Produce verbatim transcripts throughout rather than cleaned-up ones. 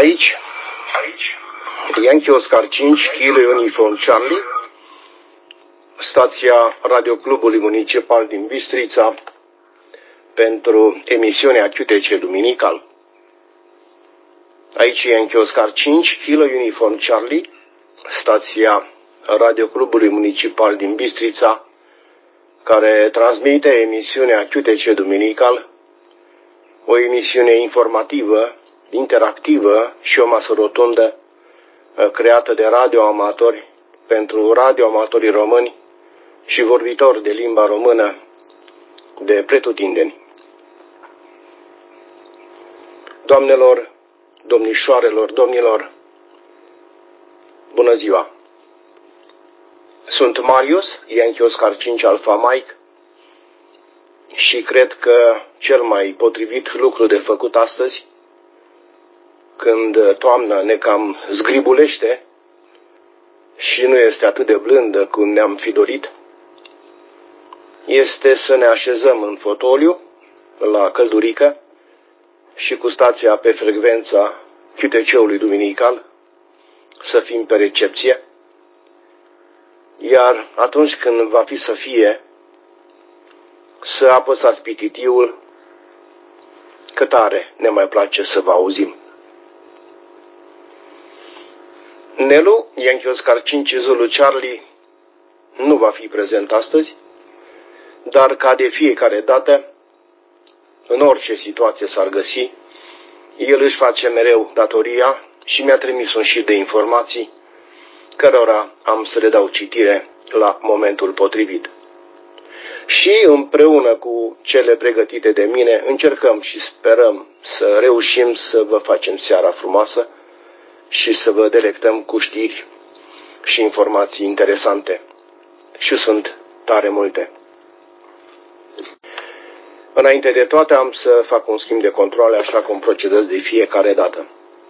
Aici, aici, Yankee Oscar cinci, Kilo Uniform Charlie, stația Radioclubului Municipal din Bistrița, pentru emisiunea Q T C Duminical. Aici Yankee Oscar cinci, Kilo Uniform Charlie, stația Radioclubului Municipal din Bistrița, care transmite emisiunea Q T C Duminical, o emisiune informativă, interactivă și o masă rotundă creată de radioamatori pentru radioamatorii români și vorbitori de limba română de pretutindeni. Doamnelor, domnișoarelor, domnilor, bună ziua! Sunt Marius, Yankee Oscar cinci Alpha Mike, și cred că cel mai potrivit lucru de făcut astăzi, când toamna ne cam zgribulește și nu este atât de blândă cum ne-am fi dorit, este să ne așezăm în fotoliu, la căldurică, și cu stația pe frecvența Q T C-ului duminical, să fim pe recepție, iar atunci când va fi să fie, să apăsați pititiul, că tare ne mai place să vă auzim. Nelu, Yankee Oscar cinci Zulu Charlie, nu va fi prezent astăzi, dar ca de fiecare dată, în orice situație s-ar găsi, el își face mereu datoria și mi-a trimis un șir de informații, cărora am să le dau citire la momentul potrivit. Și împreună cu cele pregătite de mine, încercăm și sperăm să reușim să vă facem seara frumoasă și să vă delectăm cu știri și informații interesante. Și sunt tare multe. Înainte de toate am să fac un schimb de controle, așa cum procedez de fiecare dată.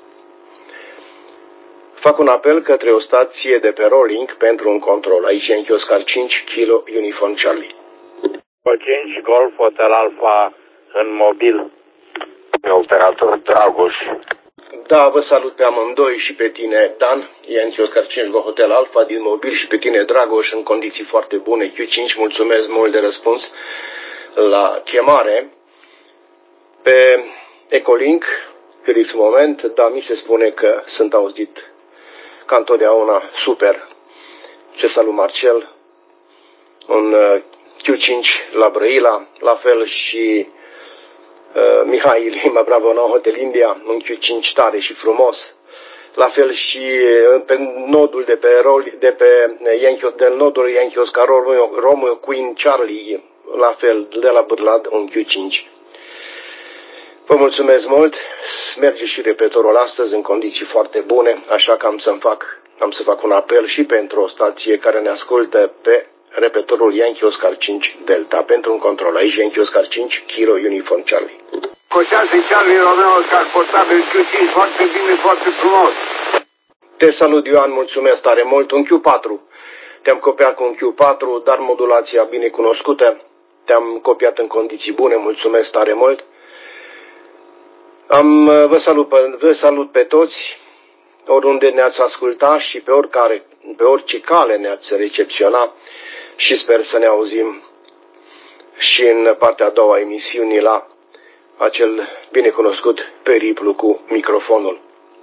Fac un apel către o stație de pe Rolling pentru un control. Aici Yankee Oscar cinci, Kilo Uniform Charlie. cinci Golf Hotel Alpha în mobil. Operator Dragoș. Da, vă salut pe amândoi, și pe tine, Dan, Yankee Oscar cinci Golf Hotel Alpha din mobil, și pe tine, Dragoș, în condiții foarte bune. Q cinci, mulțumesc mult de răspuns la chemare. Pe Ecolink, Felix Moment, da, mi se spune că sunt auzit ca întotdeauna super. Ce salut, Marcel, un Q cinci la Brăila, la fel și uh, Mihai Lima, Bravo Nou Hotel India, un Q cinci tare și frumos. La fel și uh, pe nodul de pe, Rol, de pe Yankee, de nodul Yankee Oscar Romeo, Romeo Queen Charlie, la fel, de la Bârlad, un Q cinci. Vă mulțumesc mult, merge și repetorul astăzi în condiții foarte bune, așa că am să fac, am să fac un apel și pentru o stație care ne ascultă pe repetorul Yankee Oscar cinci Delta, pentru un control. Aici Yankee Oscar cinci, Kilo Uniform Charlie. Coșează Charlie Romeo Oscar portabil Q cinci, foarte bine, foarte frumos. Te salut, Ioan, mulțumesc tare mult. Un Q patru. Te-am copiat cu un Q patru, dar modulația bine cunoscută. Te-am copiat în condiții bune, mulțumesc tare mult. Am, vă, salut pe, vă salut pe toți, oriunde ne-ați asculta și pe oricare, pe orice cale ne-ați recepționa, și sper să ne auzim și în partea a doua emisiunii la acel binecunoscut periplu cu microfonul.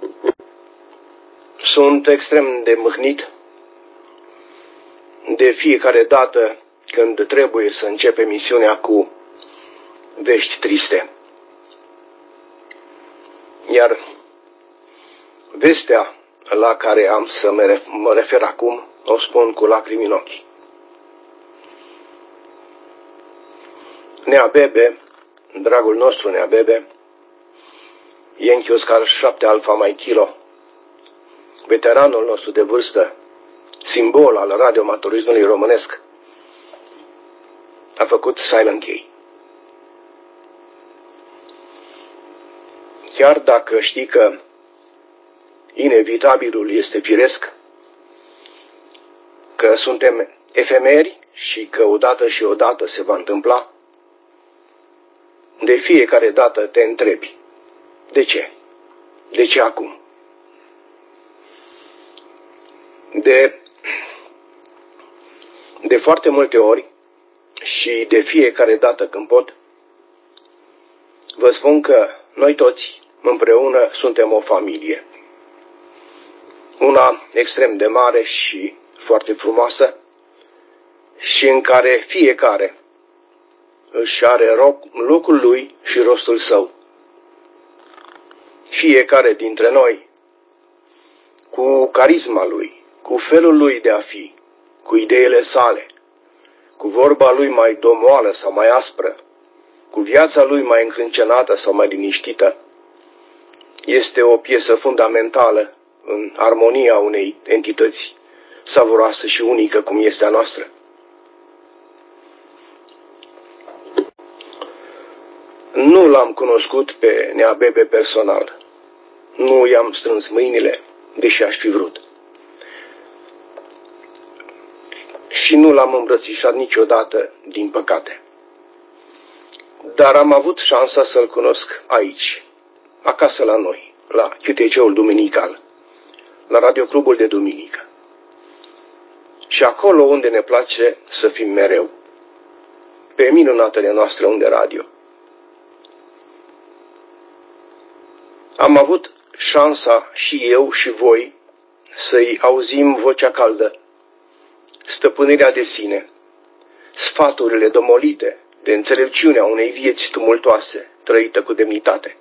Sunt extrem de mâhnit de fiecare dată când trebuie să încep emisiunea cu vești triste. Iar vestea la care am să mă refer acum o spun cu lacrimi în ochi. Nea Bebe, dragul nostru Nea Bebe, Yankee Oscar șapte Alpha Mike Kilo, veteranul nostru de vârstă, simbol al radioamatorismului românesc, a făcut Silent K. Chiar dacă știi că inevitabilul este firesc, că suntem efemeri și că odată și odată se va întâmpla, de fiecare dată te întrebi, de ce? De ce acum? De, de foarte multe ori și de fiecare dată când pot, vă spun că noi toți împreună suntem o familie. Una extrem de mare și foarte frumoasă și în care fiecare își are locul lui și rostul său. Fiecare dintre noi, cu carisma lui, cu felul lui de a fi, cu ideile sale, cu vorba lui mai domoală sau mai aspră, cu viața lui mai încrâncenată sau mai liniștită, este o piesă fundamentală în armonia unei entități savuroasă și unică cum este a noastră. Nu l-am cunoscut pe Nea Bebe personal. Nu i-am strâns mâinile, deși aș fi vrut. Și nu l-am îmbrățișat niciodată, din păcate. Dar am avut șansa să-l cunosc aici, acasă la noi, la Q T C-ul duminical, la radioclubul de duminică. Și acolo unde ne place să fim mereu, pe minunatele noastre unde radio. Am avut șansa și eu și voi să-i auzim vocea caldă, stăpânirea de sine, sfaturile domolite de înțelepciunea unei vieți tumultoase, trăită cu demnitate.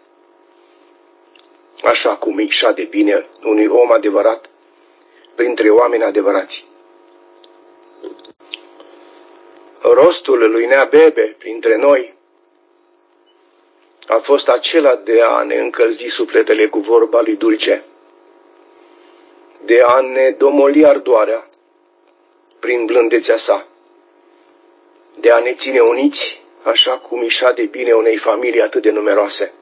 Așa cum îi șade bine unui om adevărat printre oameni adevărați. Rostul lui Nea Bebe printre noi a fost acela de a ne încălzi sufletele cu vorba lui dulce, de a ne domoli ardoarea prin blândețea sa, de a ne ține uniți așa cum îi șade bine unei familii atât de numeroase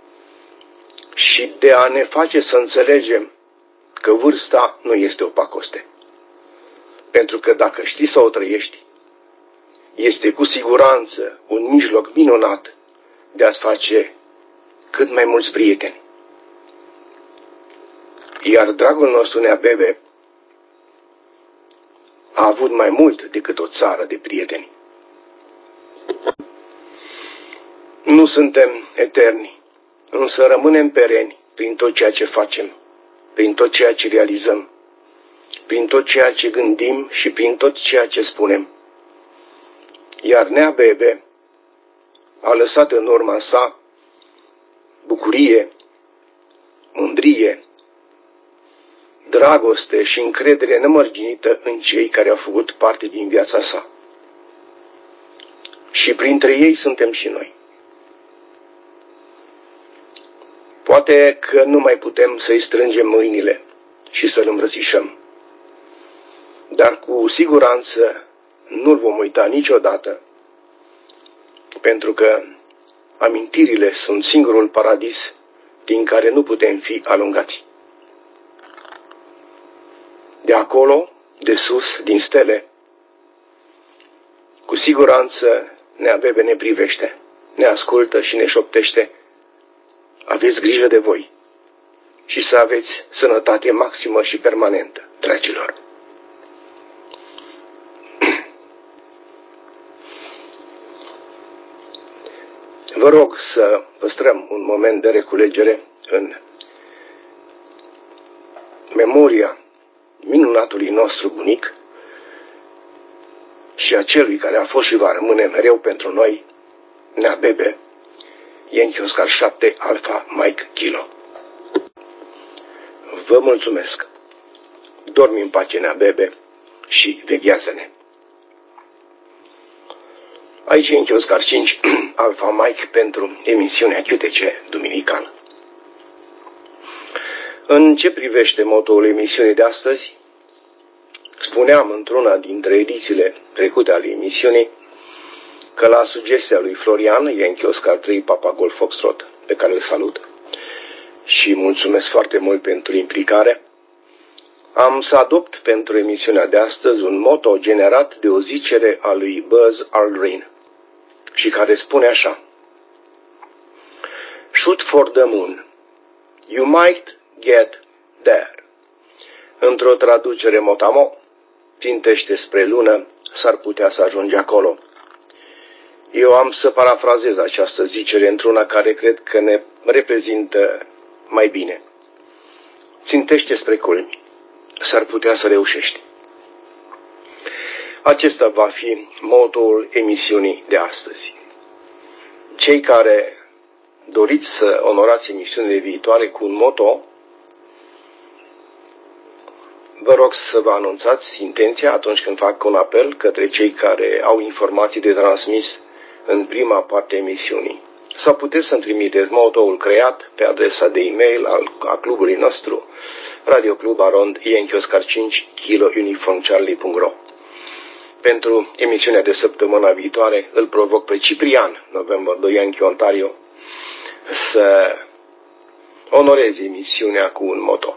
și de a ne face să înțelegem că vârsta nu este o pacoste. Pentru că dacă știi să o trăiești, este cu siguranță un mijloc minunat de a-ți face cât mai mulți prieteni. Iar dragul nostru Nea Bebe a avut mai mult decât o țară de prieteni. Nu suntem eterni, însă rămânem pereni prin tot ceea ce facem, prin tot ceea ce realizăm, prin tot ceea ce gândim și prin tot ceea ce spunem. Iar Nea Bebe a lăsat în urma sa bucurie, mândrie, dragoste și încredere nemărginită în cei care au făcut parte din viața sa. Și printre ei suntem și noi. Poate că nu mai putem să-i strângem mâinile și să-l îmbrățișăm, dar cu siguranță nu-l vom uita niciodată, pentru că amintirile sunt singurul paradis din care nu putem fi alungați. De acolo, de sus, din stele, cu siguranță Nea Bebe ne privește, ne ascultă și ne șoptește: aveți grijă de voi și să aveți sănătate maximă și permanentă, dragilor. Vă rog să păstrăm un moment de reculegere în memoria minunatului nostru bunic și a celui care a fost și va rămâne mereu pentru noi, Nea Bebe, Yankee Oscar șapte Alpha Mike Kilo. Vă mulțumesc. Dormi în pace, Nea Bebe, și veghează-ne. Aici Yankee Oscar cinci Alpha Mike pentru emisiunea Q T C duminical. În ce privește motoul emisiunii de astăzi, spuneam într-una dintre edițiile trecute ale emisiunii că la sugestia lui Florian, Yankee Oscar trei Papa Golf Foxtrot, pe care îl salut și mulțumesc foarte mult pentru implicare, am să adopt pentru emisiunea de astăzi un moto generat de o zicere a lui Buzz Aldrin și care spune așa: Shoot for the moon. You might get there. Într-o traducere motamo, țintește spre lună, s-ar putea să ajungi acolo. Eu am să parafrazez această zicere într-una care cred că ne reprezintă mai bine. Țintește spre culmi, s-ar putea să reușești. Acesta va fi motoul emisiunii de astăzi. Cei care doriți să onorați emisiunile viitoare cu un moto, vă rog să vă anunțați intenția atunci când fac un apel către cei care au informații de transmis în prima parte a emisiunii. Sau puteți să-mi trimiteți motoul creat pe adresa de e-mail al, a clubului nostru, radioclub arond yankee oscar cinci kilo uniform charlie punct ro. Pentru emisiunea de săptămâna viitoare îl provoc pe Ciprian, November doi Yankee Ontario, să onoreze emisiunea cu un moto.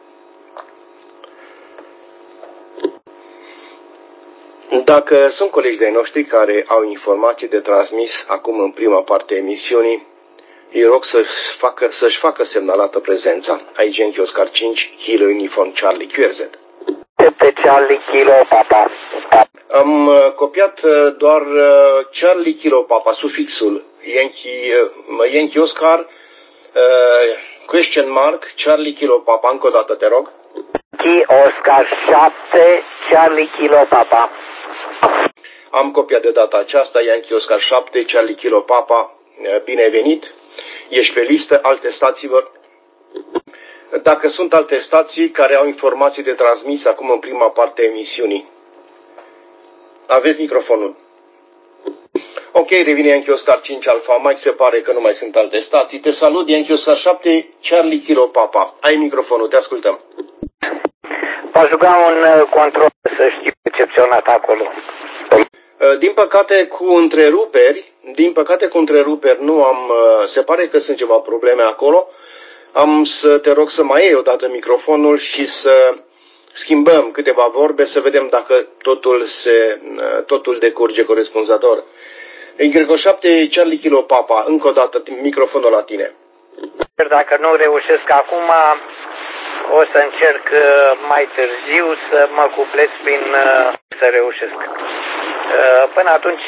Dacă sunt colegi de-ai noștri care au informații de transmis acum în prima parte a emisiunii, îi rog să-și facă, să-și facă semnalată prezența. Aici Yankee Oscar cinci, Kilo Uniform Charlie Q R Z. Pe Charlie Kilo Papa. Am uh, copiat uh, doar uh, Charlie Kilo Papa, sufixul Yankee, uh, Yankee Oscar, uh, question mark, Charlie Kilo Papa. Încă o dată, te rog. Yankee Oscar șapte, Charlie Kilo Papa. Am copiat de data aceasta, Yankee Oscar șapte, Charlie Kilo Papa, bine ai venit, ești pe listă, alte stații, vă... Dacă sunt alte stații care au informații de transmis acum în prima parte a emisiunii, aveți microfonul. Ok, revine Yankee Oscar cinci Alfa Mike, se pare că nu mai sunt alte stații. Te salut, Yankee Oscar șapte, Charlie Kilo Papa. Ai microfonul, te ascultăm. V-aș ruga un control să știu recepționat acolo. Din păcate cu întreruperi, din păcate cu întreruperi nu am, se pare că sunt ceva probleme acolo. Am să te rog să mai iei odată microfonul și să schimbăm câteva vorbe, să vedem dacă totul, se, totul decurge corespunzător. Y șapte, Charlie Kilo Papa, încă o dată microfonul la tine. Dacă nu reușesc acum, o să încerc mai târziu să mă cuplez prin să reușesc. Până atunci,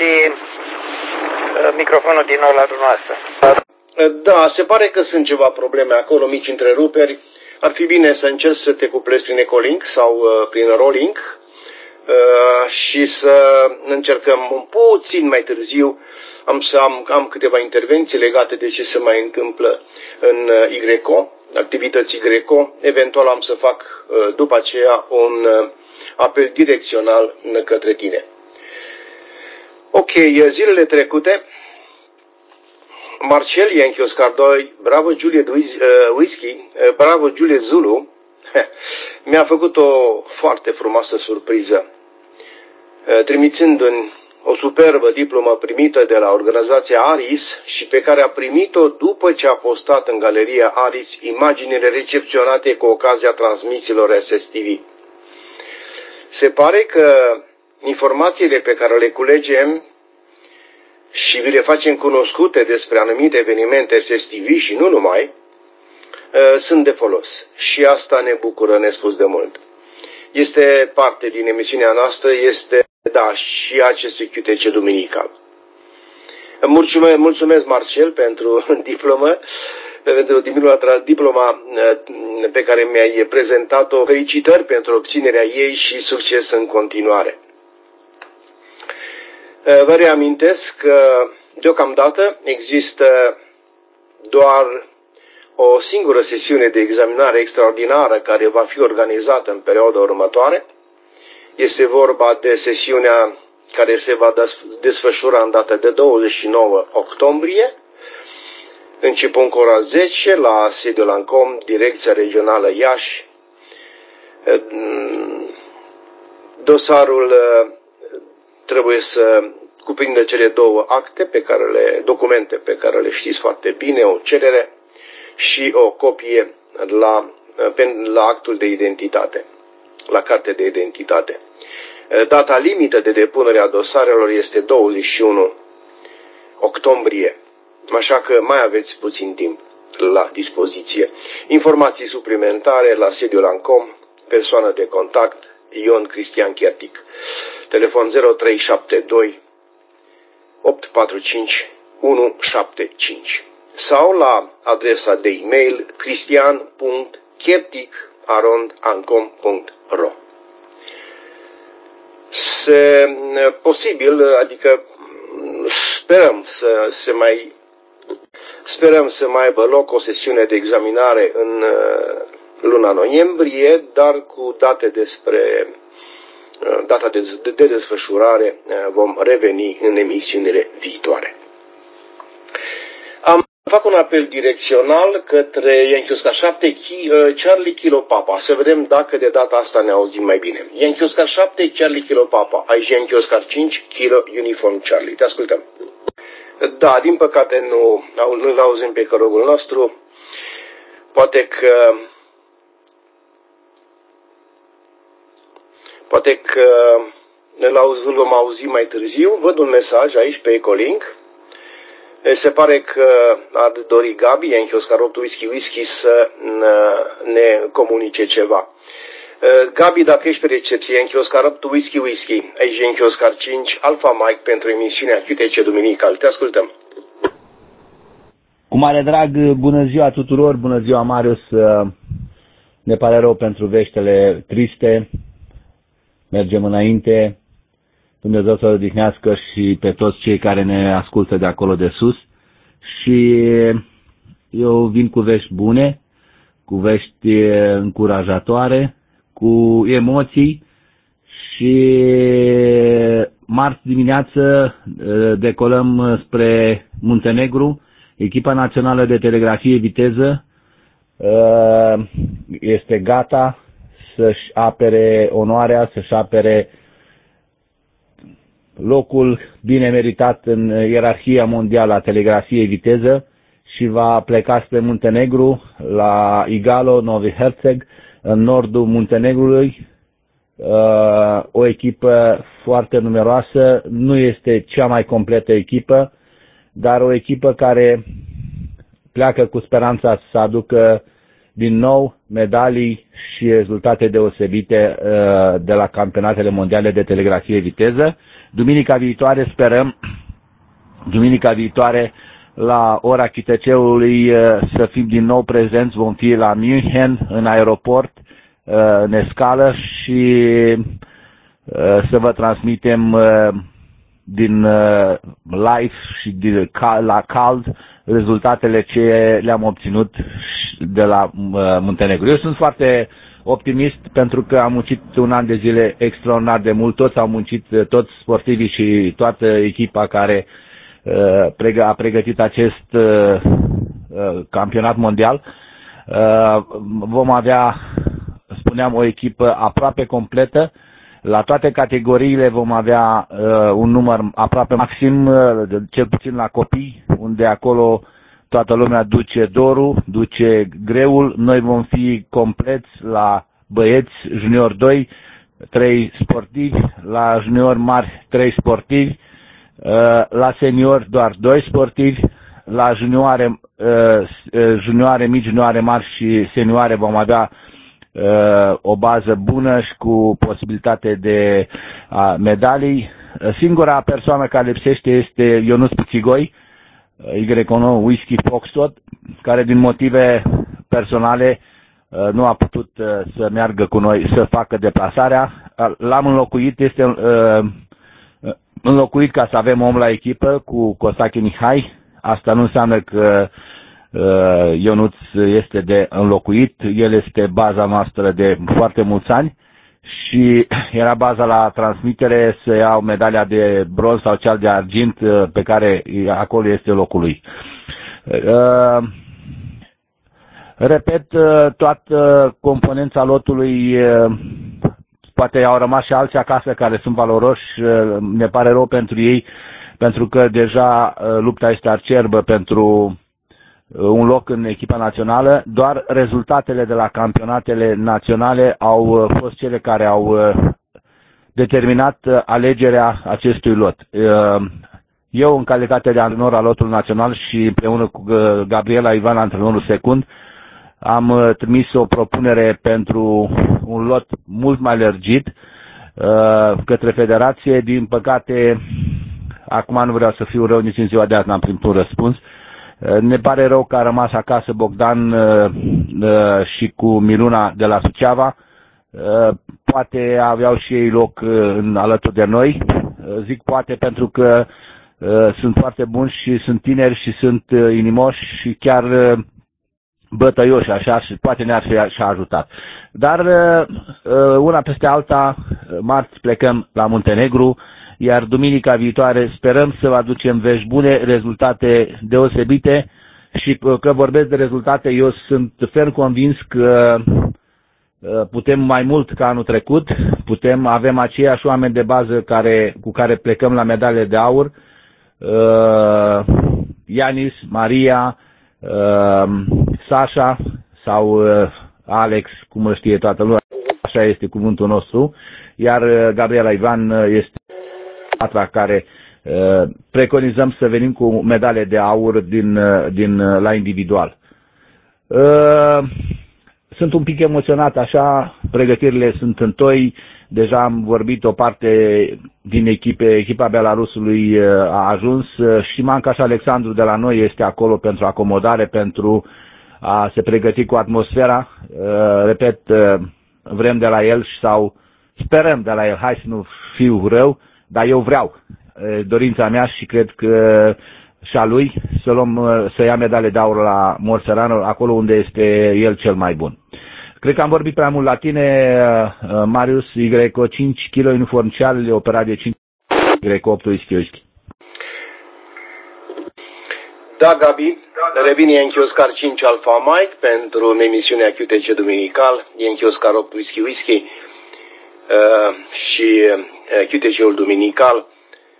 microfonul din nou la dumneavoastră. Da, se pare că sunt ceva probleme acolo, mici întreruperi. Ar fi bine să încerci să te cuplezi prin Ecolink sau uh, prin Rolink uh, și să încercăm un puțin mai târziu. Am să am, am câteva intervenții legate de ce se mai întâmplă în uh, Y C O, activități Y C O. Eventual am să fac uh, după aceea un uh, apel direcțional către tine. Ok, zilele trecute, Marcel Yankee Oscar doi, Bravo Juliet Whisky, Bravo Juliet Zulu, mi-a făcut o foarte frumoasă surpriză, trimițându-mi o superbă diplomă primită de la organizația Aris și pe care a primit-o după ce a postat în galeria Aris imaginile recepționate cu ocazia transmisiilor S S T V. Se pare că informațiile pe care le culegem și vi le facem cunoscute despre anumite evenimente S S T V și nu numai, sunt de folos. Și asta ne bucură nespus de mult. Este parte din emisiunea noastră, este, da, și acest Q T C duminical. Mulțumesc, mulțumesc Marcel, pentru diplomă, pentru diploma pe care mi-ai prezentat-o. Felicitări pentru obținerea ei și succes în continuare. Vă reamintesc că deocamdată există doar o singură sesiune de examinare extraordinară care va fi organizată în perioada următoare. Este vorba de sesiunea care se va desfășura în data de douăzeci și nouă octombrie, începând cu ora zece la sediul ANCOM, Direcția Regională Iași. Dosarul trebuie să cuprindă cele două acte pe care le, documente pe care le știți foarte bine, o cerere și o copie la, la actul de identitate, la carte de identitate. Data limită de depunere a dosarelor este douăzeci și unu octombrie, așa că mai aveți puțin timp la dispoziție. Informații suplimentare la sediul ANCOM, persoană de contact Ion Cristian Chertic. Telefon zero trei șapte doi opt patru cinci unu șapte cinci sau la adresa de e-mail cristian punct chertic arond ancom punct ro. Se, posibil, adică sperăm să se mai sperăm să mai aibă loc o sesiune de examinare în luna noiembrie, dar cu date despre data de, de, de desfășurare vom reveni în emisiunile viitoare. Am fac un apel direcțional către Yankee Oscar șapte Charlie Kilo Papa, să vedem dacă de data asta ne auzim mai bine. Yankee Oscar șapte Charlie Kilo Papa, aici Yankee Oscar cinci Kilo Uniform Charlie. Te ascultăm. Da, din păcate nu îl auzim pe cărogul nostru. Poate că Poate că îl, auzi, îl vom auzi mai târziu. Văd un mesaj aici pe Ecolink. Se pare că ar dori Gabi, Yankee Oscar opt Whisky Whisky, să ne comunice ceva. Gabi, dacă ești pe recepție, Yankee Oscar opt Whisky Whisky, aici Yankee Oscar cinci Alpha Mike pentru emisiunea Q T C Duminical. Te ascultăm. Cu mare drag, bună ziua tuturor, bună ziua Marius. Ne pare rău pentru veștile triste. Mergem înainte, Dumnezeu să odihnească și pe toți cei care ne ascultă de acolo de sus. Și eu vin cu vești bune, cu vești încurajatoare, cu emoții și marți dimineață decolăm spre Muntenegru. Echipa națională de telegrafie viteză este gata să-și apere onoarea, să-și apere locul bine meritat în ierarhia mondială a telegrafiei viteză și va pleca spre Muntenegru, la Igalo, Novi Herceg, în nordul Muntenegrului. O echipă foarte numeroasă, nu este cea mai completă echipă, dar o echipă care pleacă cu speranța să aducă din nou medalii și rezultate deosebite de la campionatele mondiale de telegrafie viteză. Duminica viitoare sperăm, duminica viitoare la ora Q T C-ului să fim din nou prezenți, vom fi la München, în aeroport, în escală și să vă transmitem din live și din, la cald rezultatele ce le-am obținut de la Muntenegru. Eu sunt foarte optimist pentru că am muncit un an de zile extraordinar de mult, toți au muncit, toți sportivii și toată echipa care a pregătit acest campionat mondial. Vom avea, spuneam, o echipă aproape completă. La toate categoriile vom avea uh, un număr aproape maxim, uh, cel puțin la copii, unde acolo toată lumea duce dorul, duce greul. Noi vom fi compleți la băieți junior doi, trei sportivi, la junior mari, trei sportivi, uh, la senior doar doi sportivi, la junioare, uh, junioare mici, junioare mari și senioare vom avea o bază bună și cu posibilitate de medalii. Singura persoană care lipsește este Ionuț Pițigoi, Y unu Whisky Foxtrot, care din motive personale nu a putut să meargă cu noi să facă deplasarea. L-am înlocuit, este înlocuit ca să avem om la echipă cu Costache Mihai. Asta nu înseamnă că Ionuț este de înlocuit, el este baza noastră de foarte mulți ani și era baza la transmitere să iau medalia de bronz sau cea de argint pe care acolo este locul lui. Repet, toată componența lotului, poate au rămas și alții acasă care sunt valoroși, ne pare rău pentru ei, pentru că deja lupta este acerbă pentru un loc în echipa națională. Doar rezultatele de la campionatele naționale au fost cele care au determinat alegerea acestui lot. Eu, în calitate de antrenor al lotului național și împreună cu Gabriela Ivan, antrenorul secund, am trimis o propunere pentru un lot mult mai lărgit către federație. Din păcate, acum nu vreau să fiu rău, nici în ziua de azi n-am primit un răspuns. Ne pare rău că a rămas acasă Bogdan și cu Miruna de la Suceava. Poate aveau și ei loc în, alături de noi. Zic poate pentru că sunt foarte buni și sunt tineri și sunt inimoși și chiar bătăioși, așa, și poate ne-ar fi și ajutat. Dar una peste alta, marți plecăm la Muntenegru, iar duminica viitoare sperăm să aducem vești bune, rezultate deosebite. Și că vorbesc de rezultate, eu sunt ferm convins că putem mai mult ca anul trecut, putem, avem aceiași oameni de bază care, cu care plecăm la medale de aur, uh, Ianis, Maria, uh, Sasha sau uh, Alex, cum îl știe toată lumea, așa este cuvântul nostru, iar uh, Gabriela Ivan uh, este patra care uh, preconizăm să venim cu medale de aur din, uh, din, uh, la individual. Uh, Sunt un pic emoționat așa, pregătirile sunt întoi, deja am vorbit, o parte din echipe, echipa Belarusului a ajuns și Mancaș Alexandru de la noi este acolo pentru acomodare, pentru a se pregăti cu atmosfera. Repet, vrem de la el sau sperăm de la el, hai să nu fiu rău, dar eu vreau, dorința mea și cred că și a lui să luăm, să ia medale de aur la Morserano, acolo unde este el cel mai bun. Cred că am vorbit prea mult la tine, Marius. Y cinci kg uniform Charlie, operat de cinci Y opt whisky. Da, Gabi, revine Yankee Oscar cinci Alpha Mike pentru emisiunea Q T C Duminical, Yankee Oscar opt Whisky Whisky uh, și uh, Q T C-ul Duminical.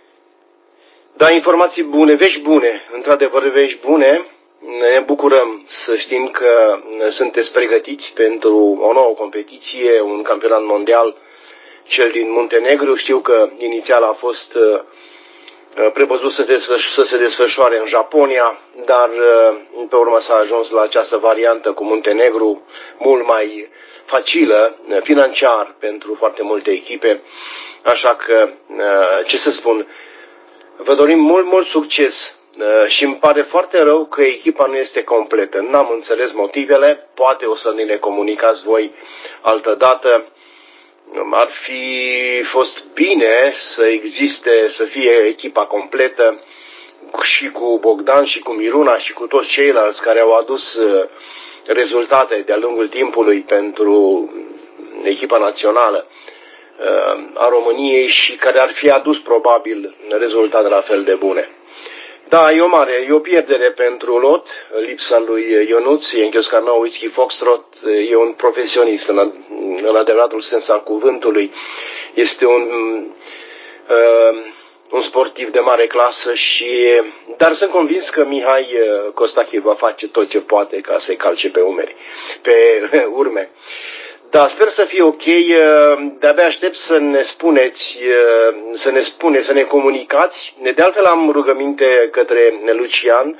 Da, informații bune, vești bune, într-adevăr vești bune. Ne bucurăm să știm că sunteți pregătiți pentru o nouă competiție, un campionat mondial, cel din Muntenegru. Știu că inițial a fost prevăzut să se desfășoare în Japonia, dar pe urmă s-a ajuns la această variantă cu Muntenegru, mult mai facilă financiar pentru foarte multe echipe. Așa că, ce să spun, vă dorim mult, mult succes și îmi pare foarte rău că echipa nu este completă. N-am înțeles motivele, poate o să ni le comunicați voi altă dată. Ar fi fost bine să existe, să fie echipa completă și cu Bogdan și cu Miruna și cu toți ceilalți care au adus rezultate de-a lungul timpului pentru echipa națională a României și care ar fi adus probabil rezultate la fel de bune. Da, e o mare, e o pierdere pentru lot, lipsa lui Ionuț, Yankee Oscar nouă Whisky Foxtrot, e un profesionist în, în adevăratul sens al cuvântului, este un, uh, un sportiv de mare clasă, și, dar sunt convins că Mihai Costache va face tot ce poate ca să-i calce pe umeri, pe urme. Da, sper să fie ok, de-abia aștept să ne spuneți, să ne spune, să ne comunicați. De altfel am rugăminte către Lucian,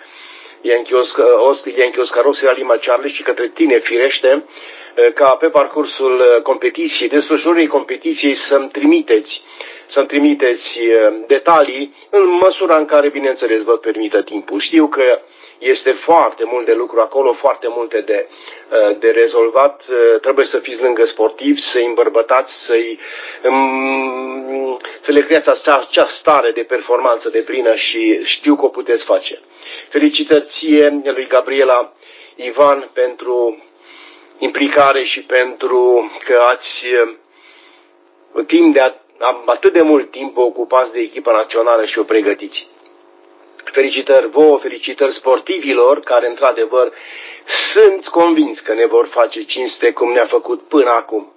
Yankee Oscar, Alima Charlie și către tine, firește, ca pe parcursul competiției, desfășurării competiției să-mi trimiteți, să-mi trimiteți detalii în măsura în care, bineînțeles, vă permită timpul. Știu că este foarte mult de lucru acolo, foarte multe de, de rezolvat. Trebuie să fiți lângă sportivi, să-i îmbărbătați, să-i, să le creați acea stare de performanță de plină și știu că o puteți face. Felicitări ție, lui Gabriela Ivan, pentru implicare și pentru că ați timp de atât de mult timp ocupați de echipa națională și o pregătiți. Felicitări vouă, felicitări sportivilor care, într-adevăr, sunt convins că ne vor face cinste cum ne-a făcut până acum.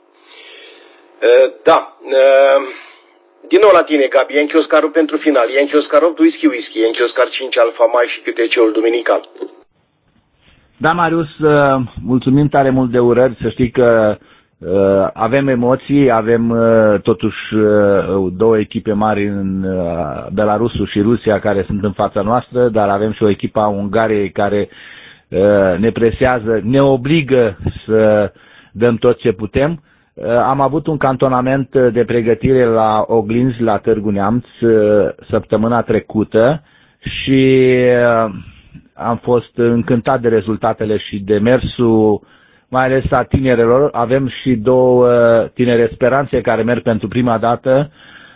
Da, din nou la tine, Gabi, Yankee Oscarul pentru final, Yankee Oscar opt Whisky Whisky, Yankee Oscar cinci Alpha Mike și Q T C-ul Duminical. Da, Marius, mulțumim tare mult de urări, să știi că Uh, avem emoții, avem uh, totuși uh, două echipe mari în uh, Belarusul și Rusia care sunt în fața noastră, dar avem și o echipă a Ungariei care ne presează, ne obligă să dăm tot ce putem. Am avut un cantonament de pregătire la Oglinzi, la Târgu Neamț, săptămâna trecută și am fost încântat de rezultatele și de mersul, mai ales a tinerelor. Avem și două tinere speranțe care merg pentru prima dată,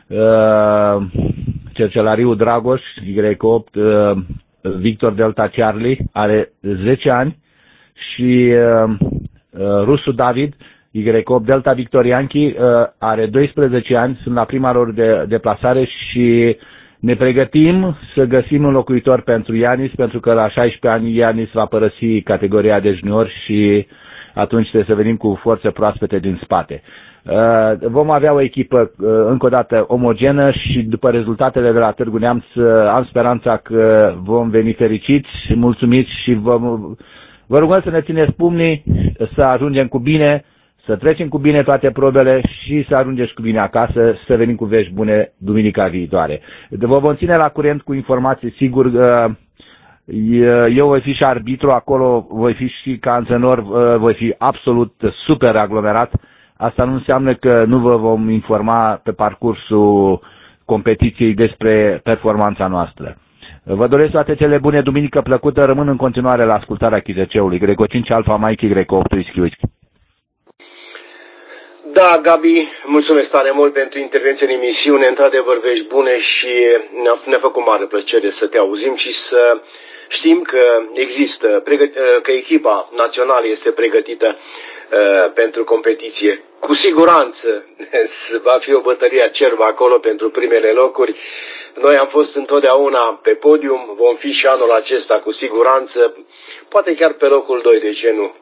Cercelariu Dragoș, Y opt, Victor Delta Charlie, are zece ani, și Rusu David, Y opt Delta Victor Yankee, are doisprezece ani, sunt la prima lor de deplasare și ne pregătim să găsim un locuitor pentru Ianis, pentru că la șaisprezece ani Ianis va părăsi categoria de junior și atunci trebuie să venim cu forțe proaspete din spate. Vom avea o echipă încă o dată omogenă și după rezultatele de la Târgu Neamț am speranța că vom veni fericiți, mulțumiți și vă, vă rugăm să ne țineți pumnii, să ajungem cu bine, să trecem cu bine toate probele și să ajungem cu bine acasă, să venim cu vești bune duminica viitoare. Vă vom ține la curent cu informații, sigur. Eu voi fi și arbitru acolo, voi fi și ca antrenor, voi fi absolut super aglomerat. Asta nu înseamnă că nu vă vom informa pe parcursul competiției despre performanța noastră. Vă doresc toate cele bune, duminică plăcută, rămân în continuare la ascultarea Chizeceului. Greco cinci Alfa Mike, Greco opt Whisky Whisky. Da, Gabi, mulțumesc tare mult pentru intervenție în emisiune, într-adevăr vești bune și ne-a, ne-a făcut mare plăcere să te auzim și să știm că există, că echipa națională este pregătită pentru competiție. Cu siguranță va fi o bătălie acerbă acolo pentru primele locuri. Noi am fost întotdeauna pe podium, vom fi și anul acesta cu siguranță, poate chiar pe locul doi, de ce nu?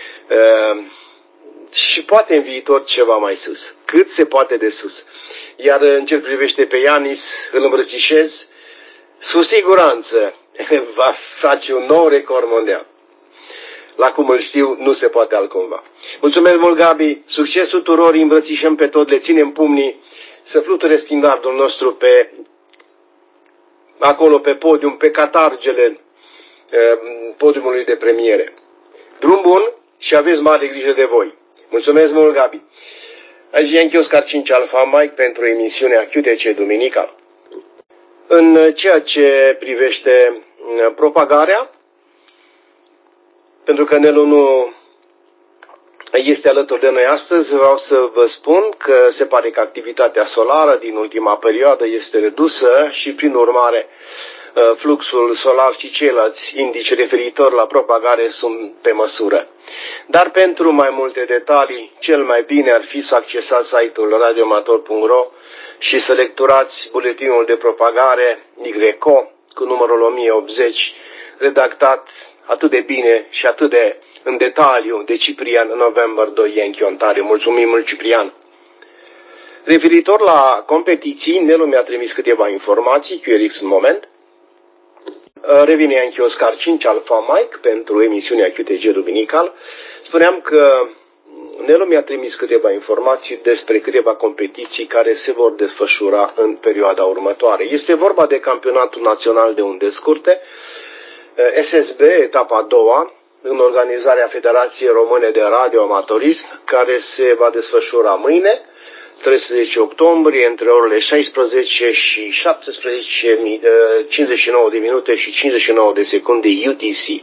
Și poate în viitor ceva mai sus, cât se poate de sus. Iar în ce privește pe Ianis, îl îmbrățișez, cu siguranță va face un nou record mondial. La cum îl știu, nu se poate altcumva. Mulțumesc mult, Gabi, succes tuturor, îi îmbrățișăm pe tot, le ținem pumnii, să fluture standardul nostru pe acolo pe podium, pe catargele podiumului de premiere. Drum bun și aveți mare grijă de voi. Mulțumesc mult, Gabi. Aici e Oscar cinci Alfa Mike pentru emisiunea Q T C Duminical. În ceea ce privește propagarea, pentru că Nelu nu este alături de noi astăzi, vreau să vă spun că se pare că activitatea solară din ultima perioadă este redusă și, prin urmare, fluxul solar și ceilalți indici referitor la propagare sunt pe măsură. Dar pentru mai multe detalii, cel mai bine ar fi să accesați site-ul radioamator punct ro și să lecturați buletinul de propagare Y C O cu numărul o mie optzeci, redactat atât de bine și atât de în detaliu de Ciprian November doi Yankee Ontario. Mulțumim mult, Ciprian! Referitor la competiții, Nelu mi-a trimis câteva informații, Q R X în moment. Revine Yankee Oscar cinci Alfa Mike pentru emisiunea Q T G Duminical. Spuneam că Nelu mi-a trimis câteva informații despre câteva competiții care se vor desfășura în perioada următoare. Este vorba de Campionatul Național de Unde Scurte, S S B, etapa a doua, în organizarea Federației Române de Radioamatorism, care se va desfășura mâine, treisprezece octombrie, între orele șaisprezece și șaptesprezece, cincizeci și nouă de minute și cincizeci și nouă de secunde U T C.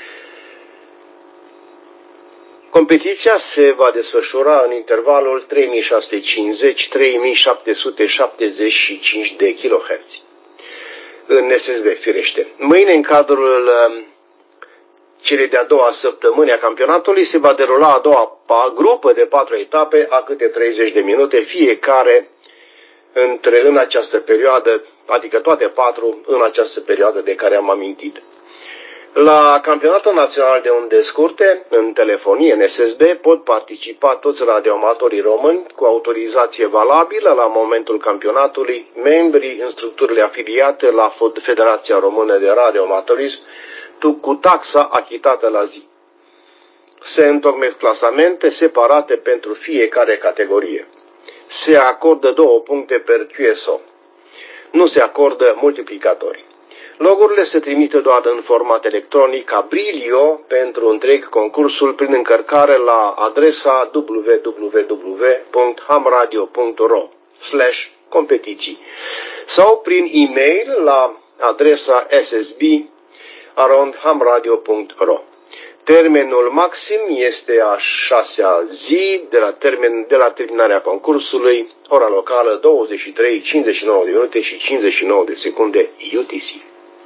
Competiția se va desfășura în intervalul trei mii șase sute cincizeci - trei mii șapte sute șaptezeci și cinci de kilohertz. În S S B, firește. Mâine, în cadrul celei de-a doua săptămâni a campionatului, se va derula a doua grupă de patru etape, a câte treizeci de minute, fiecare între, în această perioadă, adică toate patru în această perioadă de care am amintit. La Campionatul Național de Unde Scurte, în telefonie, în S S B, pot participa toți radioamatorii români cu autorizație valabilă la momentul campionatului, membrii în structurile afiliate la Federația Română de Radioamatorism, cu taxa achitată la zi. Se întocmesc clasamente separate pentru fiecare categorie. Se acordă două puncte per Q S O. Nu se acordă multiplicatori. Logurile se trimite doar în format electronic ca Brilio pentru întreg concursul prin încărcare la adresa w w w punct hamradio punct ro slash competiții sau prin e-mail la adresa s s b arond hamradio punct ro. Termenul maxim este a șasea zi de la, termen, de la terminarea concursului, ora locală douăzeci și trei cincizeci și nouă de minute și cincizeci și nouă de secunde U T C.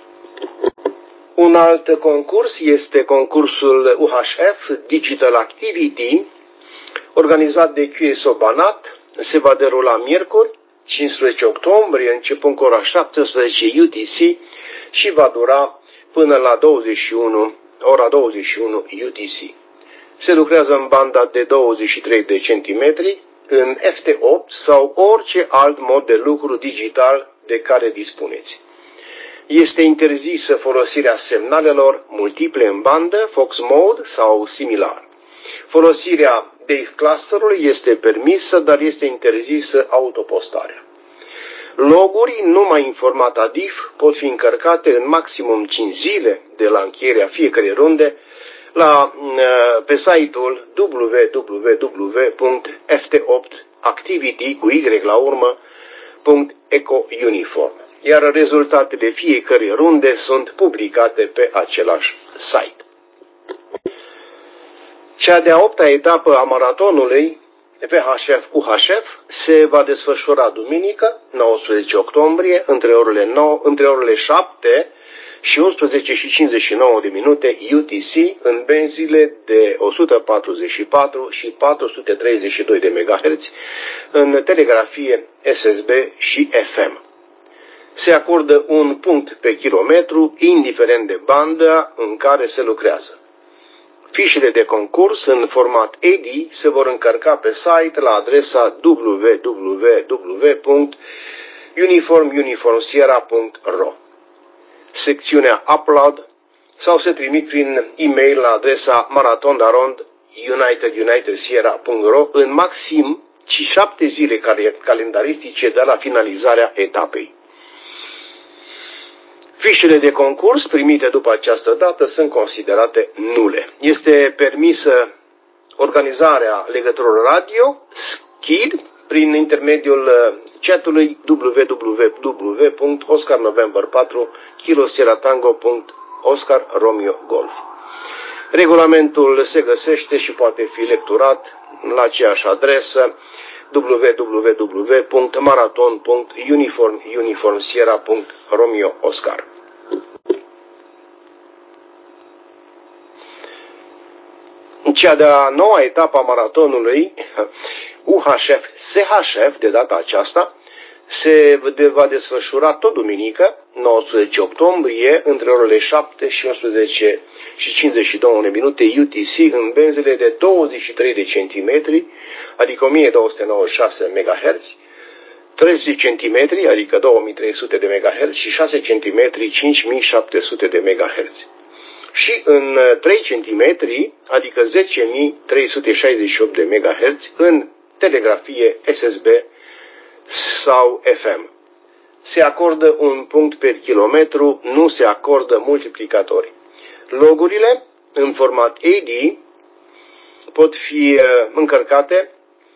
Un alt concurs este concursul U H F Digital Activity, organizat de Q S O Banat. Se va derula miercuri, cincisprezece octombrie, începând cu ora șaptesprezece U T C și va dura până la douăzeci și unu, ora douăzeci și unu U T C. Se lucrează în banda de douăzeci și trei de centimetri, în F T opt sau orice alt mod de lucru digital de care dispuneți. Este interzisă folosirea semnalelor multiple în bandă, Fox Mode sau similar. Folosirea Dave Clusterului este permisă, dar este interzisă autopostarea. Loguri numai în format A D I F pot fi încărcate în maximum cinci zile de la încheierea fiecărei runde la, pe site-ul w w w punct f t opt activity cu Y la urmă, punct eco uniform, iar rezultatele fiecărei runde sunt publicate pe același site. Cea de-a opta etapă a maratonului V H F U H F se va desfășura duminică, nouăsprezece octombrie, între orele, nouă, între orele șapte și unsprezece și cincizeci și nouă de minute U T C în benzile de o sută patruzeci și patru și patru sute treizeci și doi de megahertz în telegrafie S S B și F M. Se acordă un punct pe kilometru, indiferent de bandă în care se lucrează. Fișele de concurs în format A D I se vor încărca pe site la adresa w w w punct uniform uniform sierra punct ro. Secțiunea Upload sau se trimit prin e-mail la adresa marathon arond united united sierra punct ro în maxim șapte zile calendaristice de la finalizarea etapei. Fișele de concurs primite după această dată sunt considerate nule. Este permisă organizarea legăturilor radio, S C I D, prin intermediul chatului w w w punct oscar november patru kilo sierra tango punct oscar romeo golf. Regulamentul se găsește și poate fi lecturat la aceeași adresă w w w punct marathon punct uniform uniform sierra punct romeo oscar. Cea de-a noua etapă a maratonului U H F S H F, de data aceasta, se va desfășura tot duminică, nouăsprezece octombrie, între orele șapte și unsprezece și cincizeci și două de minute U T C în benzile de douăzeci și trei de centimetri, adică o mie două sute nouăzeci și șase megahertz, treizeci centimetri, adică două mii trei sute de megahertz și șase centimetri, cinci mii șapte sute de megahertz. Și în trei centimetri, adică zece mii trei sute șaizeci și opt de megahertz în telegrafie S S B sau F M. Se acordă un punct per kilometru, nu se acordă multiplicatori. Logurile în format A D I pot fi încărcate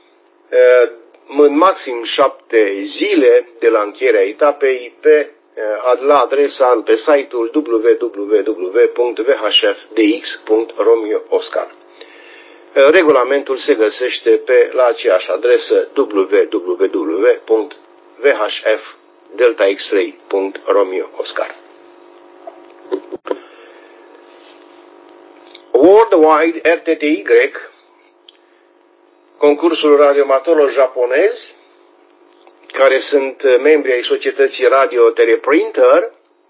în maxim șapte zile de la încheierea etapei pe, la adresa pe site-ul w w w punct v h f d x punct romeo oscar. Regulamentul se găsește pe la aceeași adresă w w w punct v h f delta x ray punct romeo oscar. Worldwide R T T Y, concursul radioamatorilor japonezi, care sunt membri ai societății Radio Teleprinter,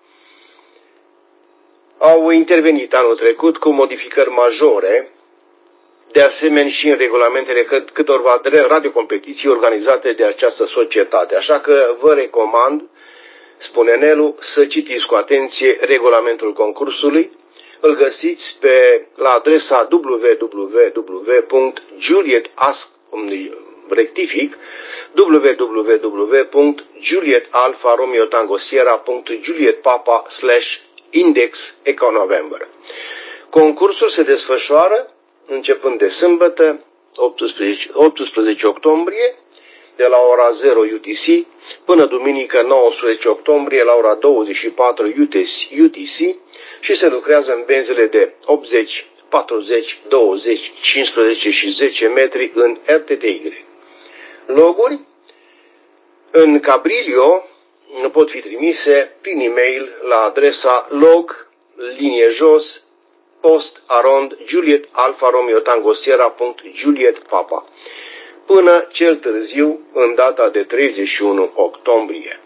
au intervenit anul trecut cu modificări majore, de asemenea și în regulamentele câtorva radiocompetiții organizate de această societate. Așa că vă recomand, spune Nelu, să citiți cu atenție regulamentul concursului. Îl găsiți pe, la adresa w w w punct juliet ask rectific, w w w punct juliet alfa romeo tango sierra punct juliet papa slash index eco november. Concursul se desfășoară începând de sâmbătă, optsprezece octombrie, de la ora zero U T C, până duminică nouăsprezece octombrie la ora douăzeci și patru U T C și se lucrează în benzile de optzeci, patruzeci, douăzeci, cincisprezece și zece metri în R T T Y. Loguri în Cabrilio pot fi trimise prin e-mail la adresa log, linie jos, post arond Juliet Alfa Romeo Tango Sierra punct Juliet Papa până cel târziu în data de treizeci și unu octombrie.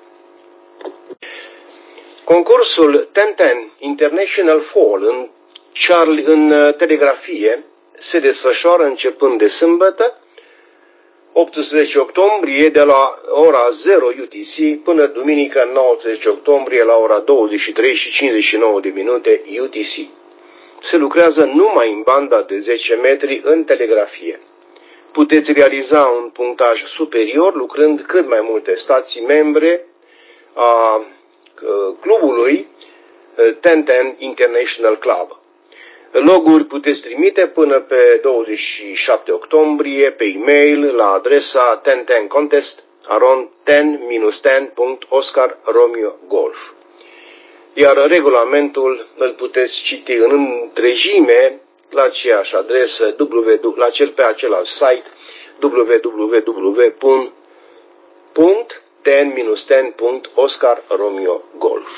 Concursul ten ten International Fall în, Charlie, în telegrafie se desfășoară începând de sâmbătă, optsprezece octombrie, de la ora zero U T C până duminică nouăsprezece octombrie la ora douăzeci și trei și cincizeci și nouă de minute U T C. Se lucrează numai în banda de zece metri în telegrafie. Puteți realiza un punctaj superior lucrând cât mai multe stații membre a clubului ten ten International Club. Loguri puteți trimite până pe douăzeci și șapte octombrie pe e-mail la adresa ten ten contest arond ten ten punct oscar romeo golf. Iar regulamentul îl puteți citi în întregime la aceeași adresă, la cel pe același site w w w punct ten ten punct oscar romeo golf.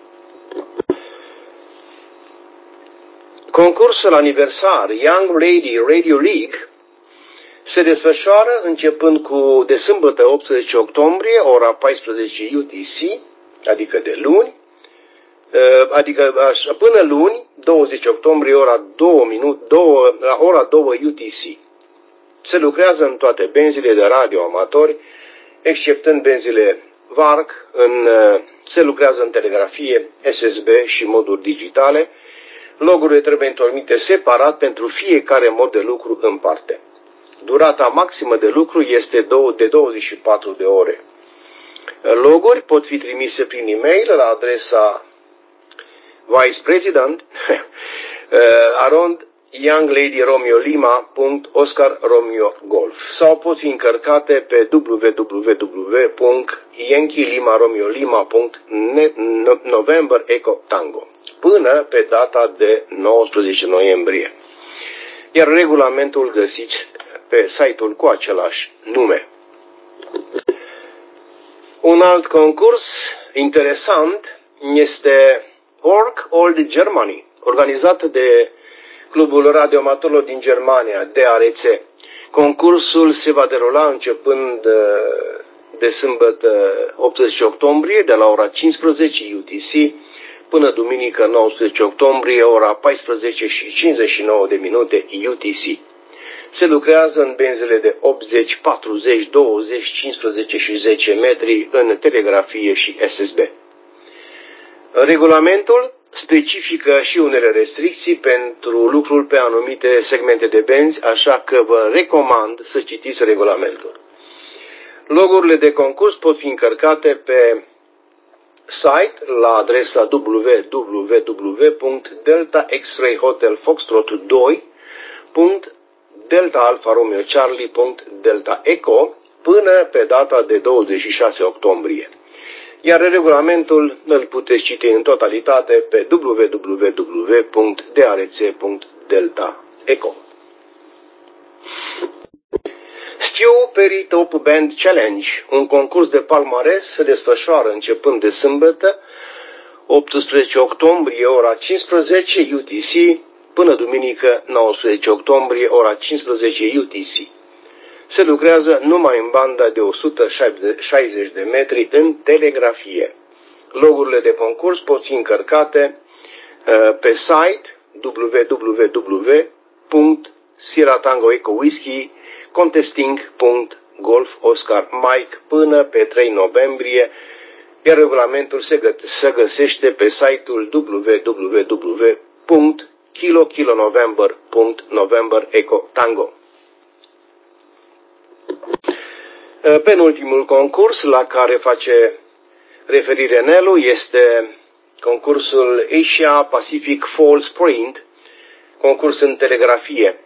Concursul aniversar Young Lady Radio League se desfășoară începând cu de sâmbătă optsprezece octombrie, ora paisprezece U T C, adică de luni, adică până luni, douăzeci octombrie, ora doi, la ora doi U T C. Se lucrează în toate benzile de radio amatori, exceptând benzile V A R C, în, se lucrează în telegrafie, S S B și moduri digitale. Logurile trebuie întocmite separat pentru fiecare mod de lucru în parte. Durata maximă de lucru este de douăzeci și patru de ore. Loguri pot fi trimise prin e-mail la adresa vice president arond young lady romeo lima punct oscar romeo golf sau pot fi încărcate pe w w w punct yankee lima romeo lima punct november eco tango până pe data de nouăsprezece noiembrie. Iar regulamentul găsiți pe site-ul cu același nume. Un alt concurs interesant este Ork Old Germany, organizat de Clubul Radioamatorilor din Germania, D R C. Concursul se va derula începând de sâmbătă optsprezece octombrie, de la ora cincisprezece U T C, până duminică nouăsprezece octombrie, ora paisprezece și cincizeci și nouă de minute U T C. Se lucrează în benzile de optzeci, patruzeci, douăzeci, cincisprezece și zece metri în telegrafie și S S B. Regulamentul specifică și unele restricții pentru lucrul pe anumite segmente de benzi, așa că vă recomand să citiți regulamentul. Logurile de concurs pot fi încărcate pe site la adresa w w w punct delta x-ray hotel foxtrot doi punct delta alfa romeo charlie punct delta eco până pe data de douăzeci și șase octombrie. Iar regulamentul îl puteți citi în totalitate pe w w w punct d r c punct delta eco. Stu Perry Top Band Challenge, un concurs de palmares, se desfășoară începând de sâmbătă, optsprezece octombrie, ora cincisprezece U T C, până duminică, nouăsprezece octombrie, ora cincisprezece U T C. Se lucrează numai în banda de o sută șaizeci de metri în telegrafie. Logurile de concurs pot fi încărcate uh, pe site w w w punct sierra tango eco whisky contesting punct golf oscar mike până pe trei noiembrie, iar regulamentul se, gă se găsește pe site-ul w w w punct kilo kilo november punct november eco tango. Penultimul concurs la care face referire Nelu este concursul Asia Pacific Fall Sprint, concurs în telegrafie.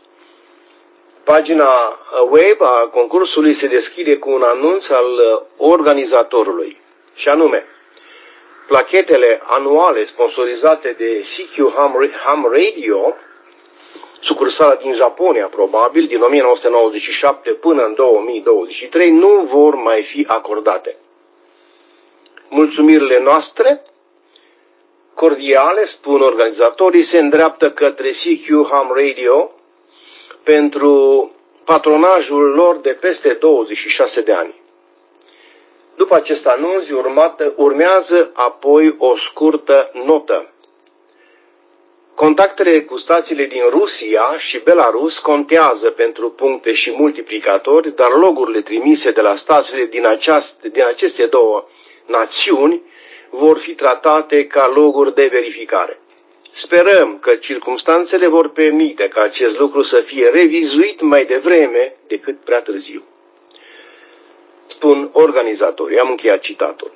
Pagina web a concursului se deschide cu un anunț al organizatorului, și anume: plachetele anuale sponsorizate de C Q Ham Radio, sucursală din Japonia probabil, din o mie nouă sute nouăzeci și șapte până în două mii douăzeci și trei, nu vor mai fi acordate. Mulțumirile noastre cordiale, spun organizatorii, se îndreaptă către C Q Ham Radio pentru patronajul lor de peste douăzeci și șase de ani. După acest anunț urmată, urmează apoi o scurtă notă. Contactele cu stațiile din Rusia și Belarus contează pentru puncte și multiplicatori, dar logurile trimise de la stațiile din, aceast, din aceste două națiuni vor fi tratate ca loguri de verificare. Sperăm că circumstanțele vor permite ca acest lucru să fie revizuit mai devreme decât prea târziu. Spun organizatorii. Am încheiat citatul.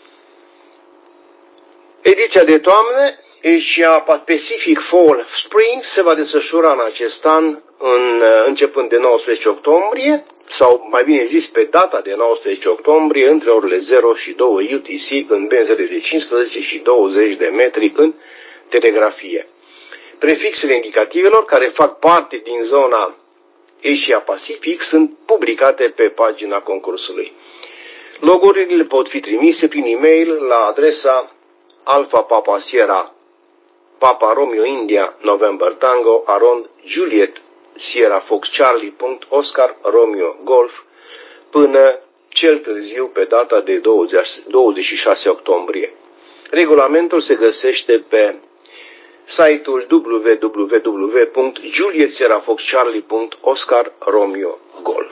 Ediția de toamnă Asia Pacific Fall Spring se va desfășura în acest an, în, începând de nouăsprezece octombrie, sau mai bine zis pe data de nouăsprezece octombrie, între orele zero și două U T C, în benzele de cincisprezece și douăzeci de metri în telegrafie. Prefixele indicativelor care fac parte din zona Asia Pacific sunt publicate pe pagina concursului. Logurile pot fi trimise prin e-mail la adresa Alpha Papa Sierra Papa Romeo India November Tango arond Juliet Sierra Fox Charlie Oscar Romeo Golf până cel târziu pe data de douăzeci și șase octombrie. Regulamentul se găsește pe site-ul w w w punct juliet sierra fox charlie punct oscar romeo golf.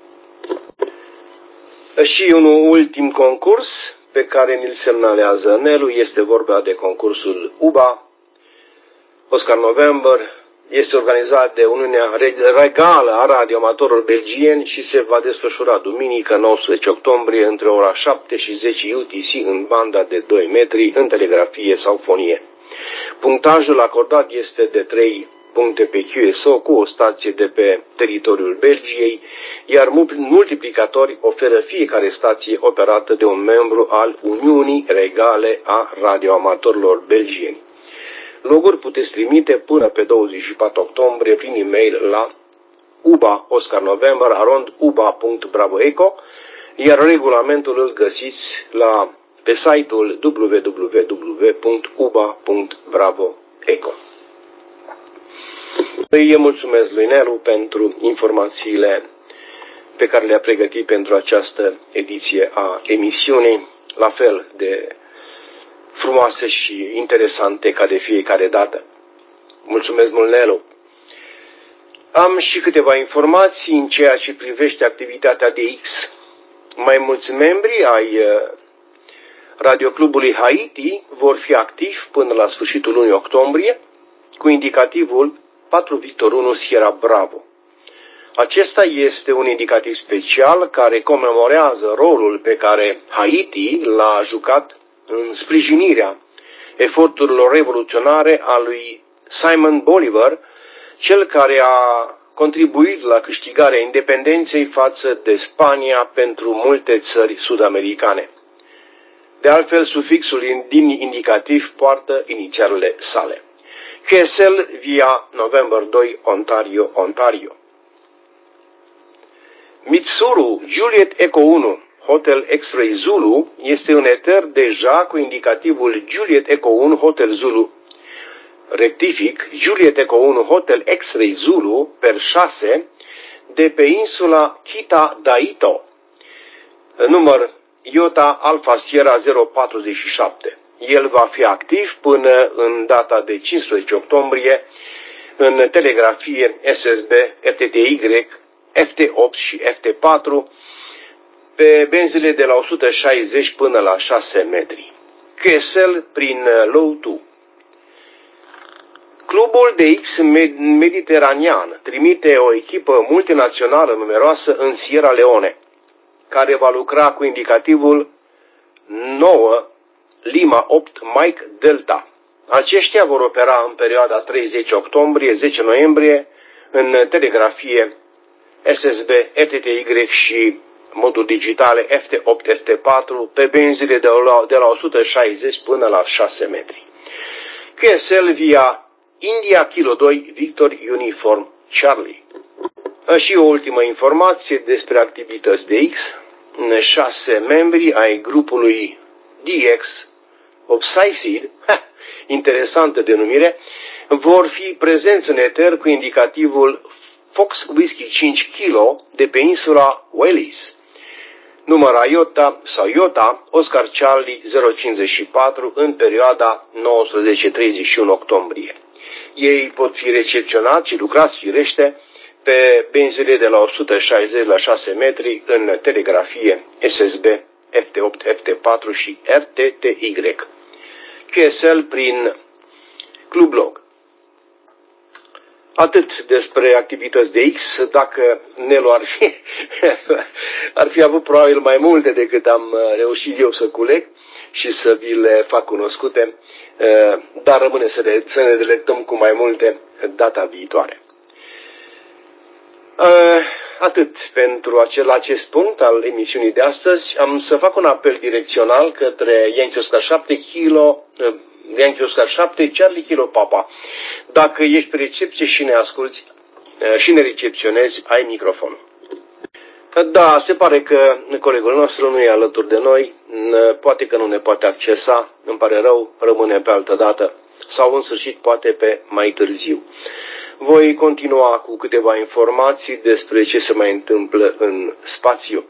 Și un ultim concurs pe care ni-l semnalează Nelu este vorba de concursul U B A Oscar November. Este organizat de Uniunea Regală a Radioamatorilor Belgieni și se va desfășura duminică nouăsprezece octombrie între ora șapte și zece U T C în banda de doi metri în telegrafie sau fonie. Punctajul acordat este de trei puncte pe Q S O cu o stație de pe teritoriul Belgiei, iar multiplicatori oferă fiecare stație operată de un membru al Uniunii Regale a Radioamatorilor Belgieni. Loguri puteți trimite până pe douăzeci și patru octombrie prin e-mail la uba Oscar November arond uba punct bravoeco, iar regulamentul îl găsiți la pe site-ul w w w punct uba punct bravoeco. Îi mulțumesc lui Nelu pentru informațiile pe care le-a pregătit pentru această ediție a emisiunii, la fel de frumoase și interesante ca de fiecare dată. Mulțumesc mult, Nelu! Am și câteva informații în ceea ce privește activitatea de X. Mai mulți membri ai Radioclubului Haiti vor fi activi până la sfârșitul lunii octombrie cu indicativul patru Victor unu Sierra Bravo. Acesta este un indicativ special care comemorează rolul pe care Haiti l-a jucat în sprijinirea eforturilor revoluționare a lui Simon Bolivar, cel care a contribuit la câștigarea independenței față de Spania pentru multe țări sud-americane. De altfel, sufixul din indicativ poartă inițialele sale. Q S L via November doi Ontario, Ontario. Mitsuru Juliet Eco unu Hotel X-Ray Zulu este un eter deja cu indicativul Juliet Eco unu Hotel Zulu. Rectific, Juliet Eco unu Hotel X-Ray Zulu per șase de pe insula Kita Daito. Număr Iota Alpha Sierra zero patruzeci și șapte. El va fi activ până în data de cincisprezece octombrie în telegrafie S S B, F T T Y, F T opt și F T patru pe benzile de la o sută șaizeci până la șase metri. Q S L prin Low doi. Clubul de X mediteranean trimite o echipă multinațională numeroasă în Sierra Leone. care va lucra cu indicativul nouă Lima opt Mike Delta. Aceștia vor opera în perioada treizeci octombrie zece noiembrie în telegrafie S S B, R T T Y și moduri digitale F T opt F T patru pe benzile de la, de la o sută șaizeci până la șase metri. Q S L via India Kilo doi Victor Uniform Charlie. Și o ultimă informație despre activități de X. Șase membri ai grupului D X Obsessive, interesantă denumire, vor fi prezenți în eter cu indicativul Fox Whisky cinci kilo de pe insula Wallis. Număr IOTA sau IOTA Oscar Charlie zero cincizeci și patru în perioada nouăsprezece treizeci și unu octombrie. Ei pot fi recepționați și lucrați firește pe benzile de la o sută șaizeci la șase metri în telegrafie S S B, F T opt F T patru și R T T Y. Q S L prin Clublog. Atât despre activități de X. Dacă Nelu ar fi, ar fi avut probabil mai multe decât am reușit eu să culeg și să vi le fac cunoscute, dar rămâne să, de, să ne delectăm cu mai multe data viitoare. Atât pentru acel, acest punct al emisiunii de astăzi. Am să fac un apel direcțional către Yankee Oscar șapte kilo, Yankee Oscar șapte Charlie Kilo Papa. Dacă ești pe recepție și ne asculți și ne recepționezi, ai microfon. Da, se pare că colegul nostru nu e alături de noi, poate că nu ne poate accesa, îmi pare rău, rămâne pe altă dată sau în sfârșit poate pe mai târziu. Voi continua cu câteva informații despre ce se mai întâmplă în spațiu.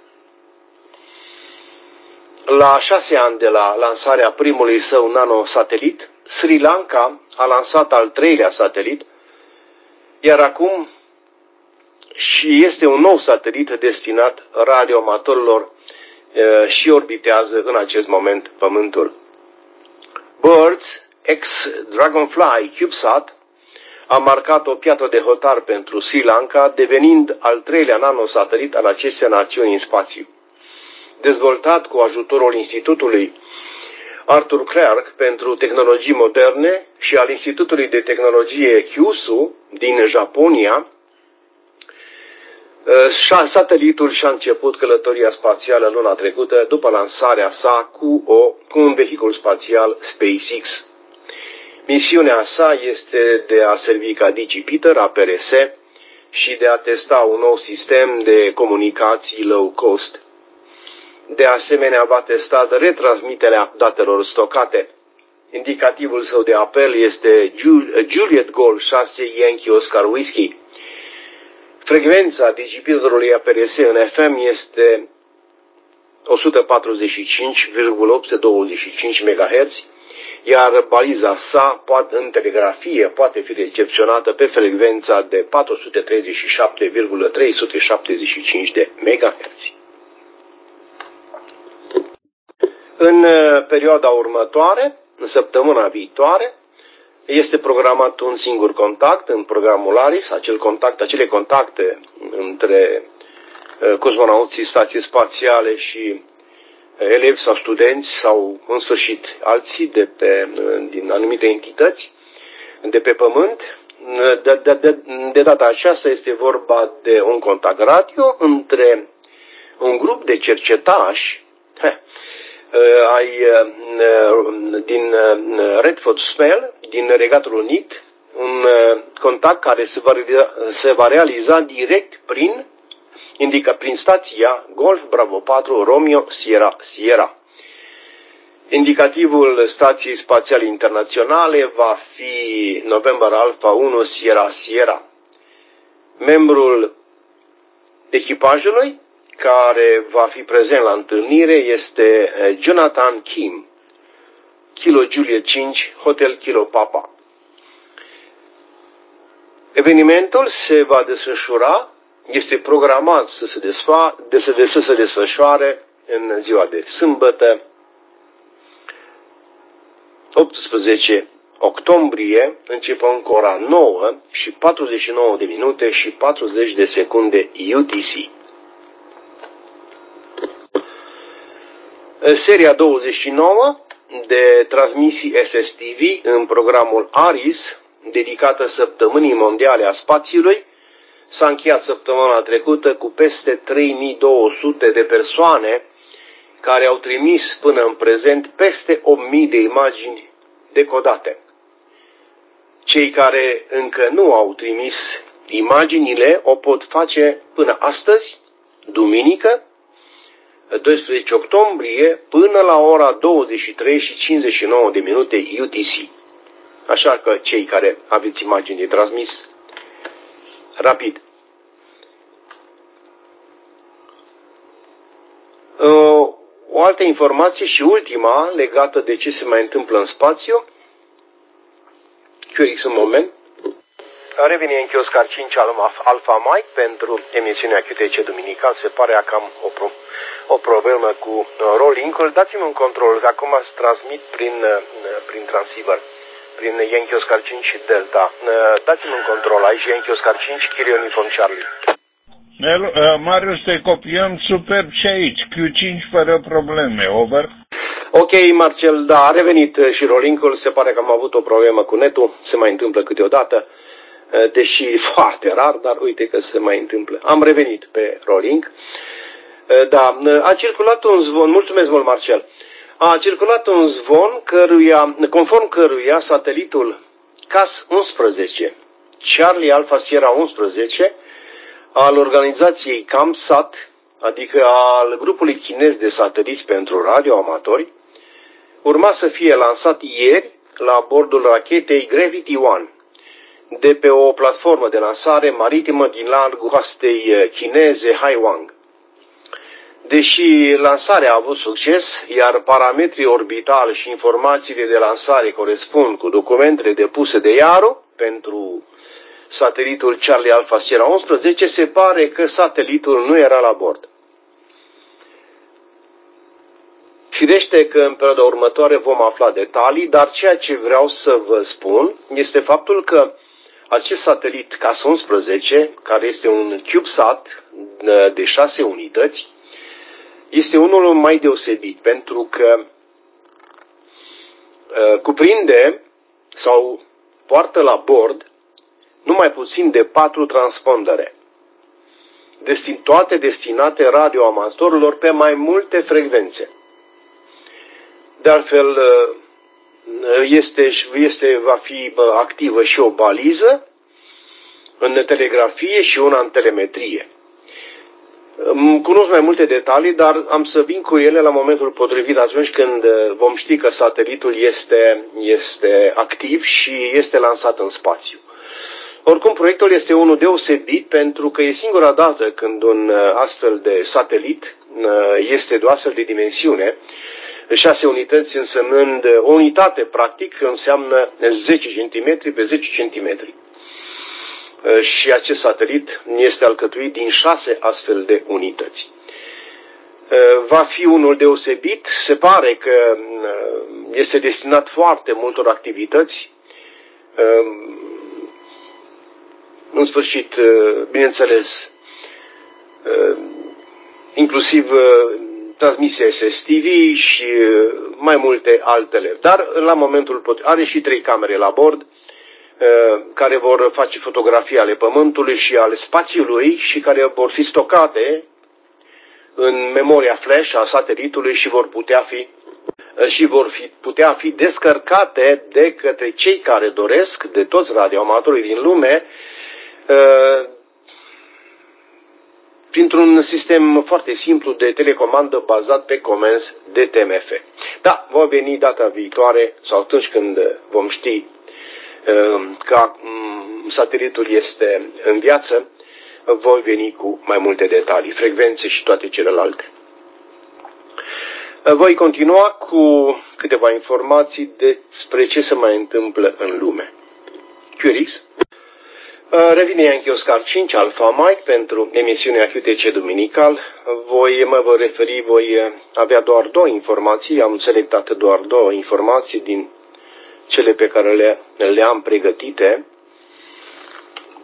La șase ani de la lansarea primului său nanosatelit, Sri Lanka a lansat al treilea satelit, iar acum și este un nou satelit destinat radioamatorilor și orbitează în acest moment Pământul. Birds X Dragonfly CubeSat a marcat o piatră de hotar pentru Sri Lanka, devenind al treilea nanosatelit al acestei națiuni în spațiu. Dezvoltat cu ajutorul Institutului Arthur Clarke pentru tehnologii moderne și al Institutului de Tehnologie Kyushu din Japonia, satelitul și-a început călătoria spațială luna trecută după lansarea sa cu, o, cu un vehicul spațial SpaceX. Misiunea sa este de a servi ca DigiPeter a P R S și de a testa un nou sistem de comunicații low cost. De asemenea, va testa retransmiterea datelor stocate. Indicativul său de apel este Juliet Golf șase Yankee Oscar Whiskey. Frecvența DigiPeterului A P R S în F M este o sută patruzeci și cinci virgulă opt sute douăzeci și cinci megahertz, iar baliza sa poate, în telegrafie poate fi recepționată pe frecvența de patru sute treizeci și șapte virgulă trei sute șaptezeci și cinci de megahertz. În perioada următoare, în săptămâna viitoare, este programat un singur contact în programul ARIS, acel contact, acele contacte între cosmonauții stației spațiale și elevi sau studenți sau în sfârșit alții de pe, din anumite entități de pe Pământ. De, de, de, de data aceasta este vorba de un contact radio între un grup de cercetași ai, din Redford Smell, din Regatul Unit, un contact care se va, se va realiza direct prin, indica prin stația Golf Bravo patru Romeo Sierra Sierra. Indicativul Stației Spațiale Internaționale va fi November Alpha unu Sierra Sierra. Membrul echipajului care va fi prezent la întâlnire este Jonathan Kim, Kilo Juliet cinci, Hotel Kilo Papa. Evenimentul se va desfășura, este programat să se, desfa, de, de, să se desfășoare în ziua de sâmbătă, optsprezece octombrie, începând cu ora nouă și patruzeci și nouă de minute și patruzeci de secunde U T C. Seria douăzeci și nouă de transmisii S S T V în programul ARIS, dedicată Săptămânii Mondiale a Spațiului, s-a încheiat săptămâna trecută cu peste trei mii două sute de persoane care au trimis până în prezent peste opt mii de imagini decodate. Cei care încă nu au trimis imaginile o pot face până astăzi, duminică, doisprezece octombrie, până la ora douăzeci și trei și cincizeci și nouă de minute U T C. Așa că cei care aveți imagini de transmis, rapid. O altă informație și ultima legată de ce se mai întâmplă în spațiu. Curix un moment. Revine în Chioscar cinci Alpha Mike pentru emisiunea Q T C Duminical. Se pare că am o, pro o problemă cu rolling-ul. Dați-mi un control, că acum se transmit prin, prin transceiver, prin Yankee Oscar cinci Delta. Dați-mi un control aici, Yankee Oscar cinci, Kilo Uniform Charlie. Marius, te copiem superb și aici, Q cinci fără probleme, over. Ok, Marcel, da, a revenit și rolling-ul. Se pare că am avut o problemă cu netul, se mai întâmplă câteodată, deși foarte rar, dar uite că se mai întâmplă. Am revenit pe rolling. Da, a circulat un zvon, mulțumesc mult, Marcel, a circulat un zvon căruia, conform căruia satelitul C A S unsprezece, Charlie Alpha Sierra unsprezece, al organizației CAMSAT, adică al grupului chinez de sateliți pentru radioamatori, urma să fie lansat ieri la bordul rachetei Gravity One, de pe o platformă de lansare maritimă din largul coastei chineze Haiwang. Deși lansarea a avut succes, iar parametrii orbitali și informațiile de lansare corespund cu documentele depuse de I A R O pentru satelitul Charlie Alpha Sierra unsprezece, se pare că satelitul nu era la bord. Firește că în perioada următoare vom afla detalii, dar ceea ce vreau să vă spun este faptul că acest satelit C A S unsprezece, care este un CubeSat de șase unități, este unul mai deosebit, pentru că uh, cuprinde sau poartă la bord numai puțin de patru transpondere, destin, toate destinate radioamatorilor pe mai multe frecvențe. De altfel, este, este, va fi activă și o baliză în telegrafie și una în telemetrie. Cunosc mai multe detalii, dar am să vin cu ele la momentul potrivit, atunci când vom ști că satelitul este, este activ și este lansat în spațiu. Oricum, proiectul este unul deosebit, pentru că e singura dată când un astfel de satelit este de o astfel de dimensiune, șase unități însemnând o unitate, practic, înseamnă zece centimetri pe zece centimetri. Și acest satelit este alcătuit din șase astfel de unități. Va fi unul deosebit, se pare că este destinat foarte multor activități. În sfârșit, bineînțeles, inclusiv transmisie S S T V și mai multe altele. Dar la momentul potrivit are și trei camere la bord care vor face fotografii ale Pământului și ale spațiului și care vor fi stocate în memoria flash a satelitului și vor putea fi și vor fi, putea fi descărcate de către cei care doresc, de toți radioamatorii din lume, printr-un sistem foarte simplu de telecomandă bazat pe comenzi de T M F. Da, vom veni data viitoare sau atunci când vom ști că satelitul este în viață, voi veni cu mai multe detalii, frecvențe și toate celelalte. Voi continua cu câteva informații despre ce se mai întâmplă în lume. Curix. Revine Yankee Oscar cinci Alpha Mike pentru emisiunea Q T C Duminical. Voi mă voi referi, voi avea doar două informații, am selectat doar două informații din cele pe care le, le am pregătite.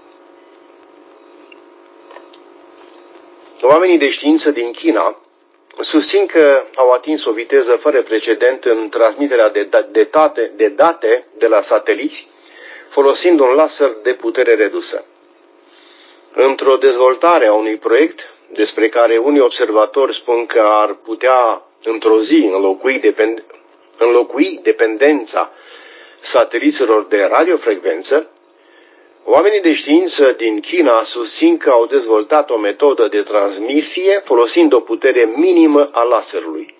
Oamenii de știință din China susțin că au atins o viteză fără precedent în transmiterea de, de, date, de date de la sateliți, folosind un laser de putere redusă. Într-o dezvoltare a unui proiect, despre care unii observatori spun că ar putea într-o zi înlocui, depend, înlocui dependența sateliților de radiofrecvență, oamenii de știință din China susțin că au dezvoltat o metodă de transmisie folosind o putere minimă a laserului.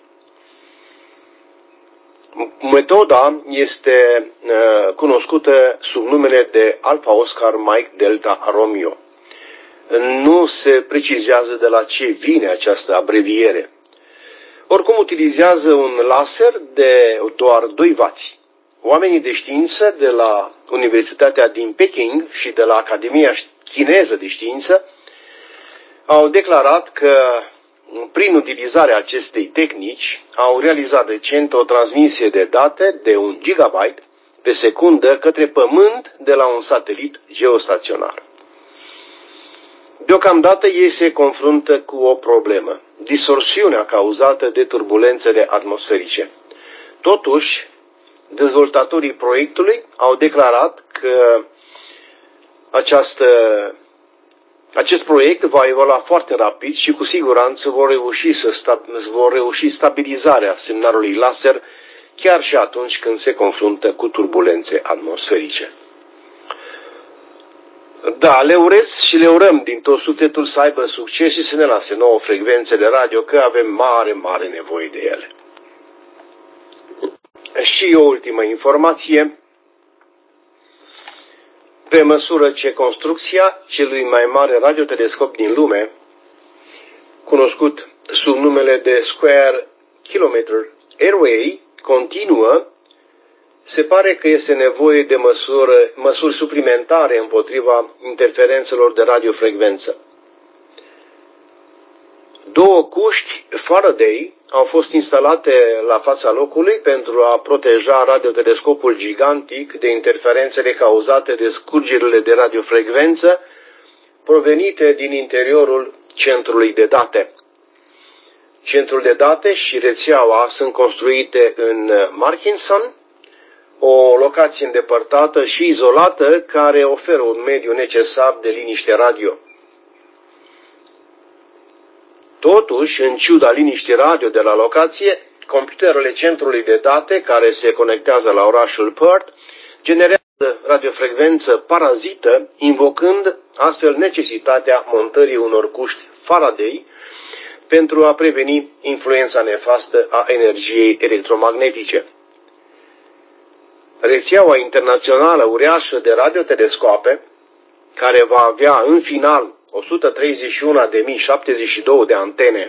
Metoda este uh, cunoscută sub numele de Alpha Oscar Mike Delta Romeo. Nu se precizează de la ce vine această abreviere. Oricum utilizează un laser de doar doi wați. Oamenii de știință de la Universitatea din Peking și de la Academia Chineză de Știință au declarat că prin utilizarea acestei tehnici au realizat recent o transmisie de date de un gigabyte pe secundă către Pământ de la un satelit geostaționar. Deocamdată ei se confruntă cu o problemă, distorsiunea cauzată de turbulențele atmosferice. Totuși, dezvoltatorii proiectului au declarat că această, acest proiect va evolua foarte rapid și cu siguranță vor reuși, să sta, vor reuși stabilizarea semnalului laser chiar și atunci când se confruntă cu turbulențe atmosferice. Da, le urez și le urăm din tot sufletul să aibă succes și să ne lase nouă frecvențele radio, că avem mare, mare nevoie de ele. Și o ultimă informație. Pe măsură ce construcția celui mai mare radiotelescop din lume, cunoscut sub numele de Square Kilometer Array, continuă, se pare că este nevoie de măsură, măsuri suplimentare împotriva interferențelor de radiofrecvență. Două cuști Faraday au fost instalate la fața locului pentru a proteja radiotelescopul gigantic de interferențele cauzate de scurgerile de radiofrecvență provenite din interiorul centrului de date. Centrul de date și rețeaua sunt construite în Markinson, o locație îndepărtată și izolată care oferă un mediu necesar de liniște radio. Totuși, în ciuda liniștii radio de la locație, computerele centrului de date care se conectează la orașul Perth generează radiofrecvență parazită, invocând astfel necesitatea montării unor cuști Faraday pentru a preveni influența nefastă a energiei electromagnetice. Rețeaua internațională uriașă de radiotelescoape, care va avea în final o sută treizeci și unu de mii șaptezeci și două de antene,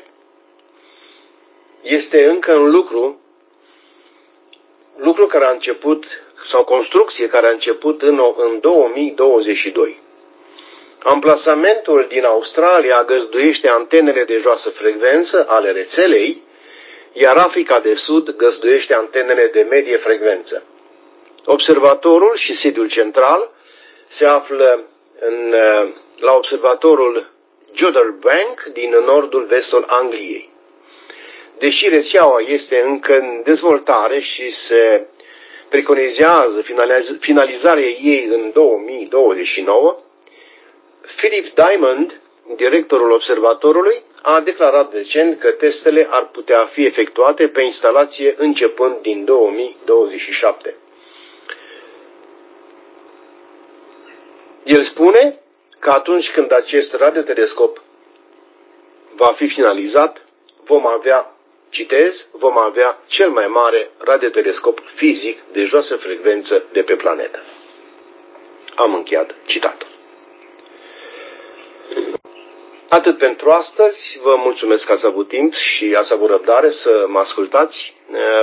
este încă în lucru, lucru care a început, sau construcție care a început în, în două mii douăzeci și doi. Amplasamentul din Australia găzduiește antenele de joasă frecvență ale rețelei, iar Africa de Sud găzduiește antenele de medie frecvență. Observatorul și sediul central se află în, la observatorul Jodrell din nordul vestul Angliei. Deși rețeaua este încă în dezvoltare și se preconizează finalizarea ei în două mii douăzeci și nouă, Philip Diamond, directorul observatorului, a declarat recent că testele ar putea fi efectuate pe instalație începând din două mii douăzeci și șapte. El spune că atunci când acest radiotelescop va fi finalizat, vom avea, citez, vom avea cel mai mare radiotelescop fizic de joasă frecvență de pe planetă. Am încheiat citatul. Atât pentru astăzi, vă mulțumesc că ați avut timp și ați avut răbdare să mă ascultați.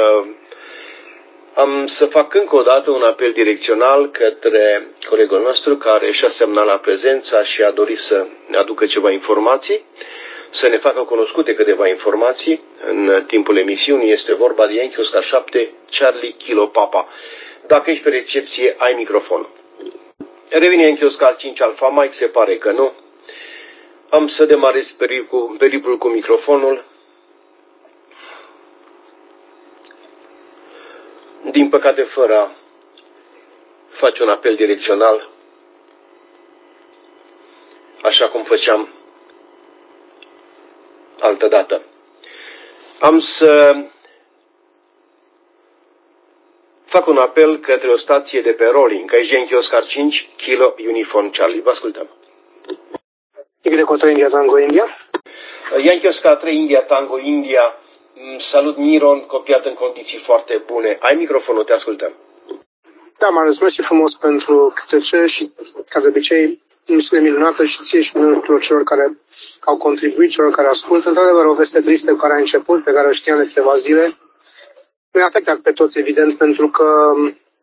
Am să fac încă o dată un apel direcțional către colegul nostru care și-a semnat la prezența și a dorit să ne aducă ceva informații, să ne facă cunoscute câteva informații în timpul emisiunii. Este vorba de Yankee Oscar șapte, Charlie Kilo Papa. Dacă ești pe recepție, ai microfonul. Revine Yankee Oscar cinci Alpha Mike, se pare că nu. Am să demarez periplul cu microfonul. din păcate fără a face un apel direcțional, așa cum făceam altădată. Am să fac un apel către o stație de pe Rolling, aici Yankee Oscar cinci, Kilo Uniform Charlie. Vă ascultăm. Eco trei India Tango India. Yankee Oscar trei India Tango India. Salut, Miron, copiat în condiții foarte bune. Ai microfonul, te ascultăm. Da, Marius, mersi frumos pentru Q T C și, ca de obicei, emisiune minunată și ție și tuturor celor care au contribuit, celor care ascultă. Într-adevăr, o veste tristă care a început, pe care o știam de câteva zile. Ne afectat pe toți, evident, pentru că,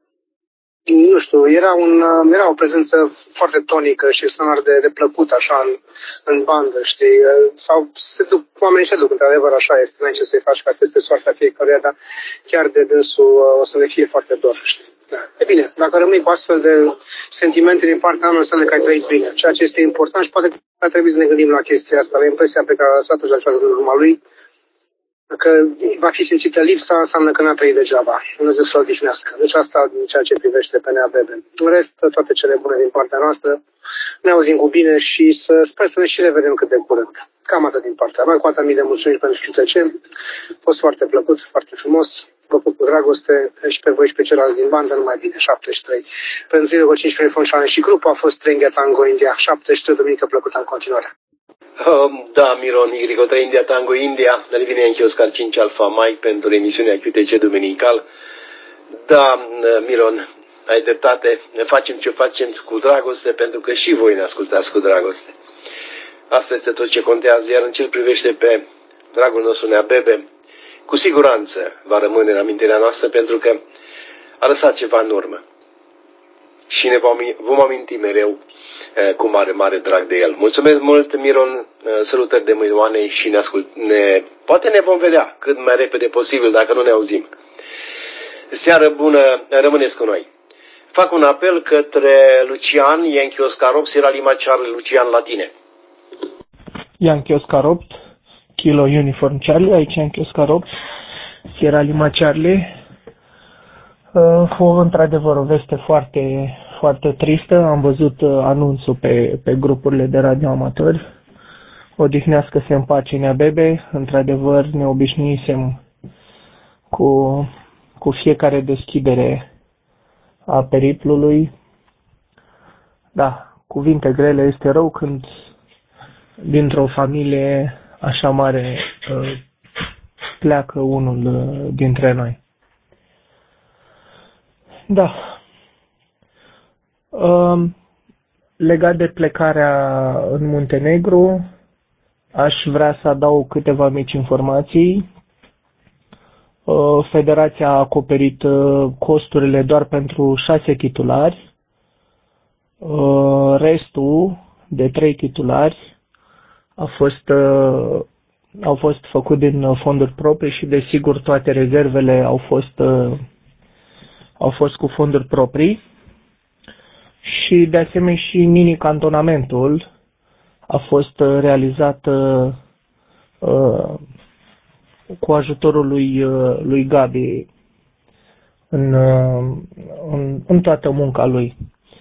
nu știu, era, un, era o prezență foarte tonică și extraordinar de, de plăcută, așa, în, în bandă, știi? Sau se duc, oamenii se duc, într-adevăr, așa este, n-ai ce să-i faci, că asta este soarta fiecăruia, dar chiar de dânsul o să ne fie foarte dor, știi? Da. E bine, dacă rămâi cu astfel de sentimente din partea mea, înseamnă că ai trăit bine, ceea ce este important și poate că ar trebui să ne gândim la chestia asta, la impresia pe care a lăsat-o și la în urma lui. Dacă va fi simțită lipsa, înseamnă că n-a trăit degeaba. Dumnezeu să-l odihnească. Deci asta din ceea ce privește pe Nea Bebe. În rest, toate cele bune din partea noastră. Ne auzim cu bine și să sper să ne și revedem cât de curând. Cam atât din partea mea. Cu atât mii de mulțumiri pentru Q T C. A fost foarte plăcut, foarte frumos. Vă pup cu dragoste și pe voi și pe ceilalți din bandă, numai bine, șaptezeci și trei. Pentru Irigo cinci Uniform și grupul a fost trei India Tango India, șaptezeci și trei, duminică plăcută în continuare. Um, da, Miron, Irigo trei India Tango India, revine Yankee Oscar cinci Alpha Mike pentru emisiunea Q T C duminical. Da, Miron, ai dreptate, ne facem ce facem cu dragoste, pentru că și voi ne ascultați cu dragoste. Asta este tot ce contează, iar în ce privește pe dragul nostru Nea Bebe, cu siguranță va rămâne în amintirea noastră, pentru că a lăsat ceva în urmă. Și ne vom, vom aminti mereu cu mare, mare drag de el. Mulțumesc mult, Miron, salutări de milioane și ne ascult, ne, poate ne vom vedea cât mai repede posibil, dacă nu ne auzim. Seară bună, rămâneți cu noi. Fac un apel către Lucian, Yankee Oscar opt, Sierra Lima Charlie, Lucian, la tine. Yankee Oscar opt, Kilo Uniform Charlie, aici Yankee Oscar opt, Sierra Lima Charlie. Uh, într-adevăr, o veste foarte, foarte tristă. Am văzut uh, anunțul pe, pe grupurile de radioamatori. Odihnească-se în pace Nea Bebe. Într-adevăr, ne obișnuisem cu, cu fiecare deschidere a periplului. Da, cuvinte grele, este rău când dintr-o familie așa mare uh, pleacă unul uh, dintre noi. Da. Uh, legat de plecarea în Muntenegru, aș vrea să adaug câteva mici informații. Uh, Federația a acoperit uh, costurile doar pentru șase titulari. Uh, restul de trei titulari a fost, uh, au fost făcut din fonduri proprii și, desigur, toate rezervele au fost uh, au fost cu fonduri proprii și, de asemenea, și mini-cantonamentul a fost realizat uh, uh, cu ajutorul lui, uh, lui Gabi în, uh, în, în toată munca lui.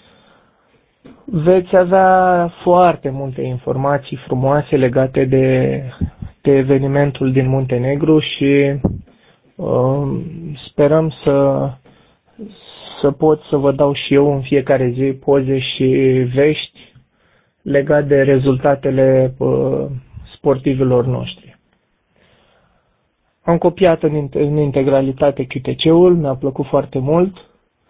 Veți avea foarte multe informații frumoase legate de, de evenimentul din Muntenegru și uh, sperăm să să pot să vă dau și eu în fiecare zi poze și vești legate de rezultatele uh, sportivilor noștri. Am copiat în, în integralitate Q T C-ul, mi-a plăcut foarte mult.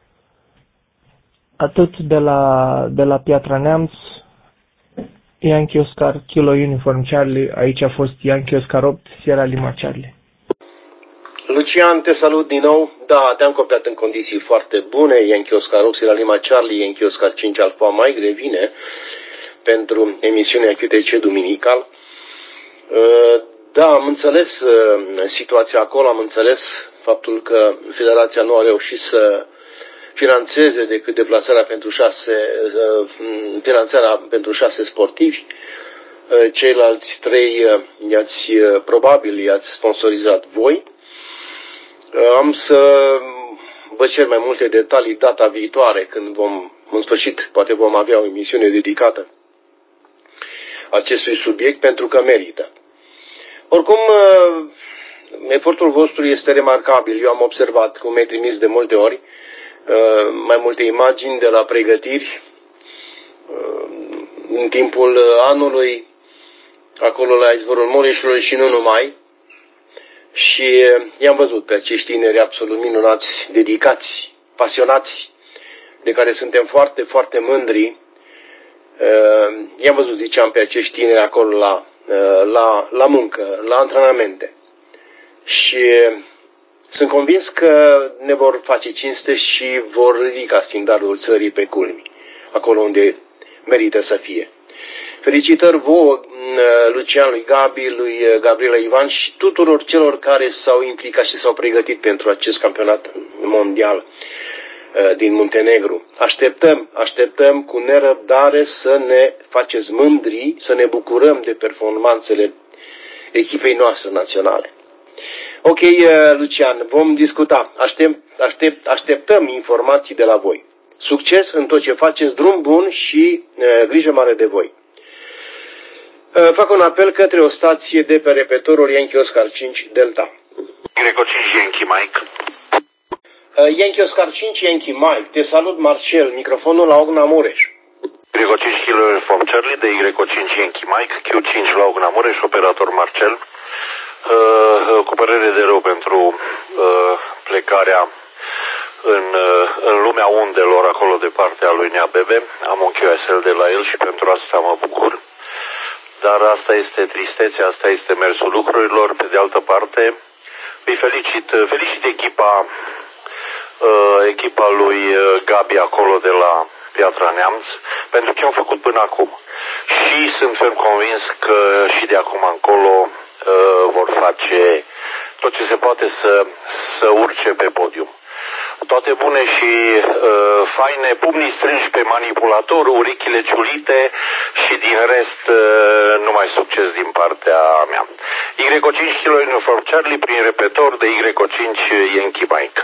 Atât de la, de la Piatra Neamț, Yankee Oscar Kilo Uniform Charlie, aici a fost Yankee Oscar opt, Sierra Lima Charlie. Lucian, te salut din nou. Da, te-am copiat în condiții foarte bune. Yankee Oscar opt, Sierra Lima Charlie, Yankee Oscar cinci Alpha Mike revine pentru emisiunea Q T C duminical. Da, am înțeles situația acolo, am înțeles faptul că Federația nu a reușit să finanțeze decât deplasarea pentru șase, finanțarea pentru șase sportivi. Ceilalți trei i-ați, probabil i-ați sponsorizat voi. Am să vă cer mai multe detalii data viitoare, când vom, în sfârșit, poate vom avea o emisiune dedicată acestui subiect, pentru că merită. Oricum, efortul vostru este remarcabil. Eu am observat, cum mi-ai trimis de multe ori, mai multe imagini de la pregătiri în timpul anului, acolo la izvorul Mureșului și nu numai. Și i-am văzut pe acești tineri absolut minunați, dedicați, pasionați, de care suntem foarte, foarte mândri. I-am văzut, ziceam, pe acești tineri acolo la, la, la muncă, la antrenamente. Și sunt convins că ne vor face cinste și vor ridica standardul țării pe culmi, acolo unde merită să fie. Felicitări vouă, Lucian, lui Gabi, lui Gabriela Ivan și tuturor celor care s-au implicat și s-au pregătit pentru acest campionat mondial din Muntenegru. Așteptăm, așteptăm cu nerăbdare să ne faceți mândri, să ne bucurăm de performanțele echipei noastre naționale. Ok, Lucian, vom discuta. Aștept, aștept, așteptăm informații de la voi. Succes în tot ce faceți, drum bun și uh, grijă mare de voi. Uh, fac un apel către o stație de pe repetorul Yankee Oscar cinci Delta. Greco cinci Yankee Mike. Uh, Yankee Oscar cinci Yankee Mike. Te salut, Marcel. Microfonul la Ogna Mureș. Greco cinci Kilo Uniform Charlie de Greco cinci Yankee Mike. Q cinci la Ogna Mureș, operator Marcel. Uh, cu părere de rău pentru uh, plecarea în, uh, în lumea undelor acolo de partea lui Nea Bebe. Am un Q S L de la el și pentru asta mă bucur. Dar asta este tristețea, asta este mersul lucrurilor. Pe de altă parte, îi felicit, felicit echipa, uh, echipa lui Gabi acolo de la Piatra Neamț pentru ce au făcut până acum. Și sunt ferm convins că și de acum încolo Uh, vor face tot ce se poate să, să urce pe podium. Toate bune și uh, faine, pumnii strânși pe manipulator, urechile ciulite și din rest uh, numai succes din partea mea. Y cinci Kilo Uniform Charlie prin repetor de Y cinci Yankee Mike.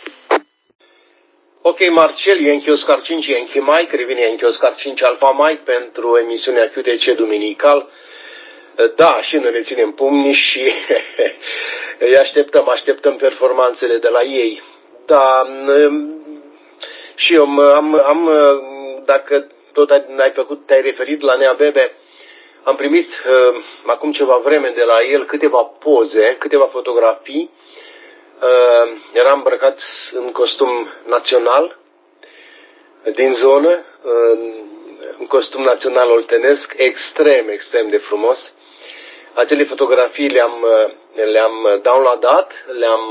Ok, Marcel, Yankee Oscar cinci Yankee Mike, revine Yankee Oscar cinci Alpha Mike pentru emisiunea Q T C duminical. Da, și noi le ținem pumnii și îi așteptăm, așteptăm performanțele de la ei. Da, și eu am, am dacă tot ai făcut, te-ai referit la Nea Bebe, am primit uh, acum ceva vreme de la el câteva poze, câteva fotografii. Uh, era îmbrăcat în costum național din zonă, uh, în costum național oltenesc, extrem, extrem de frumos. Acele fotografii le-am le-am downloadat, le-am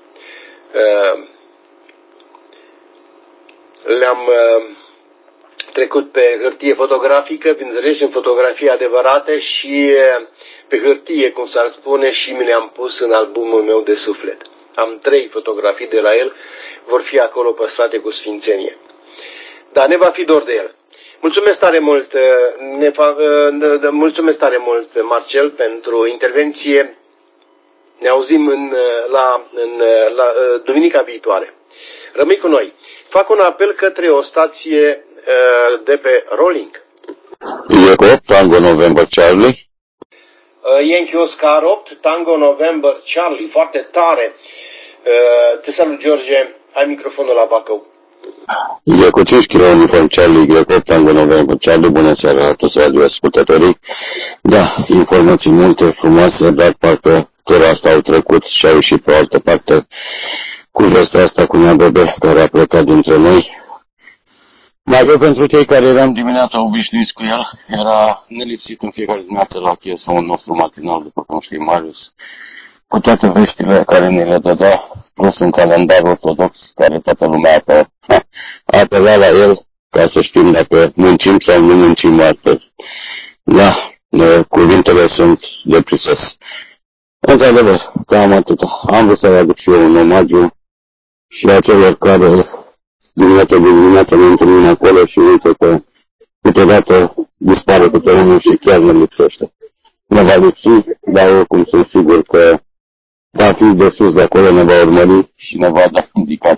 le-am trecut pe hârtie fotografică, bineînțeles, în fotografii adevărate și pe hârtie, cum s-ar spune, și mi le-am pus în albumul meu de suflet. Am trei fotografii de la el, vor fi acolo păstrate cu sfințenie. Dar ne va fi dor de el. Mulțumesc tare mult, ne fa, mulțumesc tare mult, Marcel, pentru intervenție. Ne auzim în, la, în, la duminica viitoare. Rămâi cu noi. Fac un apel către o stație de pe Rolling. Eco opt, Tango November Charlie. Yankee Oscar opt, Tango November Charlie. Foarte tare. Te salut, George. Ai microfonul la Bacău. Eco cinci Kilo Uniform Charlie, Greco opt, Tango November Charlie. Bună seara la toți radioascultătorii. Da, informații multe, frumoase, dar parcă tura asta au trecut și au ieșit pe o altă parte cu vestea asta cu Nea Bebe, care a plecat dintre noi. Mai rău pentru cei care eram dimineața obișnuiți cu el, era nelipsit în fiecare dimineață la chiesul nostru matinal, după cum știi, Marius, cu toate veștile care ne le dădea, plus un calendar ortodox care toată lumea a apelat la el ca să știm dacă muncim sau nu muncim astăzi. Da, cuvintele sunt de prisos. Într-adevăr, cam atâta. Am vrut să-i aduc și eu un omagiu și a celor care dimineața de dimineața ne întâlnim acolo și uite că câteodată dispare câte unul și chiar ne lipsește. Ne va lipsi, dar oricum sunt sigur că va fi de sus de acolo, ne va urmări și ne va da indicații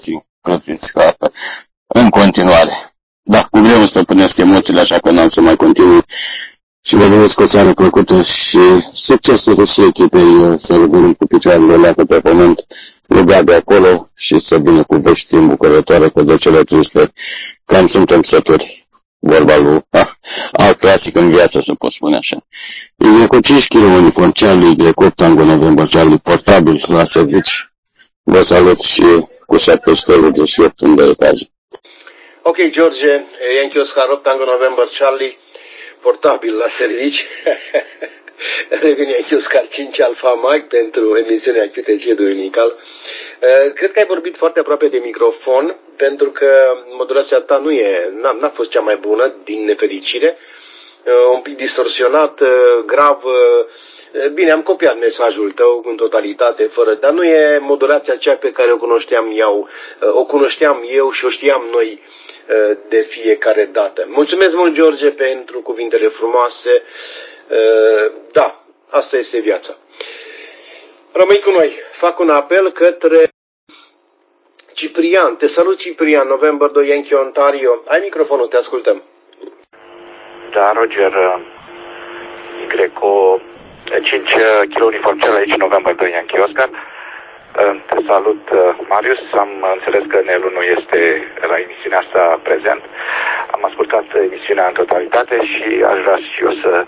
plătiți ca în continuare. Da, cu greu îmi stăpânesc emoțiile, așa că n-am să mai continui. Și vă doresc o seară plăcută și succes totuși echipei să revenim cu picioarele leacă pe pământ, legat de acolo și să vină cu vești îmbucurătoare cu de cele triste. Cam suntem sături, vorba lui, ah, alt clasic în viață, să pot spune așa. E cu cinci kilograme uniform Charlie, Y opt Tango November Charlie, portabil la servici. Vă salut și cu șapte sute optzeci și opt în etaj. Ok, George, Yankee Oscar opt Tango November Charlie, portabil la servici. Revin Yankee Oscar cinci Alpha Mike pentru emisiunea Q T C Dominical. Cred că ai vorbit foarte aproape de microfon, pentru că modulația ta nu e, n-a fost cea mai bună, din nefericire. Un pic distorsionat, grav. Bine, am copiat mesajul tău în totalitate, fără, dar nu e modulația cea pe care o cunoșteam eu, o cunoșteam eu și o știam noi de fiecare dată. Mulțumesc mult, George, pentru cuvintele frumoase. Da, asta este viața. Rămâi cu noi. Fac un apel către Ciprian. Te salut, Ciprian, November doi Yankee Ontario. Ai microfonul, te ascultăm. Da, Roger, Greco cinci kilo uniform cel aici, November doi Yankee Oscar. Te salut, Marius. Am înțeles că Nelu nu este la emisiunea asta prezent. Am ascultat emisiunea în totalitate și aș vrea și eu să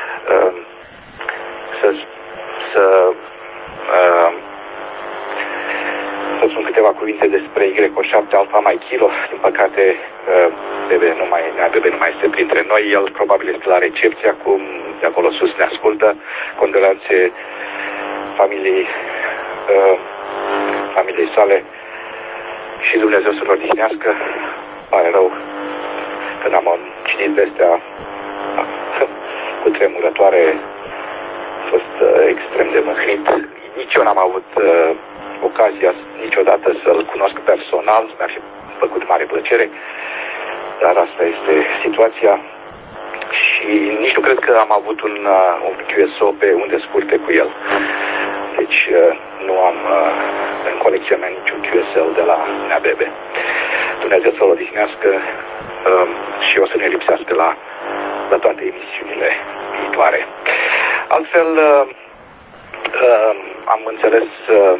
să să, să spun câteva cuvinte despre Y șapte Alpha Mike Kilo. Din păcate, bebe nu mai, bebe nu mai este printre noi. El probabil este la recepție acum, de acolo sus ne ascultă. Condoleanțe familiei familiei sale și Dumnezeu să-l odihnească. Pare rău când am citit vestea cu tremurătoare, a fost uh, extrem de mâhnit. Nici eu n-am avut uh, ocazia niciodată să-l cunosc personal, mi-a fi făcut mare plăcere, dar asta este situația și nici nu cred că am avut un, uh, un Q S O pe unde scurte cu el. Deci uh, nu am uh, în colecția mea niciun Q S L de la N A B B. Dumnezeu să-l odihnească uh, și o să ne lipsească la, la toate emisiunile viitoare. Altfel, uh, uh, am înțeles uh,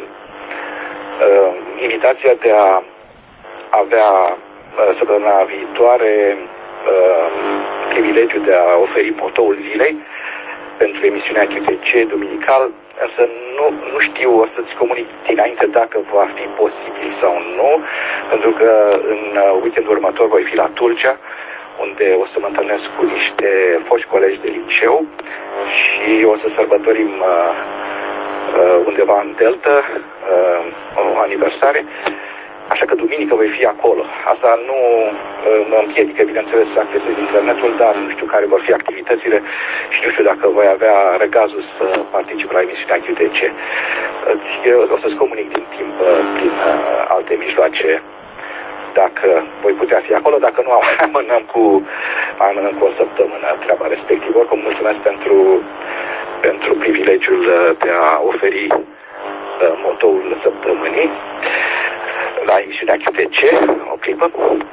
uh, invitația de a avea uh, săptămâna viitoare uh, privilegiul de a oferi motoul zilei pentru emisiunea Q T C Dominical, însă nu, nu știu, o să-ți comunic dinainte dacă va fi posibil sau nu, pentru că în weekendul următor voi fi la Tulcea, unde o să mă întâlnesc cu niște foști colegi de liceu și o să sărbătorim uh, uh, undeva în Delta uh, o aniversare, așa că duminică voi fi acolo. Asta nu uh, mă împiedică, bineînțeles, să accesez internetul, dar nu știu care vor fi activitățile și nu știu dacă voi avea răgazul să particip la emisiunea Q T C. Uh, o să-ți comunic din timp uh, prin uh, alte mijloace dacă voi putea fi acolo, dacă nu amânăm cu, amânăm cu o săptămână treaba respectivă. Oricum, mulțumesc pentru, pentru privilegiul de a oferi uh, motoul săptămânii la emisiunea Q T C, o clipă.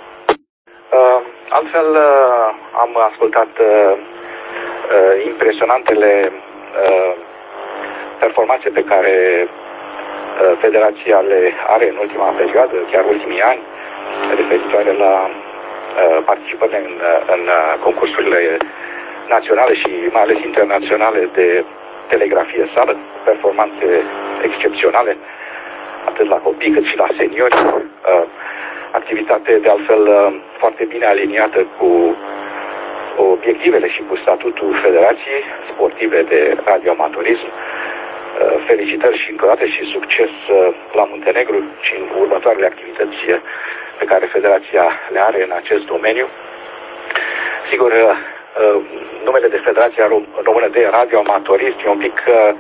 Uh, altfel, uh, am ascultat uh, uh, impresionantele uh, performanțe pe care uh, Federația le are în ultima perioadă, chiar ultimii ani, referitoare la uh, participările în, în uh, concursurile naționale și mai ales internaționale de telegrafie sală, performanțe excepționale, atât la copii cât și la seniori, uh, activitate de altfel uh, foarte bine aliniată cu obiectivele și cu statutul Federației Sportive de Radioamatorism. Uh, felicitări și încă o dată și succes uh, la Muntenegru și în următoarele activități pe care Federația le are în acest domeniu. Sigur, uh, numele de Federația Română de Radioamatorism e un pic uh,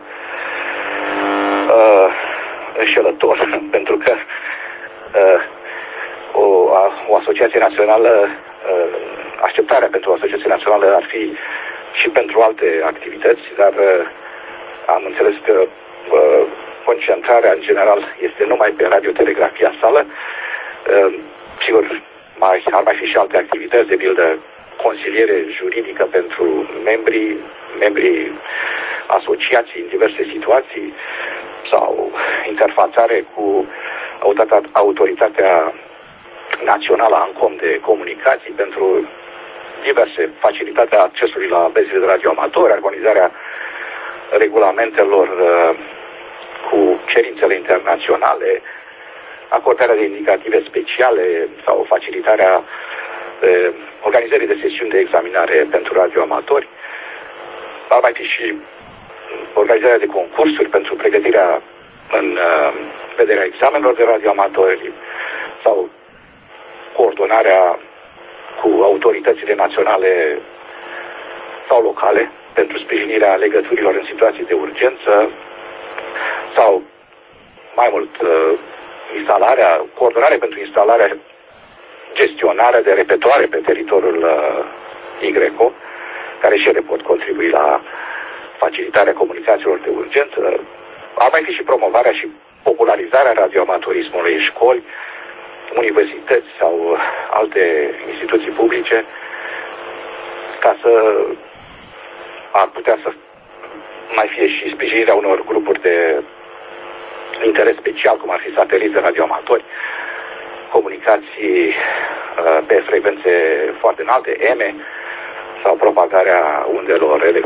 uh, înșelător, pentru că uh, o, o asociație națională, uh, așteptarea pentru o asociație națională ar fi și pentru alte activități, dar uh, am înțeles că uh, concentrarea în general este numai pe radiotelegrafia sală. Sigur, mai, ar mai fi și alte activități, de pildă consiliere juridică pentru membrii, membrii asociații în diverse situații sau interfațare cu Autoritatea Națională ANCOM de Comunicații pentru diverse facilitatea accesului la benzile de radioamatori, armonizarea regulamentelor uh, cu cerințele internaționale, acordarea de indicative speciale sau facilitarea uh, organizării de sesiuni de examinare pentru radioamatori. Ar mai fi și organizarea de concursuri pentru pregătirea în uh, vederea examenelor de radioamatori sau coordonarea cu autoritățile naționale sau locale pentru sprijinirea legăturilor în situații de urgență sau mai mult instalarea, coordonare pentru instalarea, gestionarea de repetoare pe teritoriul Y R E C O, care și ele pot contribui la facilitarea comunicațiilor de urgență. Ar mai fi și promovarea și popularizarea radioamatorismului în școli, universități sau alte instituții publice, ca să ar putea să mai fie și sprijinirea unor grupuri de interes special, cum ar fi sateliți de radioamatori, comunicații pe frecvențe foarte înalte, E M E, sau propagarea undelor ele.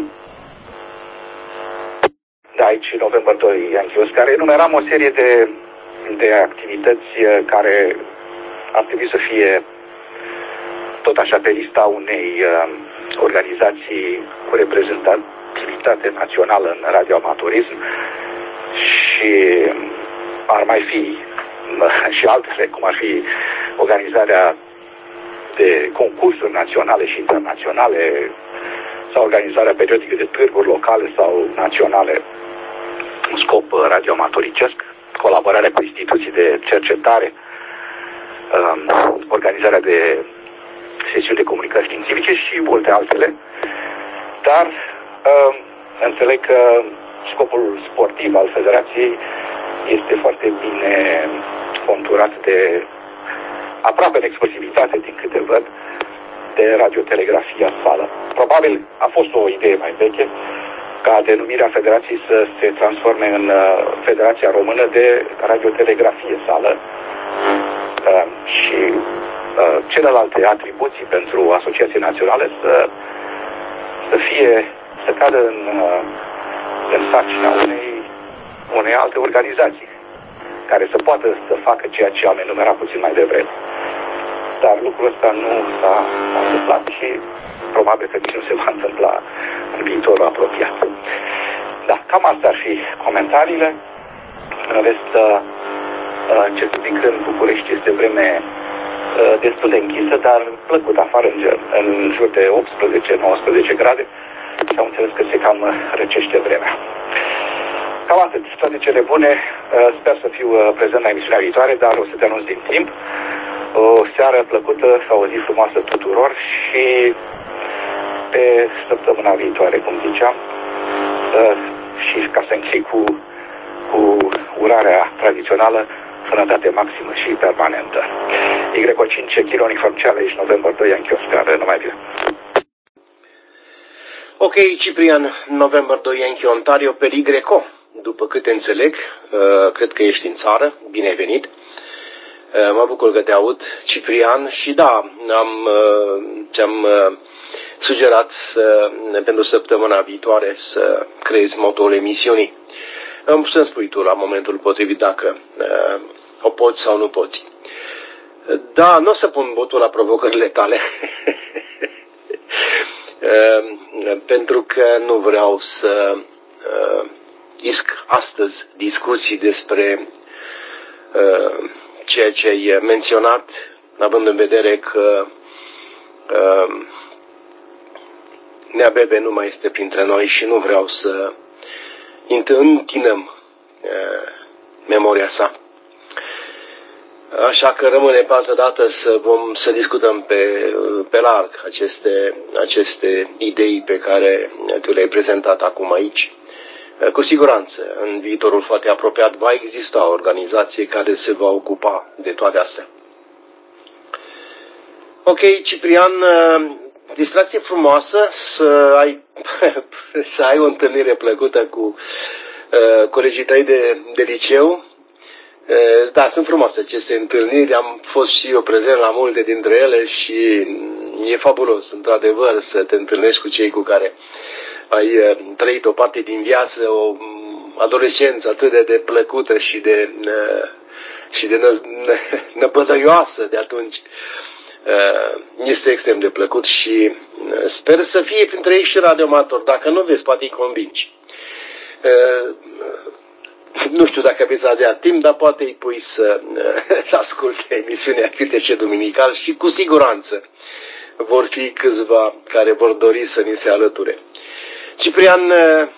De aici, November doi, Ianchios, care enumeram o serie de, de activități care ar trebui să fie tot așa pe lista unei uh, organizații cu reprezentativitate națională în radioamatorism și ar mai fi uh, și altele, cum ar fi organizarea de concursuri naționale și internaționale sau organizarea periodică de târguri locale sau naționale în scop radioamatoricesc, colaborarea cu instituții de cercetare, organizarea de sesiuni de comunicări științifice și multe altele, dar uh, înțeleg că scopul sportiv al Federației este foarte bine conturat de aproape în exclusivitate, din câte văd, de radiotelegrafia sală. Probabil a fost o idee mai veche ca denumirea Federației să se transforme în uh, Federația Română de Radiotelegrafie sală uh, și uh, celelalte atribuții pentru asociații naționale să, să fie, să cadă în, uh, în sarcina unei, unei alte organizații care să poată să facă ceea ce am enumerat puțin mai devreme. Dar lucrul ăsta nu s-a întâmplat și probabil că nici nu se va întâmpla în viitorul apropiat. Da, cam astea ar fi comentariile. În rest, ce să zic, în București este vreme destul de închisă, dar plăcut afară, în, în jur de optsprezece nouăsprezece grade și am înțeles că se cam răcește vremea. Cam atât. Toate cele bune. Sper să fiu prezent la emisiunea viitoare, dar o să te anunț din timp. O seară plăcută sau o zi frumoasă tuturor și pe săptămâna viitoare, cum ziceam, și ca să închei cu, cu urarea tradițională, sănătate maximă și permanentă. Y O cinci, Kilo Uniform Challenge, November doi, Yankee Oscar, numai bine. Ok, Ciprian, November doi, Yankee Ontario, pe Y O. După câte înțeleg, cred că ești în țară, bine ai venit. Mă bucur că te aud, Ciprian, și da, am, ți-am sugerat să, pentru săptămâna viitoare să creezi motoul emisiunii. Să-mi spui tu la momentul potrivit dacă o poți sau nu poți. Da, nu o să pun botul la provocările tale, pentru că nu vreau să isc astăzi discuții despre ceea ce ai menționat, având în vedere că uh, Nea Bebe nu mai este printre noi și nu vreau să întinăm uh, memoria sa. Așa că rămâne pe altă dată să vom să discutăm pe, pe larg aceste, aceste idei pe care tu le-ai prezentat acum aici. Cu siguranță, în viitorul foarte apropiat va exista o organizație care se va ocupa de toate astea. Ok, Ciprian, distracție frumoasă, să ai, să ai o întâlnire plăcută cu uh, colegii tăi de, de liceu. Uh, da, sunt frumoase aceste întâlniri, am fost și eu prezent la multe dintre ele și e fabulos, într-adevăr, să te întâlnești cu cei cu care ai uh, trăit o parte din viață, o adolescență atât de, de plăcută și de, uh, și de nă, nă, năpădăioasă de atunci. Este extrem de plăcut și sper să fie printre ei și radioamator. Dacă nu vezi, poate îi convingi. Nu știu dacă aveți avea timp, dar poate îi pui să, să asculte emisiunea Cântece Duminical și cu siguranță vor fi câțiva care vor dori să ni se alăture. Ciprian,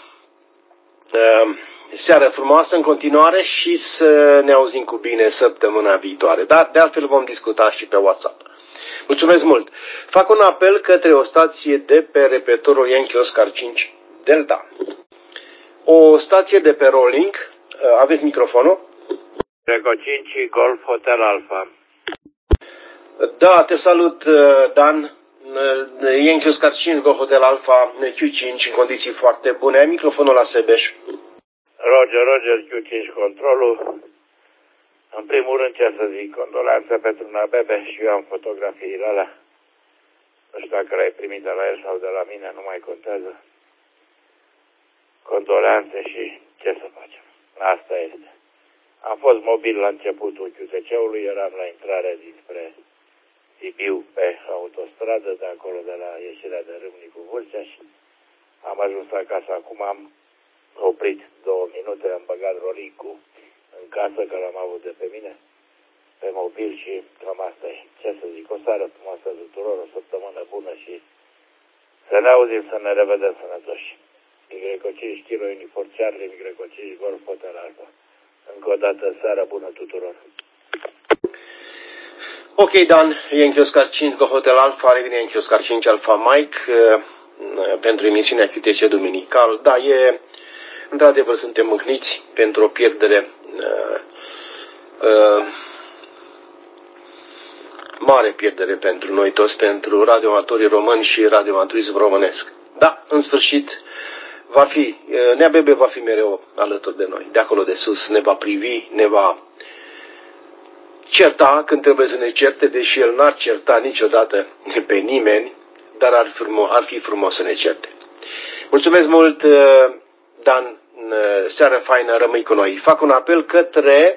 seară frumoasă în continuare și să ne auzim cu bine săptămâna viitoare. Dar de altfel vom discuta și pe WhatsApp. Mulțumesc mult! Fac un apel către o stație de pe repetorul Yankee Oscar cinci Delta. O stație de pe rolling. Aveți microfonul? Eco cinci Golf Hotel Alpha. Da, te salut, Dan. Yankee Oscar cinci Golf Hotel Alpha Q cinci în condiții foarte bune. Ai microfonul la Sebeș. Roger, Roger, Q cinci controlul. În primul rând, ce să zic, condoleanțe pentru Nabebe și eu am fotografiile alea. Nu știu dacă le-ai primit de la el sau de la mine, nu mai contează. Condoleanțe și ce să facem. Asta este. Am fost mobil la începutul Q T C-ului, eram la intrare dinspre Sibiu pe autostradă, de acolo de la ieșirea de Râmnicu Vâlcea și am ajuns acasă. Acum am oprit două minute, am băgat rolicul în casă, că l-am avut de pe mine, pe mobil și cam asta e. Ce să zic, o seară frumoasă tuturor, o săptămână bună și să ne auzim, să ne revedem sănătoși. Y cinci Kilo Uniform Charlie, Y cinci Golf Hotel Alpha. Încă o dată, seară bună tuturor. Ok, Dan, Yankee Oscar cinci Golf Hotel Alpha, revine Yankee Oscar cinci Alpha Mike pentru emisiunea Q T C Duminical. Da, e... Într-adevăr, suntem mâhniți pentru o pierdere uh, uh, mare pierdere pentru noi toți, pentru radioamatorii români și radioamatorism românesc. Da, în sfârșit, va fi, uh, Nea Bebe va fi mereu alături de noi. De acolo de sus ne va privi, ne va certa când trebuie să ne certe, deși el n-ar certa niciodată pe nimeni, dar ar, frumos, ar fi frumos să ne certe. Mulțumesc mult, uh, Dan, seară faină, rămâi cu noi. Fac un apel către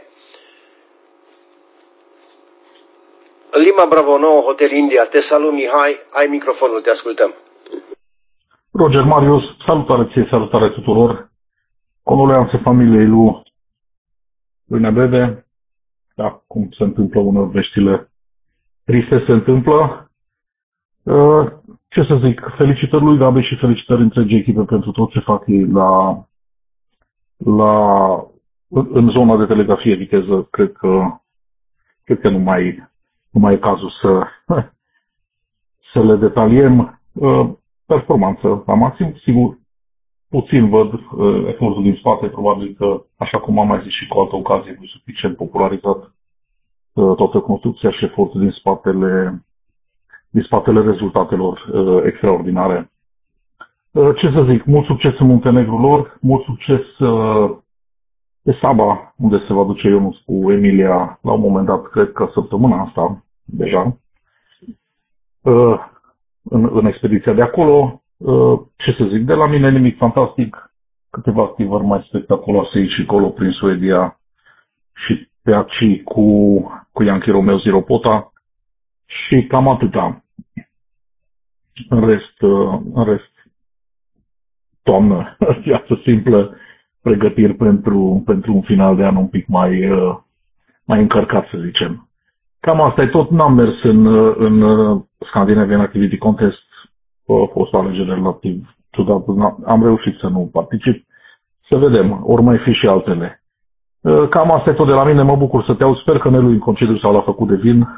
Lima Bravo nouă, Hotel India. Te salut, Mihai, ai microfonul, te ascultăm. Roger Marius, salutare ție, salutare tuturor. Condoleanțe familiei lui lui Nebede. Da, cum se întâmplă unor veștile triste se întâmplă. Ce să zic, felicitări lui Gabi și felicitări întregi echipe pentru tot ce fac ei la, la, în zona de telegrafie viteză. Cred că, cred că nu, mai, nu mai e cazul să, să le detaliem. Performanță la maxim, sigur, puțin văd efortul din spate, probabil că, așa cum am mai zis și cu altă ocazie, nu suficient popularizat toată construcția și efortul din spatele din spatele rezultatelor uh, extraordinare. Uh, ce să zic, mult succes în Muntenegru lor, mult succes uh, pe Saba, unde se va duce Ionuț cu Emilia la un moment dat, cred că săptămâna asta, deja, uh, în, în expediția de acolo. Uh, ce să zic, de la mine nimic fantastic, câteva activări mai spectaculoase aici și acolo prin Suedia și pe aici cu, cu Yankee Romeo Zero Pota și cam atâta. În rest, în rest, toamnă, viață simplă, pregătiri pentru, pentru un final de an un pic mai, mai încărcat, să zicem. Cam asta e tot. N-am mers în, în Scandinavian Activity Contest, a fost o alegere relativ ciudată, am reușit să nu particip. Să vedem, ori mai fi și altele. Cam asta e tot de la mine, mă bucur să te aud, sper că Nelu în concediu sau la făcut de vin.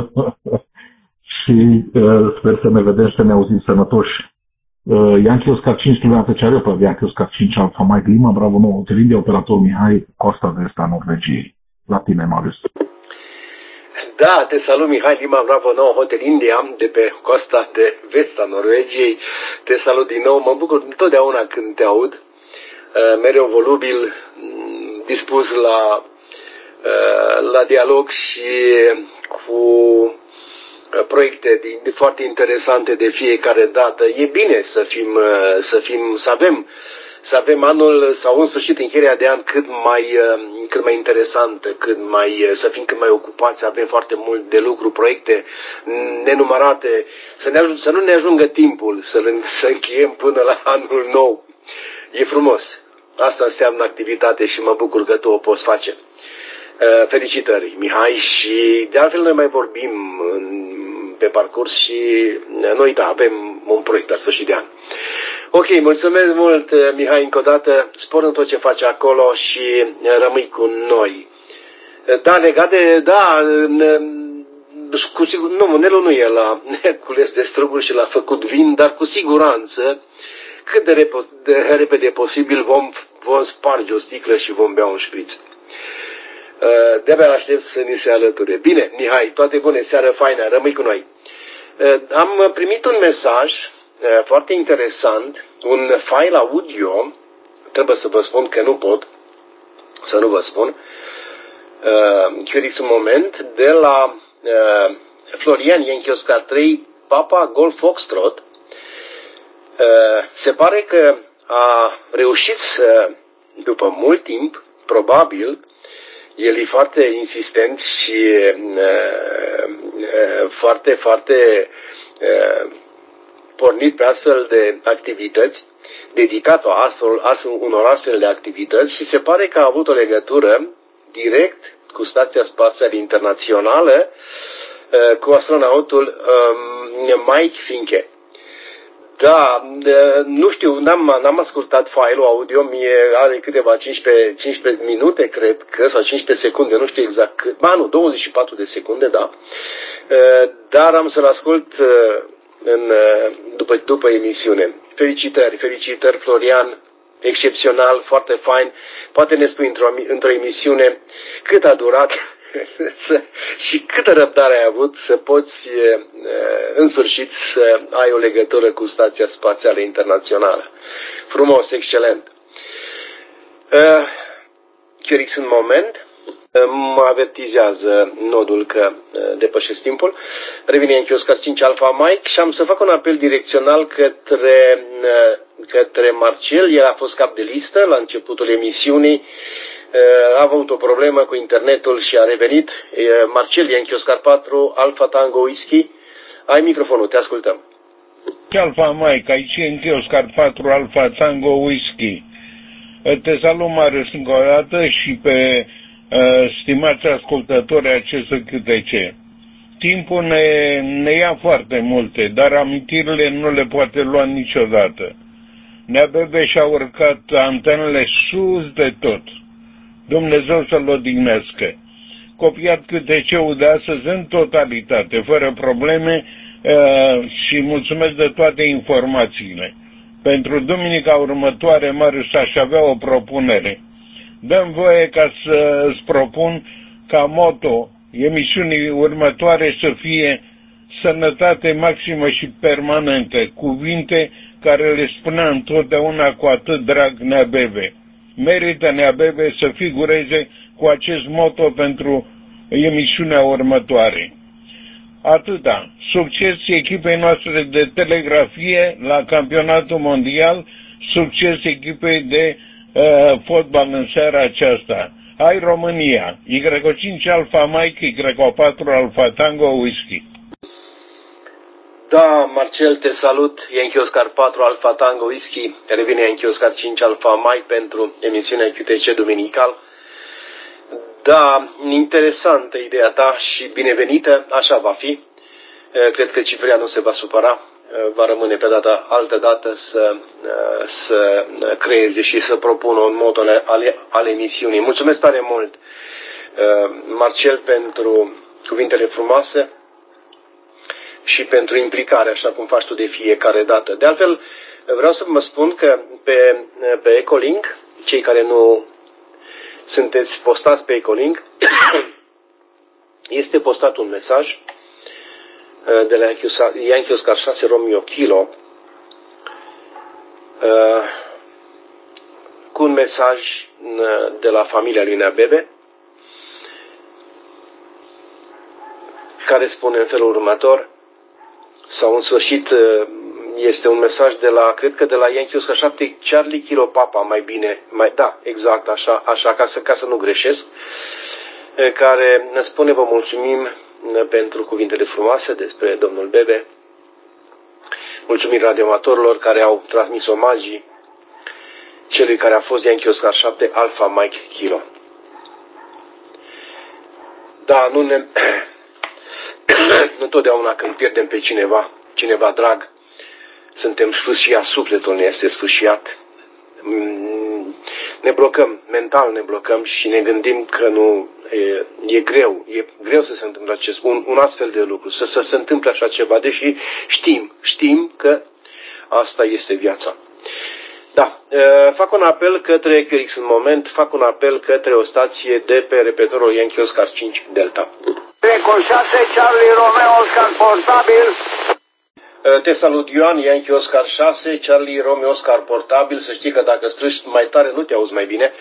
Și uh, sper să ne vedem și să ne auzim sănătoși. Uh, Yankee Oscar cinci, kilometri ce are pe Yankee Oscar cinci Alpha Mike Lima, Bravo nouă, Hotel India, operator Mihai, Costa de Est a Norvegiei. La tine, Marius. Da, te salut, Mihai Lima Bravo nouă Hotel India, de pe coasta de vest a Norvegiei. Te salut din nou, mă bucur întotdeauna când te aud, mereu volubil, dispus la, la dialog și cu proiecte foarte interesante de fiecare dată. E bine să fim, să fim, să avem să avem anul sau în sfârșit încheierea de an cât mai, cât mai interesantă, cât mai, să fim cât mai ocupați, să avem foarte mult de lucru, proiecte nenumărate, să, ne ajung, să nu ne ajungă timpul să, să încheiem până la anul nou. E frumos. Asta înseamnă activitate și mă bucur că tu o poți face. Felicitări, Mihai, și de altfel noi mai vorbim pe parcurs și noi, da, avem un proiect la sfârșit de an. Ok, mulțumesc mult, Mihai, încă o dată, spor în tot ce faci acolo și rămâi cu noi. Da, legat de, da, cu sigur, nu, Nelu nu e la cules de struguri și l-a făcut vin, dar cu siguranță, cât de, repo, de repede posibil vom, vom sparge o sticlă și vom bea un șpriț. De-abia aștept să ni se alăture. Bine, Mihai, toate bune, seară faină, rămâi cu noi. Am primit un mesaj foarte interesant, un file audio, trebuie să vă spun că nu pot să nu vă spun, chiar un moment, de la Florian Yankee Oscar trei Papa Golf Foxtrot. Se pare că a reușit să, după mult timp, probabil, el e foarte insistent și uh, uh, foarte, foarte uh, pornit pe astfel de activități, dedicat astfel, astfel, unor astfel de activități și se pare că a avut o legătură direct cu Stația Spațială Internațională, uh, cu astronautul um, Mike Finke. Da, nu știu, n-am, n-am ascultat file-ul audio, mie are câteva cincisprezece, cincisprezece minute, cred că, sau cincisprezece secunde, nu știu exact cât, ba nu, douăzeci și patru de secunde, da, dar am să-l ascult în, după, după emisiune. Felicitări, felicitări, Florian, excepțional, foarte fain, poate ne spui într-o, într-o emisiune cât a durat și câtă răbdare ai avut să poți în sfârșit să ai o legătură cu Stația Spațială Internațională. Frumos, excelent. Chiar un moment, mă avertizează nodul că depășesc timpul. Revine în Oscar cinci Alpha Mike și am să fac un apel direcțional către, către Marcel. El a fost cap de listă la începutul emisiunii. A avut o problemă cu internetul și a revenit. Marcel Yankee Oscar patru Alpha Tango Whisky. Ai microfonul, te ascultăm. Alpha Mike, aici Yankee Oscar patru Alpha Tango Whisky. Te salut, Marius, încă o dată și pe uh, stimați ascultători acestui Q T C. Timpul ne, ne ia foarte multe, dar amintirile nu le poate lua niciodată. Nea Bebe și-a urcat antenele sus de tot. Dumnezeu să-l odihnească. Copiat Q T C-ul de astăzi în totalitate, fără probleme uh, și mulțumesc de toate informațiile. Pentru duminica următoare, Marius, aș avea o propunere. Dăm voie ca să îți propun ca motto emisiunii următoare să fie sănătate maximă și permanentă, cuvinte care le spunea întotdeauna cu atât drag Nea Bebe. Merită Nea Bebe să figureze cu acest motto pentru emisiunea următoare. Atâta. Succes echipei noastre de telegrafie la campionatul mondial, succes echipei de uh, fotbal în seara aceasta. Hai România! Y cinci Alpha Mike, Y patru Alpha Tango Whisky. Da, Marcel, te salut. Yankee Oscar patru Alpha Tango Whisky. Revine Yankee Oscar cinci Alpha Mike pentru emisiunea Q T C duminical. Da, interesantă ideea ta și binevenită, așa va fi. Cred că Ciprian nu se va supăra, va rămâne pe data, altă dată să, să creeze și să propună un motto al, al emisiunii. Mulțumesc tare mult, Marcel, pentru cuvintele frumoase și pentru implicare, așa cum faci tu de fiecare dată. De altfel, vreau să vă spun că pe, pe Ecolink, cei care nu sunteți postați pe Ecolink, este postat un mesaj de la Yankee Oscar șase Romeo Kilo cu un mesaj de la familia lui Nea Bebe care spune în felul următor, sau în sfârșit este un mesaj de la, cred că de la Yankee Oscar șapte Charlie Kilo Papa, mai bine, mai, da, exact, așa, așa ca, să, ca să nu greșesc, care ne spune vă mulțumim pentru cuvintele frumoase despre domnul Bebe, mulțumim radioamatorilor care au transmis omagii celui care a fost Yankee Oscar șapte Alpha Mike Kilo. Da, nu ne... Întotdeauna când pierdem pe cineva, cineva drag, suntem sfâșiați, sufletul ne este sfâșiat. Ne blocăm, mental ne blocăm și ne gândim că nu, e, e greu, e greu să se întâmple acest, un, un astfel de lucru, să, să se întâmple așa ceva, deși știm, știm că asta este viața. Da, fac un apel către Q X în moment, fac un apel către o stație de pe repetorul Yankee Oscar cinci Delta. Eco șase Charlie Romeo Oscar portabil. Te salut, Ioan, Yankee Oscar șase, Charlie Romeo Oscar portabil. Să știi că dacă strâși mai tare nu te auzi mai bine.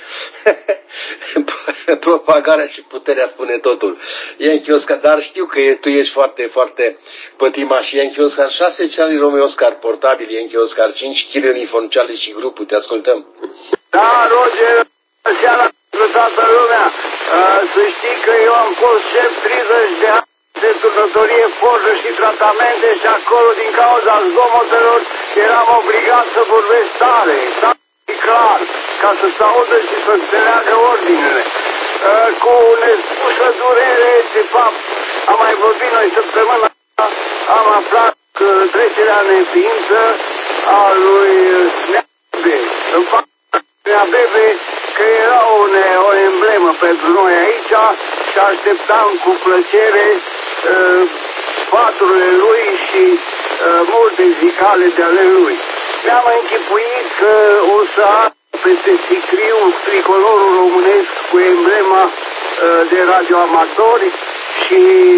Propagarea și puterea spune totul. Yankee Oscar, dar știu că tu ești foarte, foarte pătimaș. Yankee Oscar șase, Charlie Romeo Oscar portabil, Yankee Oscar cinci, Kilo Uniform Charlie și grupul, te ascultăm. Da, Roger, seara pentru toată lumea. Să știi că eu am fost șef treizeci de ani de turnătorie, forță și tratamente și acolo, din cauza zgomotelor, eram obligat să vorbesc tare, tare și clar, ca să se audă și să înțeleagă ordinele. Cu nespusă durere, de fapt, am mai vorbit noi săptămâna asta, am aflat că trecerea în neființă a lui Nea Bebe. În fapt, Nea Bebe, că era o, o emblemă pentru noi aici și așteptam cu plăcere uh, sfaturile lui și uh, multe zicale de ale lui. Mi-am închipuit că o să am peste sicriu tricolorul românesc cu emblema uh, de radioamatori și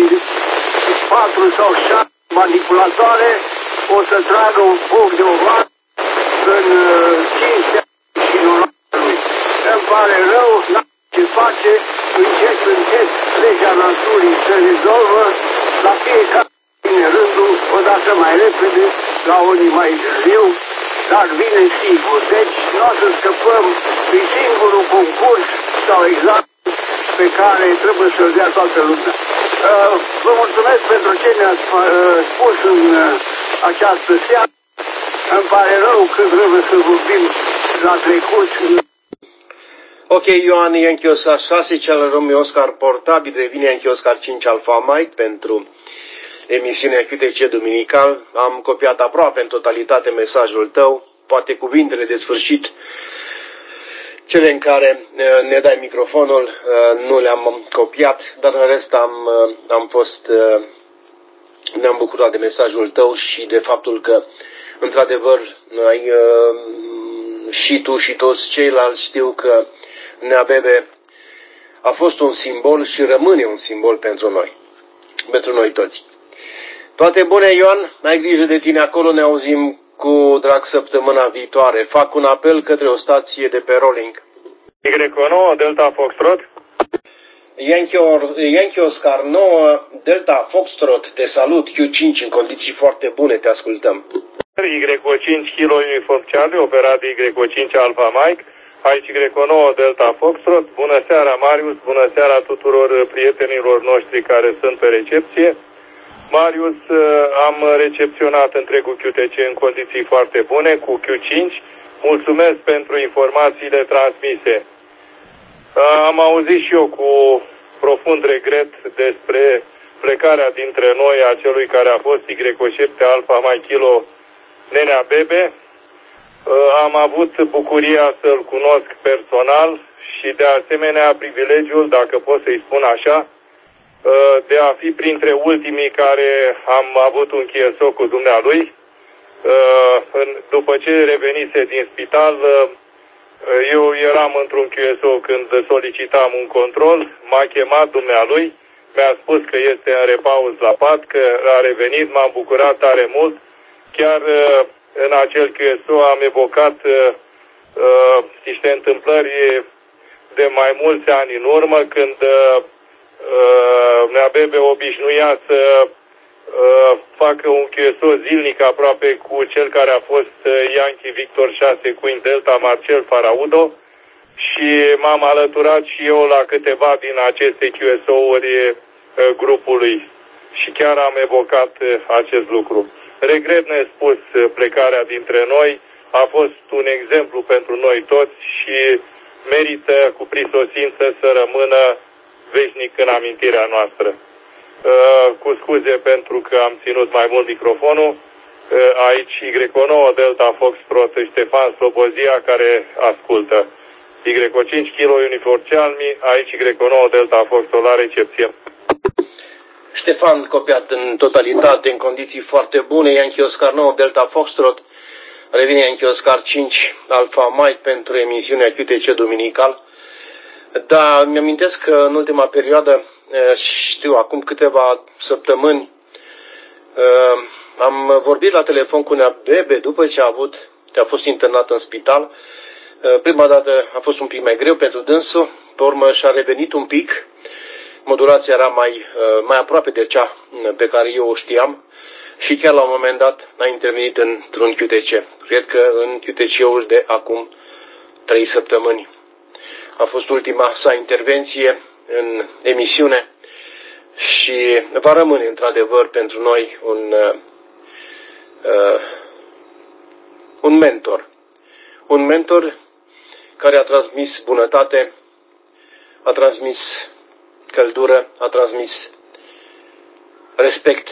patru sau șase manipulatoare o să tragă un foc de omat în uh, cinstea și în onoarea lui. Îmi pare rău, n-am ce face, încet, încet, legea naturii se rezolvă, la fiecare vine rândul, odată mai repede, la unii mai târziu, dar vine sigur. Deci nu o să scăpăm, e singurul concurs sau examen pe care trebuie să-l dea toată lumea. Uh, vă mulțumesc pentru ce ne-ați uh, spus în uh, această seară. Îmi pare rău că trebuie să vorbim la trecut. Ok, Ioan, Yankee Oscar șase, Charlie Romeo Oscar portabil, devine Yankee Oscar cinci Alpha Mike pentru emisiunea Q T C Duminical. Am copiat aproape în totalitate mesajul tău, poate cuvintele de sfârșit, cele în care ne dai microfonul, nu le-am copiat, dar în rest am, am fost, ne-am bucurat de mesajul tău și de faptul că, într-adevăr, ai, și tu și toți ceilalți știu că Nea Bebe a fost un simbol și rămâne un simbol pentru noi, pentru noi toți. Toate bune, Ioan, ai grijă de tine acolo, ne auzim cu drag săptămâna viitoare. Fac un apel către o stație de pe Rolling. Y nouă, Delta Foxtrot. Yankee Oscar nouă, Delta Foxtrot, te salut, Q cinci în condiții foarte bune, te ascultăm. Y cinci Kilo Uniform Charlie, operat de Y cinci Alpha Mike, aici Y nouă Delta Foxtrot. Bună seara, Marius, bună seara tuturor prietenilor noștri care sunt pe recepție. Marius, am recepționat întregul Q T C în condiții foarte bune cu Q cinci. Mulțumesc pentru informațiile transmise. Am auzit și eu cu profund regret despre plecarea dintre noi a celui care a fost Y șapte Alpha Mike Kilo Nenea Bebe. Am avut bucuria să-l cunosc personal și de asemenea privilegiul, dacă pot să-i spun așa, de a fi printre ultimii care am avut un chiesoc cu dumnealui. După ce revenise din spital, eu eram într-un Q S O când solicitam un control, m-a chemat dumnealui, mi-a spus că este în repaus la pat, că a revenit, m-am bucurat tare mult. Chiar în acel Q S O am evocat uh, niște întâmplări de mai mulți ani în urmă, când uh, Nea Bebe obișnuia să uh, facă un Q S O zilnic aproape cu cel care a fost Yankee Victor șase Queen Delta Marcel Faraudo, și m-am alăturat și eu la câteva din aceste Q S O-uri uh, grupului și chiar am evocat uh, acest lucru. Regret nespus plecarea dintre noi, a fost un exemplu pentru noi toți și merită cu prisosință să rămână veșnic în amintirea noastră. Uh, cu scuze pentru că am ținut mai mult microfonul, uh, aici Y nouă Delta Foxtrot Ștefan Slobozia, care ascultă. Y cinci Kilo Unifor Charlie, aici Y nouă Delta Foxtrot la recepție. Ștefan copiat în totalitate, în condiții foarte bune, Yankee Oscar nouă Delta Foxtrot, revine Yankee Oscar cinci Alpha Mike pentru emisiunea Q T C Duminical. Dar mi-amintesc că în ultima perioadă, știu, acum câteva săptămâni, am vorbit la telefon cu Nea Bebe după ce a avut, ce a fost internat în spital. Prima dată a fost un pic mai greu pentru dânsul, pe urmă și-a revenit un pic. Modulația era mai, mai aproape de cea pe care eu o știam și chiar la un moment dat a intervenit într-un Q T C. Cred că în Q T C-ul de acum trei săptămâni. A fost ultima sa intervenție în emisiune și va rămâne într-adevăr pentru noi un, uh, un mentor. Un mentor care a transmis bunătate, a transmis căldură, a transmis respect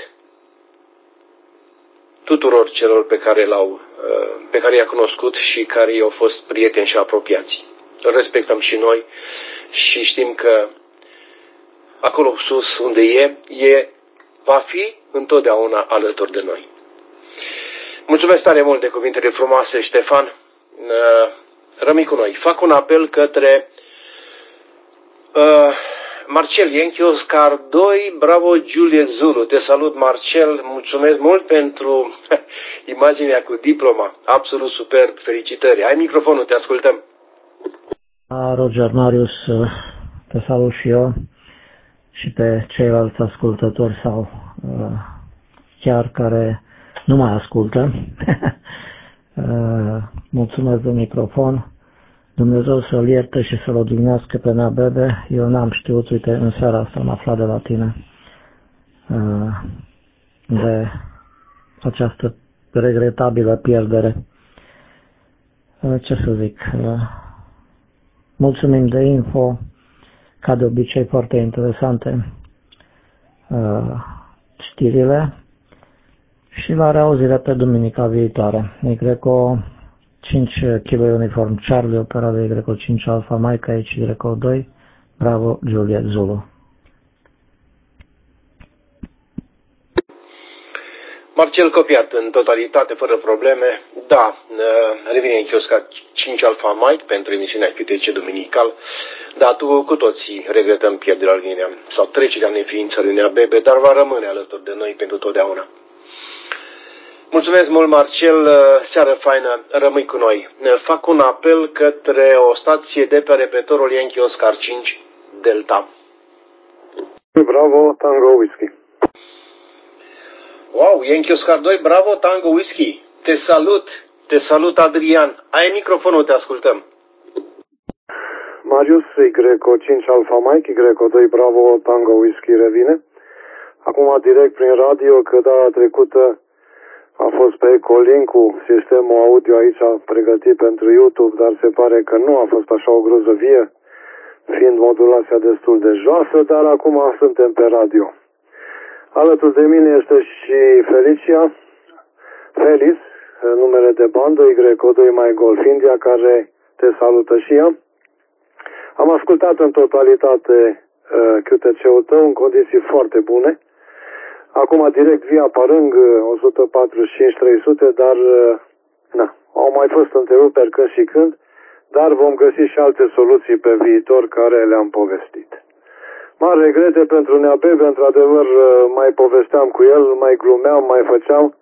tuturor celor pe care l-au, pe care i-a cunoscut și care i-au fost prieteni și apropiați. Îl respectăm și noi și știm că acolo sus unde e, e, va fi întotdeauna alături de noi. Mulțumesc tare mult de cuvintele frumoase, Ștefan. Rămâi cu noi. Fac un apel către uh, Marcel, Yankee Oscar doi, Bravo Juliet Zulu. Te salut, Marcel. Mulțumesc mult pentru imaginea cu diploma. Absolut superb. Felicitări. Ai microfonul, te ascultăm. Roger Marius, te salut și eu și pe ceilalți ascultători sau uh, chiar care nu mai ascultă. uh, mulțumesc de microfon. Dumnezeu să-l ierte și să-l odihnească pe Nea Bebe. Eu n-am știut, uite, în seara asta am aflat de la tine uh, de această regretabilă pierdere. Uh, ce să zic? Uh, mulțumim de info, ca de obicei foarte interesante uh, știrile și la reauzire pe duminica viitoare. Y cinci Kilo Uniform Charlie, opera de Y cinci Alpha Mike, aici Y doi, Bravo Juliet Zulu. Marcel copiat în totalitate, fără probleme. Da, revine în Oscar cinci Alpha Mike pentru emisiunea Q T C Duminical. Da, tu, cu toții regretăm pierderea lui Nea sau trecerea în neființă lui Nea Bebe, dar va rămâne alături de noi pentru totdeauna. Mulțumesc mult, Marcel, seară faină, rămâi cu noi. Fac un apel către o stație de pe repetorul Yankee Oscar cinci Delta. Bravo, Tango Whisky. Wow, Yankee Oscar doi, Bravo, Tango Whisky. Te salut, te salut, Adrian. Ai microfonul, te ascultăm. Marius, Y cinci Alpha Mike, Y doi, Bravo, Tango Whisky revine. Acum direct prin radio, că data trecută a fost pe Ecolink cu sistemul audio aici pregătit pentru YouTube, dar se pare că nu a fost așa o grozăvie, fiind modulația destul de joasă, dar acum suntem pe radio. Alături de mine este și Felicia, Felis, numele de bandă, Y doi My Golf India, care te salută și ea. Am ascultat în totalitate uh, Q T C-ul tău în condiții foarte bune. Acum direct via Parâng o sută patruzeci și cinci trei sute, dar na, au mai fost întreruperi când și când, dar vom găsi și alte soluții pe viitor care le-am povestit. mari regrete pentru Nea Bebe, într-adevăr mai povesteam cu el, mai glumeam, mai făceam.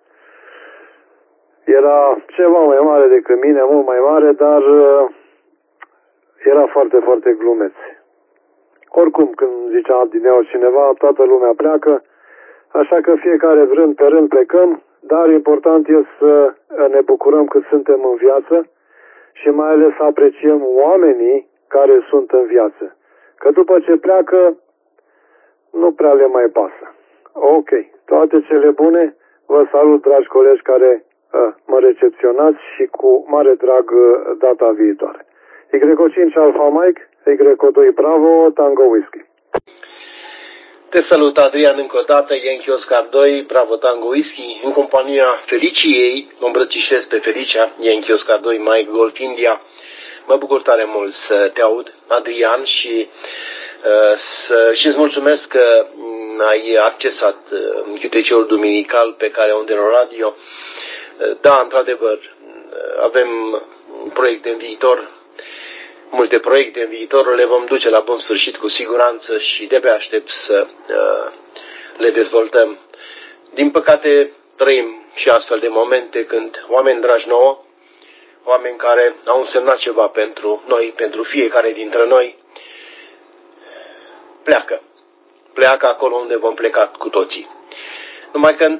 Era ceva mai mare decât mine, mult mai mare, dar era foarte, foarte glumeț. Oricum, când zicea adineauri cineva, toată lumea pleacă, așa că fiecare rând pe rând plecăm, dar important este să ne bucurăm că suntem în viață și mai ales să apreciem oamenii care sunt în viață. Că după ce pleacă, nu prea le mai pasă. Ok, toate cele bune, vă salut, dragi colegi care uh, mă recepționați și cu mare drag uh, data viitoare. Y cinci Alpha Mike, Y doi Bravo, Tango Whiskey. Te salut, Adrian, încă o dată, Yankee Oscar doi, Bravo Tango Whiskey, în compania Feliciei, mă îmbrățișez pe Felicia, Yankee Oscar doi, Mike Golf India. Mă bucur tare mult să te aud, Adrian, și uh, să, și îți mulțumesc că ai accesat uh, Q T C-ul duminical pe care unde în radio. Uh, da, într-adevăr, uh, avem proiecte în viitor, multe proiecte în viitor, le vom duce la bun sfârșit cu siguranță și de-abia aștept să uh, le dezvoltăm. Din păcate, trăim și astfel de momente când oameni dragi nouă, oameni care au însemnat ceva pentru noi, pentru fiecare dintre noi, pleacă. Pleacă acolo unde vom pleca cu toții. Numai că,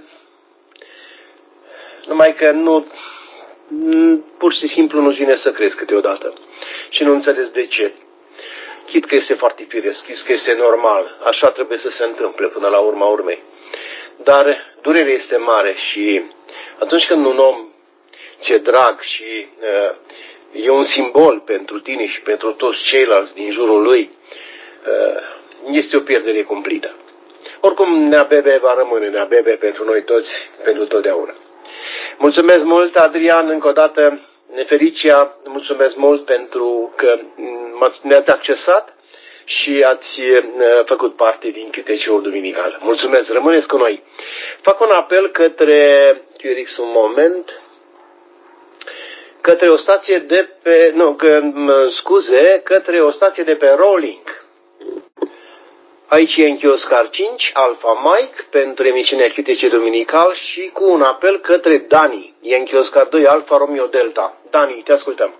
numai că nu, pur și simplu nu-ți vine să crezi câteodată. Și nu înțeles de ce. Chit că este foarte firesc, chit că este normal, așa trebuie să se întâmple până la urma urmei. Dar durerea este mare și atunci când un om ți-e drag și uh, e un simbol pentru tine și pentru toți ceilalți din jurul lui, uh, este o pierdere cumplită. Oricum, Nea Bebe va rămâne Nea Bebe pentru noi toți, pentru totdeauna. Mulțumesc mult, Adrian, încă o dată, Felicia, mulțumesc mult pentru că ne-ați accesat și ați uh, făcut parte din Q T C-ul duminical. Mulțumesc, rămâneți cu noi. Fac un apel către Q R X un moment, către o stație de pe, nu, că, scuze, către o stație de pe Rolling. Aici e Yankee Oscar cinci, Alpha Mike, pentru emisiunea Q T C Dominical și cu un apel către Dani, Yankee Oscar doi, Alfa Romeo Delta. Dani, te ascultăm.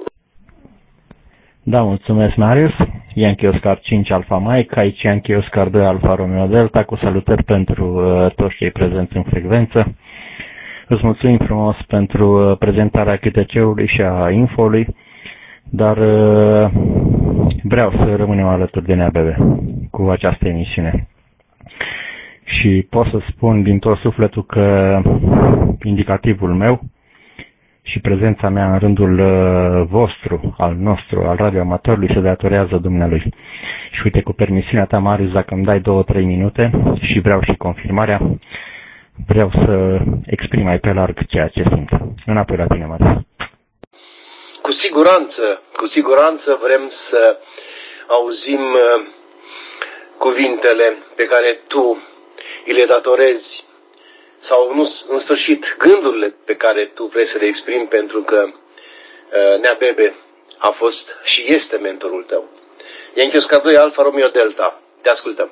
Da, mulțumesc, Marius. Yankee Oscar cinci, Alpha Mike, aici Yankee Oscar doi, Alfa Romeo Delta, cu salutări pentru uh, toți cei prezenți în frecvență. Îți mulțumim frumos pentru prezentarea Q T C-ului și a info-ului, dar vreau să rămânem alături de Nea Bebe cu această emisiune. Și pot să spun din tot sufletul că indicativul meu și prezența mea în rândul vostru, al nostru, al radioamatorului, se datorează dumnealui. Și uite, cu permisiunea ta, Marius, dacă îmi dai două, trei minute și vreau și confirmarea, vreau să exprim mai pe larg ceea ce simt. Înapoi la tine, Marius. Cu siguranță, cu siguranță vrem să auzim cuvintele pe care tu îi le datorezi sau, nu, în sfârșit, gândurile pe care tu vrei să le exprimi, pentru că uh, Nea Bebe a fost și este mentorul tău. Yankee Oscar doi, Alfa Romeo Delta. Te ascultăm.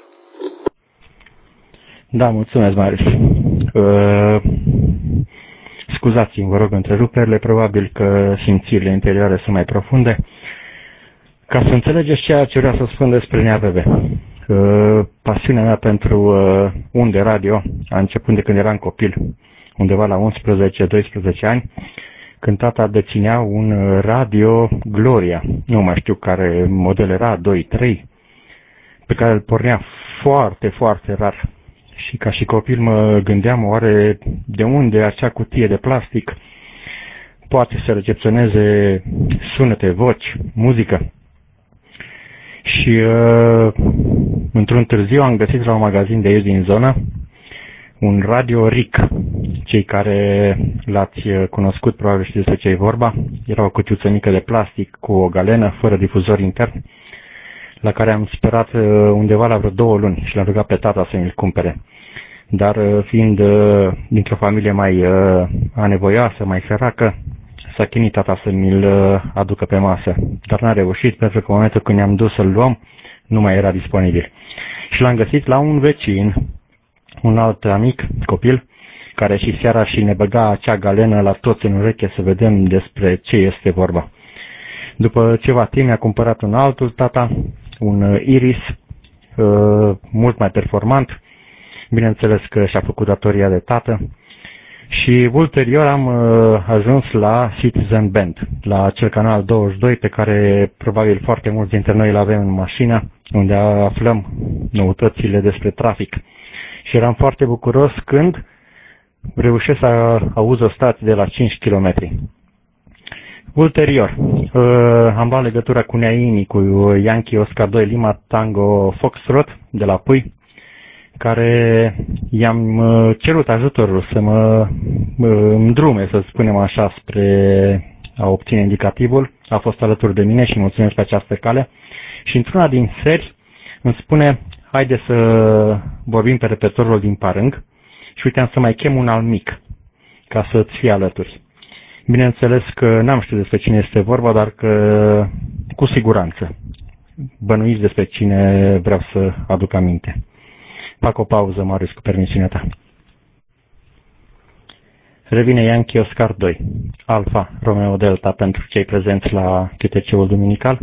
Da, mulțumesc, Marius. Uh, scuzați-mi, vă rog, întreruperile, probabil că simțirile interioare sunt mai profunde. Ca să înțelegeți ceea ce vreau să spun despre Nea Bebe. Uh, pasiunea mea pentru uh, unde radio a început de când eram copil, undeva la unsprezece doisprezece ani, când tata deținea un radio Gloria, nu mai știu care model era, doi, trei, pe care îl pornea foarte, foarte rar. Și ca și copil mă gândeam, oare de unde acea cutie de plastic poate să recepționeze sunete, voci, muzică. Și uh, într-un târziu am găsit la un magazin de aici din zonă un radio R I C. Cei care l-ați cunoscut probabil știți despre ce e vorba. Era o cutiuță mică de plastic cu o galenă fără difuzor intern, la care am sperat undeva la vreo două luni și l-am rugat pe tata să mi-l cumpere. Dar fiind dintr-o familie mai anevoioasă, mai săracă, s-a chinuit tata să mi-l aducă pe masă. Dar n-a reușit, pentru că în momentul când ne-am dus să-l luăm, nu mai era disponibil. și l-am găsit la un vecin, un alt amic, copil, care și seara și ne băga acea galenă la toți în ureche să vedem despre ce este vorba. După ceva timp mi-a cumpărat un altul tata, un Iris, uh, mult mai performant, bineînțeles că și-a făcut datoria de tată, și ulterior am uh, ajuns la Citizen Band, la acel canal douăzeci și doi pe care probabil foarte mulți dintre noi îl avem în mașină, unde aflăm noutățile despre trafic. Și eram foarte bucuros când reușesc să auz o stație de la cinci kilometri. Ulterior, uh, am luat legătura cu Neaini, cu Yankee Oscar doi Lima Tango Foxtrot de la Pui, care i-am uh, cerut ajutorul să mă uh, îndrume, să spunem așa, spre a obține indicativul. A fost alături de mine și mulțumesc pe această cale. Și într-una din seri îmi spune, haide să vorbim pe repertorul din Parâng și uite, am să mai chem un al mic ca să-ți fie alături. Bineînțeles că n-am știut despre cine este vorba, dar că cu siguranță bănuiți despre cine vreau să aduc aminte. Fac o pauză, Marius, cu permisiunea ta. Revine Yankee Oscar doi, Alfa Romeo Delta pentru cei prezenți la Q T C-ul duminical.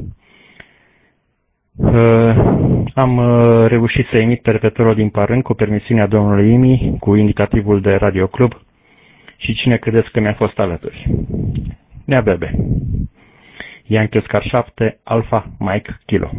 Uh, am uh, reușit să emit pe repetorul din Parâng cu permisiunea domnului Imi, cu indicativul de Radio Club. Și cine credeți că mi-a fost alături? Nea Bebe. Yankee Oscar șapte, Alfa Mike Kilo,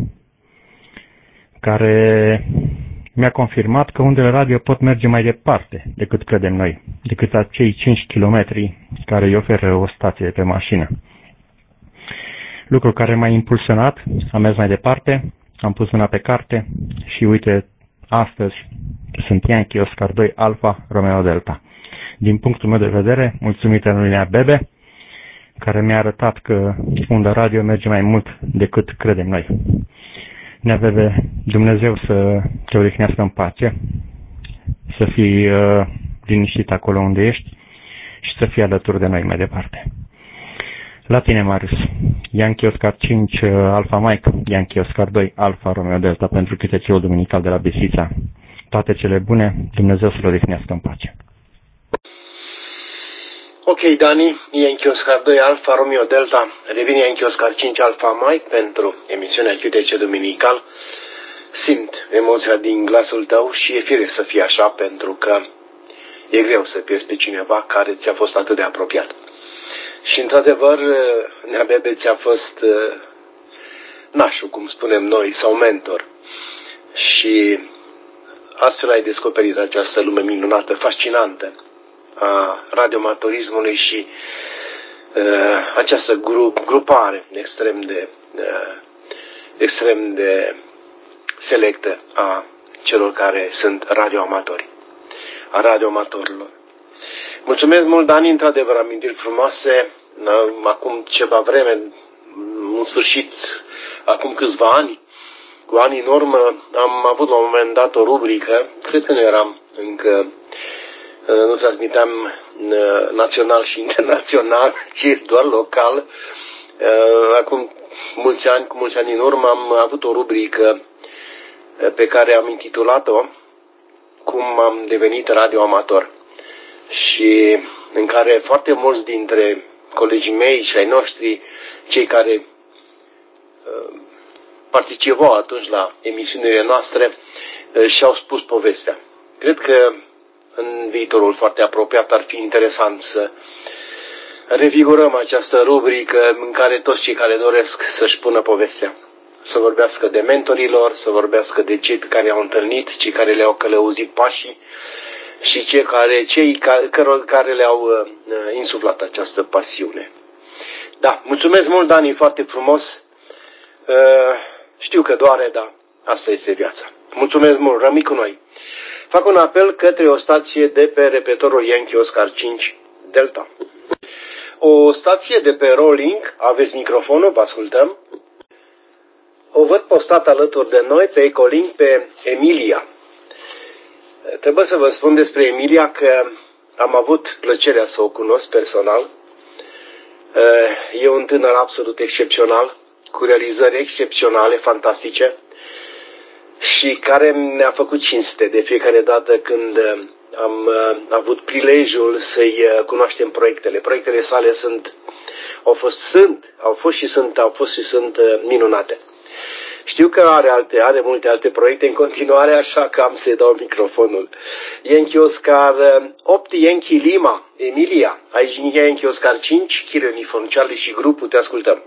care mi-a confirmat că undele radio pot merge mai departe decât credem noi, decât acei cinci kilometri care îi oferă o stație pe mașină. Lucru care m-a impulsionat, am mers mai departe, am pus mâna pe carte și uite, astăzi sunt Yankee Oscar doi Alfa Romeo Delta. Din punctul meu de vedere, mulțumită lui Nea Bebe, care mi-a arătat că unda radio merge mai mult decât credem noi. Nea Bebe, Dumnezeu să te odihnească în pace, să fii uh, liniștit acolo unde ești și să fii alături de noi mai departe. La tine, Marius. Yankee Oscar cinci, uh, Alfa Mike, Yankee Oscar doi, Alfa Romeo Delta pentru Q T C-ul duminical de la Bisița. Toate cele bune, Dumnezeu să-l odihnească în pace. Ok, Dani, Yankee Oscar doi Alfa Romeo Delta, revine Yankee Oscar cinci Alfa Mike pentru emisiunea Q T C duminical. Simt emoția din glasul tău și e fire să fie așa, pentru că e greu să pierzi pe cineva care ți-a fost atât de apropiat. Și într-adevăr, Nea Bebe ți-a fost nașul, cum spunem noi, sau mentor. Și astfel ai descoperit această lume minunată, fascinantă a radioamatorismului și uh, această grup, grupare extrem de uh, extrem de selectă a celor care sunt radioamatori, a radioamatorilor. Mulțumesc mult, Dani, într-adevăr, amintiri frumoase. Acum ceva vreme, în sfârșit, acum câțiva ani, cu ani în urmă, am avut la un moment dat o rubrică, cred că nu eram încă, nu transmiteam național și internațional, ci doar local. Acum mulți ani, cu mulți ani în urmă, am avut o rubrică pe care am intitulat-o Cum am devenit radioamator, și în care foarte mulți dintre colegii mei și ai noștri, cei care uh, participau atunci la emisiunile noastre, uh, și-au spus povestea. Cred că în viitorul foarte apropiat ar fi interesant să revigorăm această rubrică în care toți cei care doresc să-și pună povestea, să vorbească de mentorilor, să vorbească de cei pe care i-au întâlnit, cei care le-au călăuzit pașii și cei care, cei care, care le-au uh, insuflat această pasiune. Da, mulțumesc mult, Dani, foarte frumos. Uh, știu că doare, dar asta este viața. Mulțumesc mult, rămâi cu noi. Fac un apel către o stație de pe repetorul Yankee Oscar cinci Delta. O stație de pe Rolling, aveți microfonul, vă ascultăm. O văd postat alături de noi pe Ecolink pe Emilia. Trebuie să vă spun despre Emilia că am avut plăcerea să o cunosc personal. E un tânăr absolut excepțional, cu realizări excepționale, fantastice. și care ne-a făcut cinste de fiecare dată când am avut prilejul să-i cunoaștem proiectele. Proiectele sale sunt, au fost, sunt, au fost și sunt, au fost și sunt minunate. Știu că are alte, are multe alte proiecte în continuare, așa că am să-i dau microfonul. Yankee Oscar opt, Yankee Lima, Emilia, aici Yankee Oscar cinci, Kilo Uniform Charlie și grupul, te ascultăm.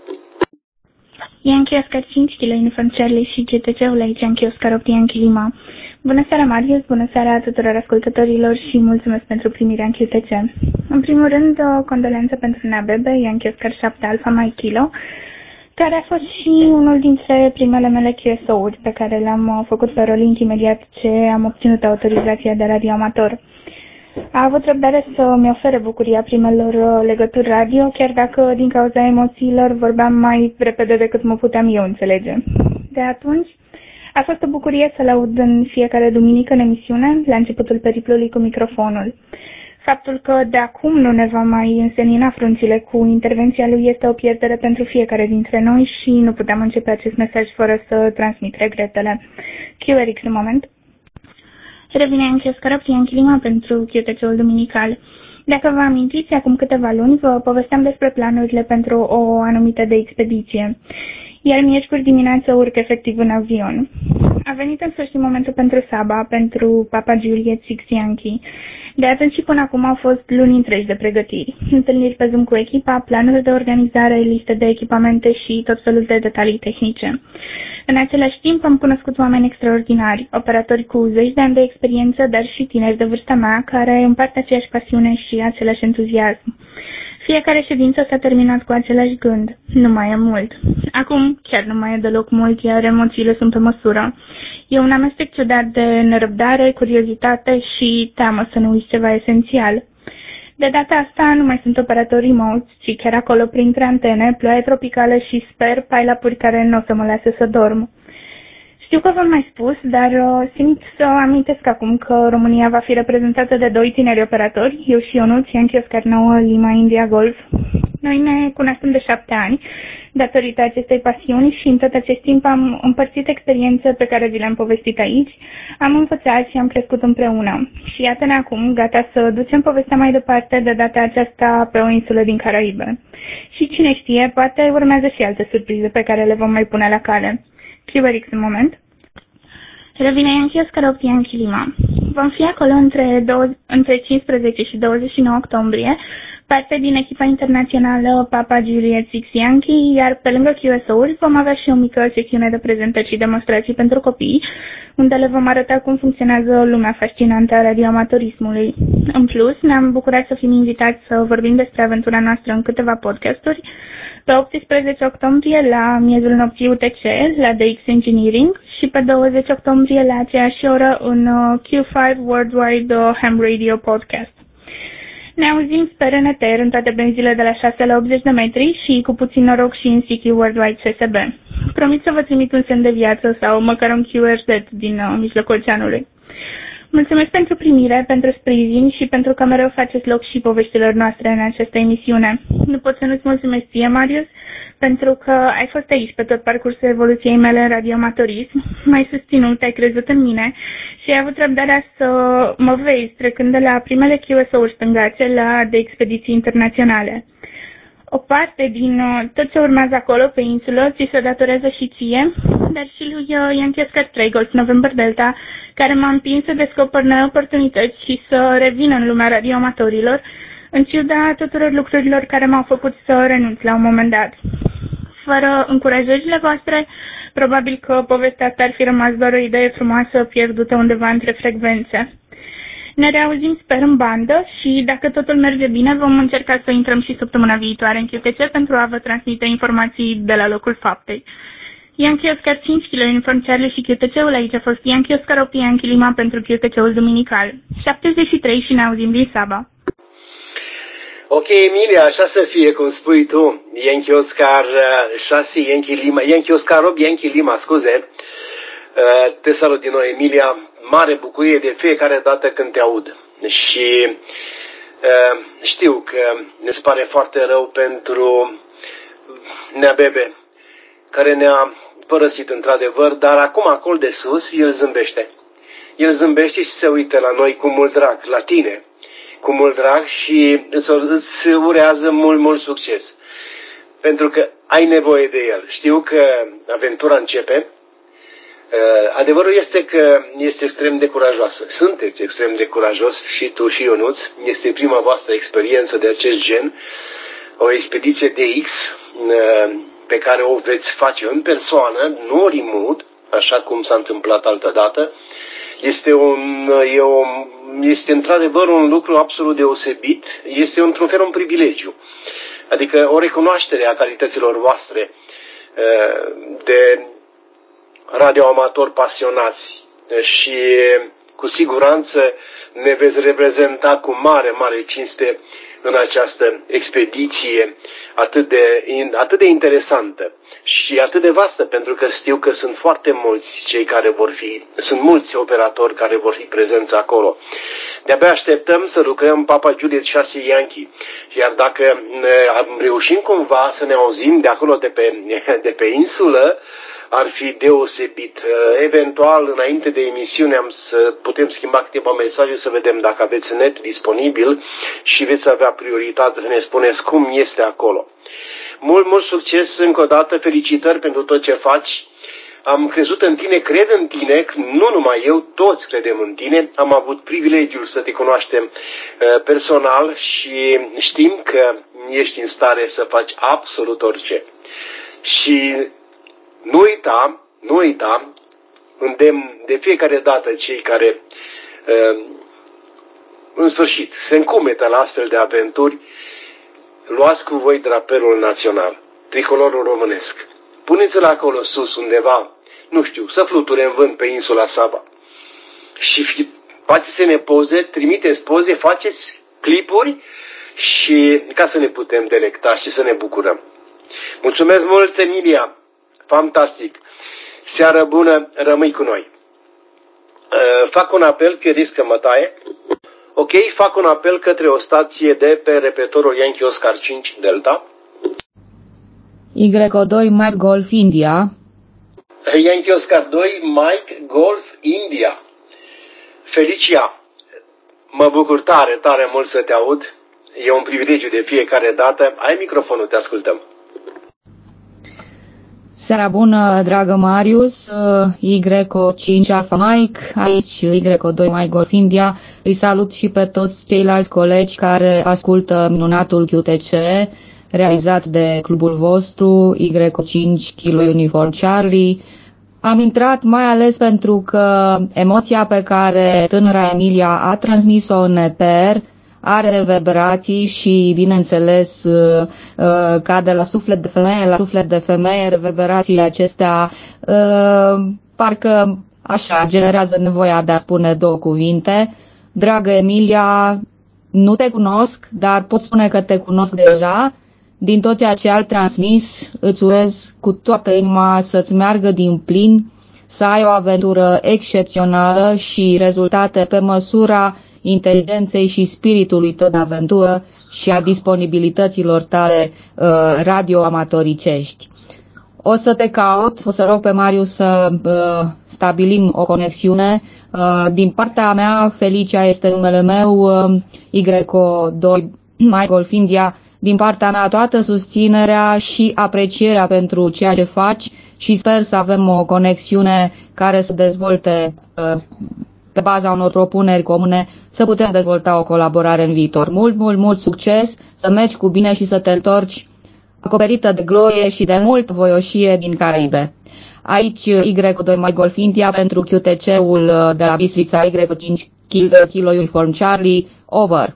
Yankee Oscar cinci, Kilo Uniform Charlie și C T C-ul aici, Yankee Oscar opt, Yankee Lima. Bună seara, Marius, bună seara tuturor ascultătorilor și mulțumesc pentru primirea în Q T C. În primul rând, o condolență pentru Nea Bebe, Yankee Oscar șapte, Alpha Mike Kilo, care a fost și unul dintre primele mele Q S O-uri pe care le-am făcut pe Rolink imediat ce am obținut autorizația de radioamator. A avut răbdare să-mi ofere bucuria primelor legături radio, chiar dacă din cauza emoțiilor vorbeam mai repede decât mă puteam eu înțelege. De atunci, a fost o bucurie să-l aud în fiecare duminică în emisiune, la începutul periplului cu microfonul. Faptul că de acum nu ne va mai însenina frunțile cu intervenția lui este o pierdere pentru fiecare dintre noi și nu puteam începe acest mesaj fără să transmit regretele. Q R X în moment. Revine Yankee Oscar opt, Yankee Lima pentru Q T C-ul duminical. Dacă vă amintiți, acum câteva luni vă povesteam despre planurile pentru o anumită de expediție, iar miercuri dimineață urc efectiv în avion. A venit în sfârșit momentul pentru Saba, pentru Papa Juliet șase Yankee. De atunci și până acum au fost luni întregi de pregătiri, întâlniri pe Zoom cu echipa, planuri de organizare, liste de echipamente și tot felul de detalii tehnice. În același timp am cunoscut oameni extraordinari, operatori cu zeci de ani de experiență, dar și tineri de vârsta mea, care împart aceeași pasiune și același entuziasm. Fiecare ședință s-a terminat cu același gând. Nu mai e mult. Acum chiar nu mai e deloc mult, iar emoțiile sunt pe măsură. E un amestec ciudat de nerăbdare, curiozitate și teamă să nu uiți ceva esențial. De data asta nu mai sunt operatori remote, ci chiar acolo printre antene, ploaie tropicală și sper pile-up-uri care nu o să mă lase să dorm. Știu că v-am mai spus, dar uh, simt să amintesc acum că România va fi reprezentată de doi tineri operatori, eu și Ionuț, Yankee Oscar nouă, Lima India Golf. Noi ne cunoaștem de șapte ani, datorită acestei pasiuni și în tot acest timp am împărțit experiențe pe care vi le-am povestit aici, am învățat și am crescut împreună. Și iată-ne acum, gata să ducem povestea mai departe, de data aceasta pe o insulă din Caraibe. Și cine știe, poate urmează și alte surprize pe care le vom mai pune la cale. Q R X în moment. Revine Yankee Oscar opt, Yankee Lima. Vom fi acolo între, douăzeci, între cincisprezece și douăzeci și nouă octombrie, parte din echipa internațională Papa Juliet șase Yankee, iar pe lângă Q S O-uri vom avea și o mică secțiune de prezentări și demonstrații pentru copii, unde le vom arăta cum funcționează lumea fascinantă a radioamatorismului. În plus, ne-am bucurat să fim invitați să vorbim despre aventura noastră în câteva podcasturi, pe optsprezece octombrie la miezul nopții U T C, la D X Engineering, și pe douăzeci octombrie la aceeași oră în Q cinci Worldwide Ham Radio Podcast. Ne auzim, sper, în eter în toate benzile de la șase la optzeci de metri și cu puțin noroc și în C Q Worldwide C S B. Promit să vă trimit un semn de viață sau măcar un Q R Z din uh, mijlocul oceanului. Mulțumesc pentru primire, pentru sprijin și pentru că mereu faceți loc și poveștilor noastre în această emisiune. Nu pot să nu-ți mulțumesc ție, Marius, pentru că ai fost aici pe tot parcursul evoluției mele în radioamatorism, m-ai susținut, ai crezut în mine și ai avut răbdarea să mă vezi trecând de la primele Q S O-uri stângace la de expediții internaționale. O parte din tot ce urmează acolo pe insulă ți se datorează și ție, dar și lui Yankee Oscar trei Golf November Delta, care m-a împins să descoper noi oportunități și să revin în lumea radioamatorilor, în ciuda tuturor lucrurilor care m-au făcut să renunț la un moment dat. Fără încurajările voastre, probabil că povestea asta ar fi rămas doar o idee frumoasă pierdută undeva între frecvențe. Ne reauzim, sper, în bandă și, dacă totul merge bine, vom încerca să intrăm și săptămâna viitoare în Q T C pentru a vă transmite informații de la locul faptei. Yankee Oscar cinci, Kilo Uniform Charlie și Q T C-ul aici a fost Yankee Oscar opt, Yankee Lima pentru Q T C-ul duminical. șaptezeci și trei și ne auzim din Saba. Ok, Emilia, așa să fie, cum spui tu. Yankee Oscar șase, Yankee Lima, Yankee Oscar opt, Yankee Lima, scuze. Te salut din nou, Emilia. Mare bucurie de fiecare dată când te aud. Și uh, știu că ne pare foarte rău pentru Nea Bebe, care ne-a părăsit într-adevăr, dar acum acolo de sus el zâmbește. El zâmbește și se uită la noi cu mult drag, la tine, cu mult drag și îți, îți urează mult, mult succes. Pentru că ai nevoie de el. Știu că aventura începe. Adevărul este că este extrem de curajoasă. Sunteți extrem de curajos și tu și Ionuț. Este prima voastră experiență de acest gen. O expediție de X pe care o veți face în persoană, nu remote, așa cum s-a întâmplat altădată. Este, un, e o, este într-adevăr un lucru absolut deosebit. Este într-un fel un privilegiu. Adică o recunoaștere a calităților voastre de radioamatori pasionați și cu siguranță ne veți reprezenta cu mare, mare cinste în această expediție atât de, atât de interesantă și atât de vastă, pentru că știu că sunt foarte mulți cei care vor fi, sunt mulți operatori care vor fi prezenți acolo. De-abia așteptăm să lucrăm Papa Juliet șase Yankee, iar dacă am reușit cumva să ne auzim de acolo, de pe, de pe insulă, ar fi deosebit. Eventual, înainte de emisiune, am să putem schimba câteva mesaje să vedem dacă aveți net disponibil și veți avea prioritate să ne spuneți cum este acolo. Mult, mult succes încă o dată, felicitări pentru tot ce faci. Am crezut în tine, cred în tine, nu numai eu, toți credem în tine. Am avut privilegiul să te cunoaștem personal și știm că ești în stare să faci absolut orice. Și nu uita, nu uita, îndemn de fiecare dată cei care, în sfârșit, se încumetă la astfel de aventuri, luați cu voi drapelul național, tricolorul românesc. Puneți-l acolo sus undeva, nu știu, să fluture în vânt pe insula Saba. Și faceți-ne poze, trimiteți poze, faceți clipuri și ca să ne putem delecta și să ne bucurăm. Mulțumesc mult, Emilia! Fantastic! Seară bună, rămâi cu noi. Uh, fac un apel, că risc că mă taie. Ok, fac un apel către o stație de pe repetorul Yankee Oscar cinci Delta. Y doi Mike Golf India. Yankee Oscar doi Mike Golf India. Felicia, mă bucur tare, tare mult să te aud. E un privilegiu de fiecare dată. Ai microfonul, te ascultăm. Seara bună, dragă Marius, Y cinci Alpha Mike, aici Y doi Mike Golf India. Îi salut și pe toți ceilalți colegi care ascultă minunatul Q T C, realizat de clubul vostru, Y cinci Kilo Uniform Charlie. Am intrat mai ales pentru că emoția pe care tânăra Emilia a transmis-o în eter are reverberații și, bineînțeles, ca de la suflet de femeie la suflet de femeie, reverberațiile acestea parcă așa generează nevoia de a spune două cuvinte. Dragă Emilia, nu te cunosc, dar pot spune că te cunosc deja. Din tot ceea ce ai transmis, îți urez cu toată inima să-ți meargă din plin, să ai o aventură excepțională și rezultate pe măsura inteligenței și spiritului tău de aventură și a disponibilităților tale uh, radioamatoricești. O să te caut, o să rog pe Marius să uh, stabilim o conexiune. Uh, din partea mea, Felicia este numele meu, uh, Y doi Mike Golf India. Din partea mea toată susținerea și aprecierea pentru ceea ce faci și sper să avem o conexiune care să dezvolte uh, pe baza unor propuneri comune, să putem dezvolta o colaborare în viitor. Mult, mult, mult succes, să mergi cu bine și să te întorci acoperită de glorie și de mult voioșie din Caraibe. Aici Y doi Mike Golf India pentru Q T C-ul de la Bistrița Y cinci Kilo Uniform Charlie, over.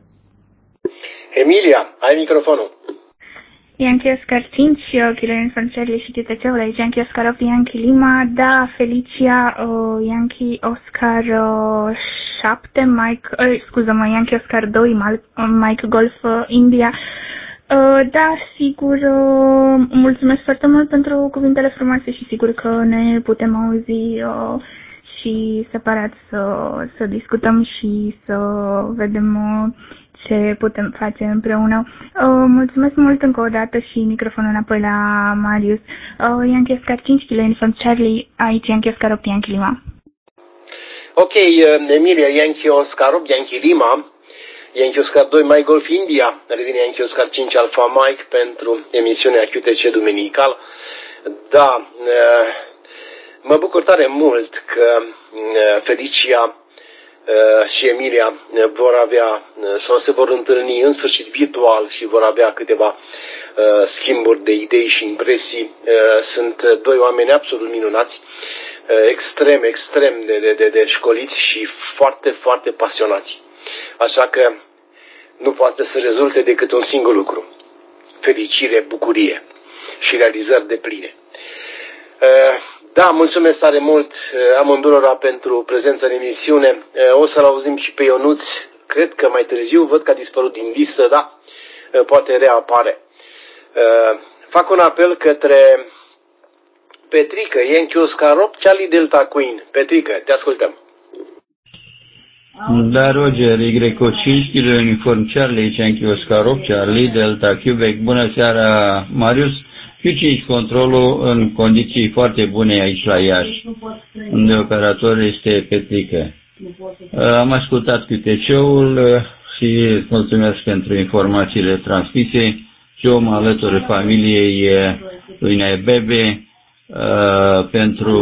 Emilia, ai microfonul. Yankee Oscar cinci, Kilo Uniform Charlie și Q T C-ul aici, Yankee Oscar opt, Yankee Lima, da, Felicia, uh, Yankee Oscar uh, șapte, Mike, uh, scuză-mă, Yankee Oscar doi, Mike Golf uh, India. Uh, da, sigur, uh, mulțumesc foarte mult pentru cuvintele frumoase și sigur că ne putem auzi uh, și separat să, să discutăm și să vedem ce putem face împreună. Mulțumesc mult încă o dată și microfonul înapoi la Marius. Yankee Oscar cinci kilo Uniform Charlie, aici Yankee Oscar opt Yankee Lima. Ok, Emilia, Yankee Oscar opt Yankee Lima, Yankee Oscar doi Mike Golf India, revine Yankee Oscar cinci Alpha Mike pentru emisiunea Q T C duminical. Da, mă bucur tare mult că Felicia și Emilia vor avea sau se vor întâlni în sfârșit virtual și vor avea câteva schimburi de idei și impresii. Sunt doi oameni absolut minunați, extrem, extrem de, de, de școliți și foarte, foarte pasionați. Așa că nu poate să rezulte decât un singur lucru: fericire, bucurie și realizări de pline. Da, mulțumesc tare mult amândurora pentru prezența în emisiune. O să-l auzim și pe Ionuț, cred că mai târziu, văd că a dispărut din listă, da, poate reapare. Fac un apel către Petrică, Yankee Oscar opt Charlie Delta Queen. Petrică, te ascultăm. Da, Roger, Y cinci kilo Uniform Charlie, Yankee Oscar opt Charlie Delta Quebec. Bună seara, Marius. Q cinci controlul în condiții foarte bune aici la Iași, unde operator este Petrică. Am ascultat Q T C-ul și îți mulțumesc pentru informațiile transmise și eu mă alătur familiei lui Nebebe pentru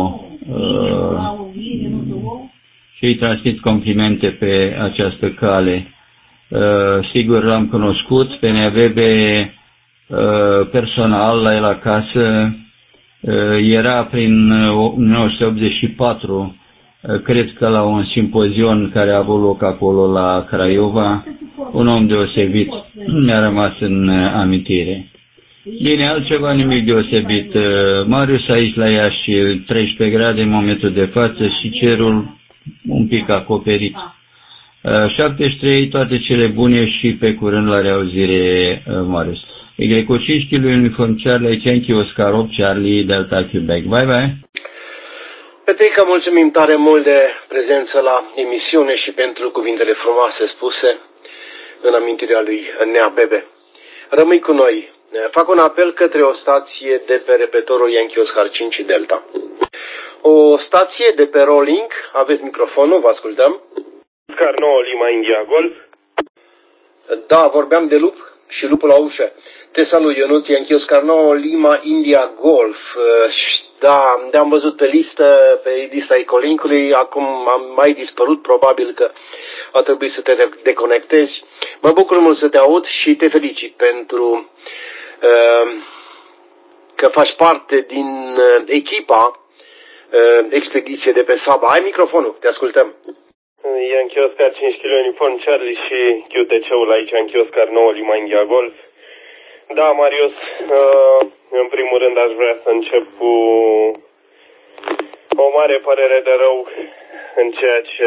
și îi transmit complimente pe această cale. Sigur, l-am cunoscut pe Nebebe personal la el acasă, era prin o mie nouă sute optzeci și patru, cred că la un simpozion care a avut loc acolo la Craiova, un om deosebit, mi-a rămas în amintire. Bine, altceva nimic deosebit. Marius, aici la Iași treisprezece grade în momentul de față și cerul un pic acoperit. șaptezeci și trei, toate cele bune și pe curând la reauzire, Marius. Y cinci kilo Uniform Charlie, Yankee Oscar opt Charlie Delta Quebec. Bye bye. Petrica, mulțumim tare mult de prezență la emisiune și pentru cuvintele frumoase spuse în amintirea lui Nea Bebe. Rămâi cu noi. Fac un apel către o stație de pe repetorul Yankee Oscar cinci Delta. O stație de pe Rolling, aveți microfonul, vă ascultăm. Oscar nouă Lima India Golf. Da, vorbeam de lup și lupul la ușă. Te salut, Ionuț, Yankee Oscar nouă Lima India Golf. Da, te-am văzut pe listă, pe lista Ecolinkului, acum am mai dispărut, probabil că a trebuit să te deconectezi. Mă bucur mult să te aud și te felicit pentru uh, că faci parte din uh, echipa uh, expediție de pe Saba. Ai microfonul, te ascultăm. Yankee Oscar cinci kilo Uniform Charlie și Q T C-ul aici, Yankee Oscar nouă Lima India Golf. Da, Marius, uh, în primul rând aș vrea să încep cu o mare părere de rău în ceea ce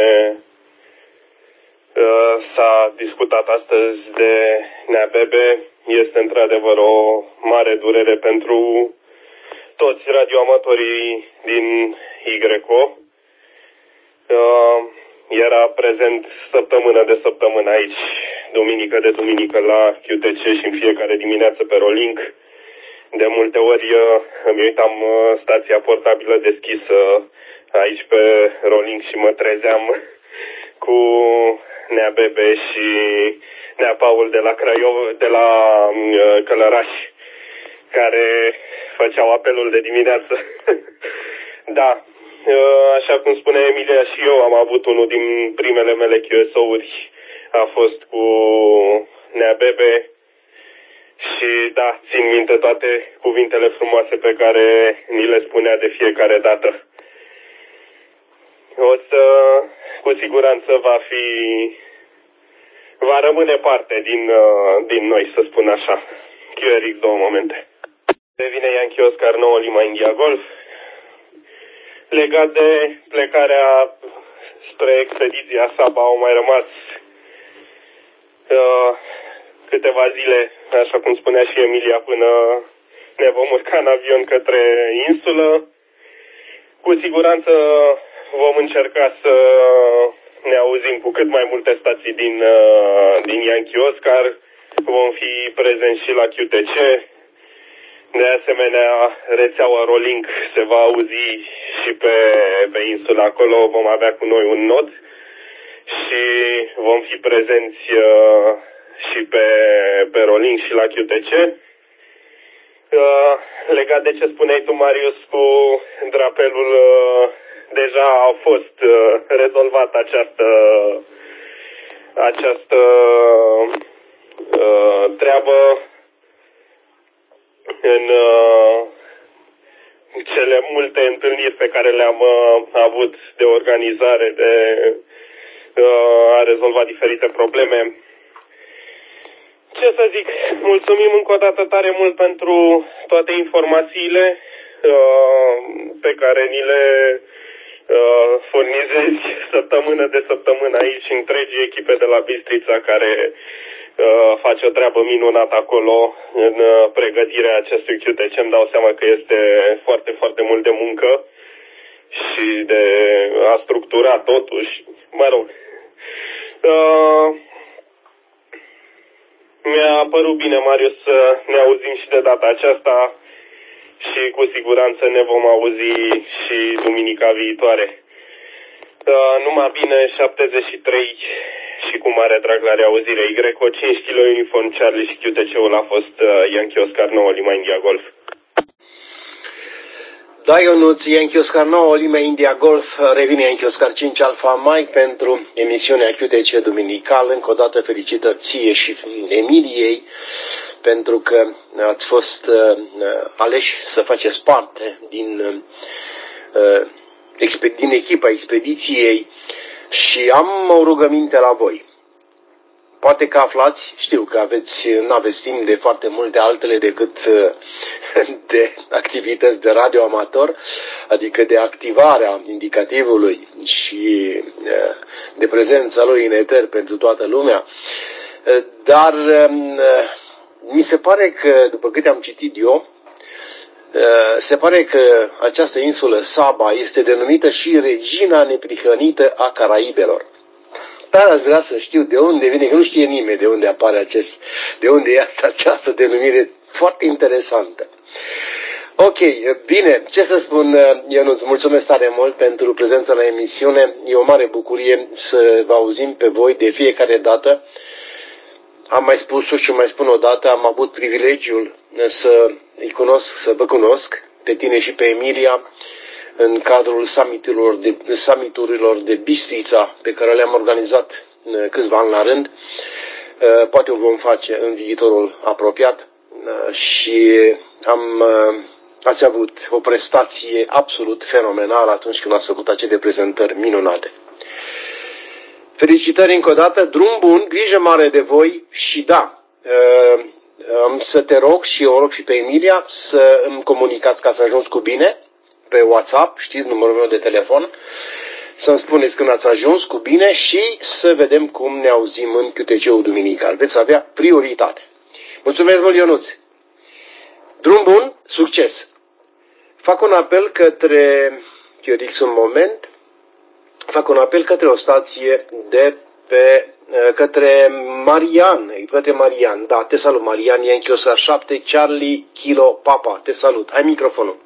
uh, s-a discutat astăzi de Nea Bebe. Este într-adevăr o mare durere pentru toți radioamatorii din Y C O. Uh, era prezent săptămână de săptămână aici, duminică de duminică la Q T C și în fiecare dimineață pe Rolink. De multe ori îmi uitam stația portabilă deschisă aici pe Rolink și mă trezeam cu Nea Bebe și Nea Paul de la Craiova, de la Călăraș, care făceau apelul de dimineață. Da. Așa cum spune Emilia, și eu am avut unul din primele mele Q S O-uri, a fost cu Nea Bebe și da, țin minte toate cuvintele frumoase pe care ni le spunea de fiecare dată. O să, cu siguranță va fi, va rămâne parte din, din noi, să spun așa. Q R X două momente. Devine Yankee Oscar nouă Lima India Golf. Legat de plecarea spre expediția Saba, au mai rămas uh, câteva zile, așa cum spunea și Emilia, până ne vom urca în avion către insulă. cu siguranță vom încerca să ne auzim cu cât mai multe stații din, din Yankee Oscar. Vom fi prezenți și la Q T C. De asemenea, rețeaua Rolink se va auzi și pe, pe insulă. Acolo vom avea cu noi un nod și vom fi prezenți uh, și pe, pe Rolink și la Q T C. Uh, legat de ce spuneai tu, Marius, cu drapelul, uh, deja a fost uh, rezolvat această, această uh, treabă în uh, cele multe întâlniri pe care le-am uh, avut de organizare, de uh, a rezolva diferite probleme. Ce să zic, mulțumim încă o dată tare mult pentru toate informațiile uh, pe care ni le uh, furnizezi săptămână de săptămână aici, întregi echipe de la Bistrița care uh, face o treabă minunată acolo în uh, pregătirea acestui Q T C. Îmi dau seama că este foarte, foarte mult de muncă și de a structura totuși. Mă rog, uh, mi-a părut bine, Marius, să ne auzim și de data aceasta și cu siguranță ne vom auzi și duminica viitoare. Uh, numai bine, șaptezeci și trei și cu mare drag la reauzire. Y O cinci kilo Uniform Charlie și Q T C-ul a fost uh, Yankee Oscar nouă Lima India Golf. Da, Ionuț, Yankee Oscar nouă Lima India Golf, revine Yankee Oscar cinci Alpha Mike pentru emisiunea Q T C duminical. Încă o dată felicitări ție și Emiliei pentru că ați fost uh, aleși să faceți parte din, uh, din echipa expediției și am o rugăminte la voi. Poate că aflați, știu că aveți, nu aveți timp de foarte multe altele decât de activități de radio amator, adică de activarea indicativului și de prezența lui în eter pentru toată lumea, dar mi se pare că, după câte am citit eu, se pare că această insulă Saba este denumită și regina neprihănită a Caraibelor. Dar aș vrea să știu de unde vine, că nu știe nimeni de unde apare acest, de unde e această denumire foarte interesantă. Ok, bine, ce să spun, eu îți mulțumesc tare mult pentru prezența la emisiune. E o mare bucurie să vă auzim pe voi de fiecare dată. Am mai spus-o și mai spun o dată, am avut privilegiul să îi cunosc, să vă cunosc, pe tine și pe Emilia, în cadrul summiturilor de, summiturilor de Bistrița pe care le-am organizat câțiva ani la rând. Poate o vom face în viitorul apropiat și am, ați avut o prestație absolut fenomenală atunci când ați făcut acele prezentări minunate. Felicitări încă o dată, drum bun, grijă mare de voi și da, am să te rog și eu rog și pe Emilia să îmi comunicați ca să ajungi cu bine pe WhatsApp, știți numărul meu de telefon, să-mi spuneți când ați ajuns cu bine și să vedem cum ne auzim în Q T C-ul duminical. Veți avea prioritate. Mulțumesc mult, Ionuț! Drum bun, succes! Fac un apel către, eu zic un moment, fac un apel către o stație de pe, către Marian, către Marian, da, te salut Marian, Yankee Oscar șapte, Charlie, Kilo, Papa, te salut, ai microfonul.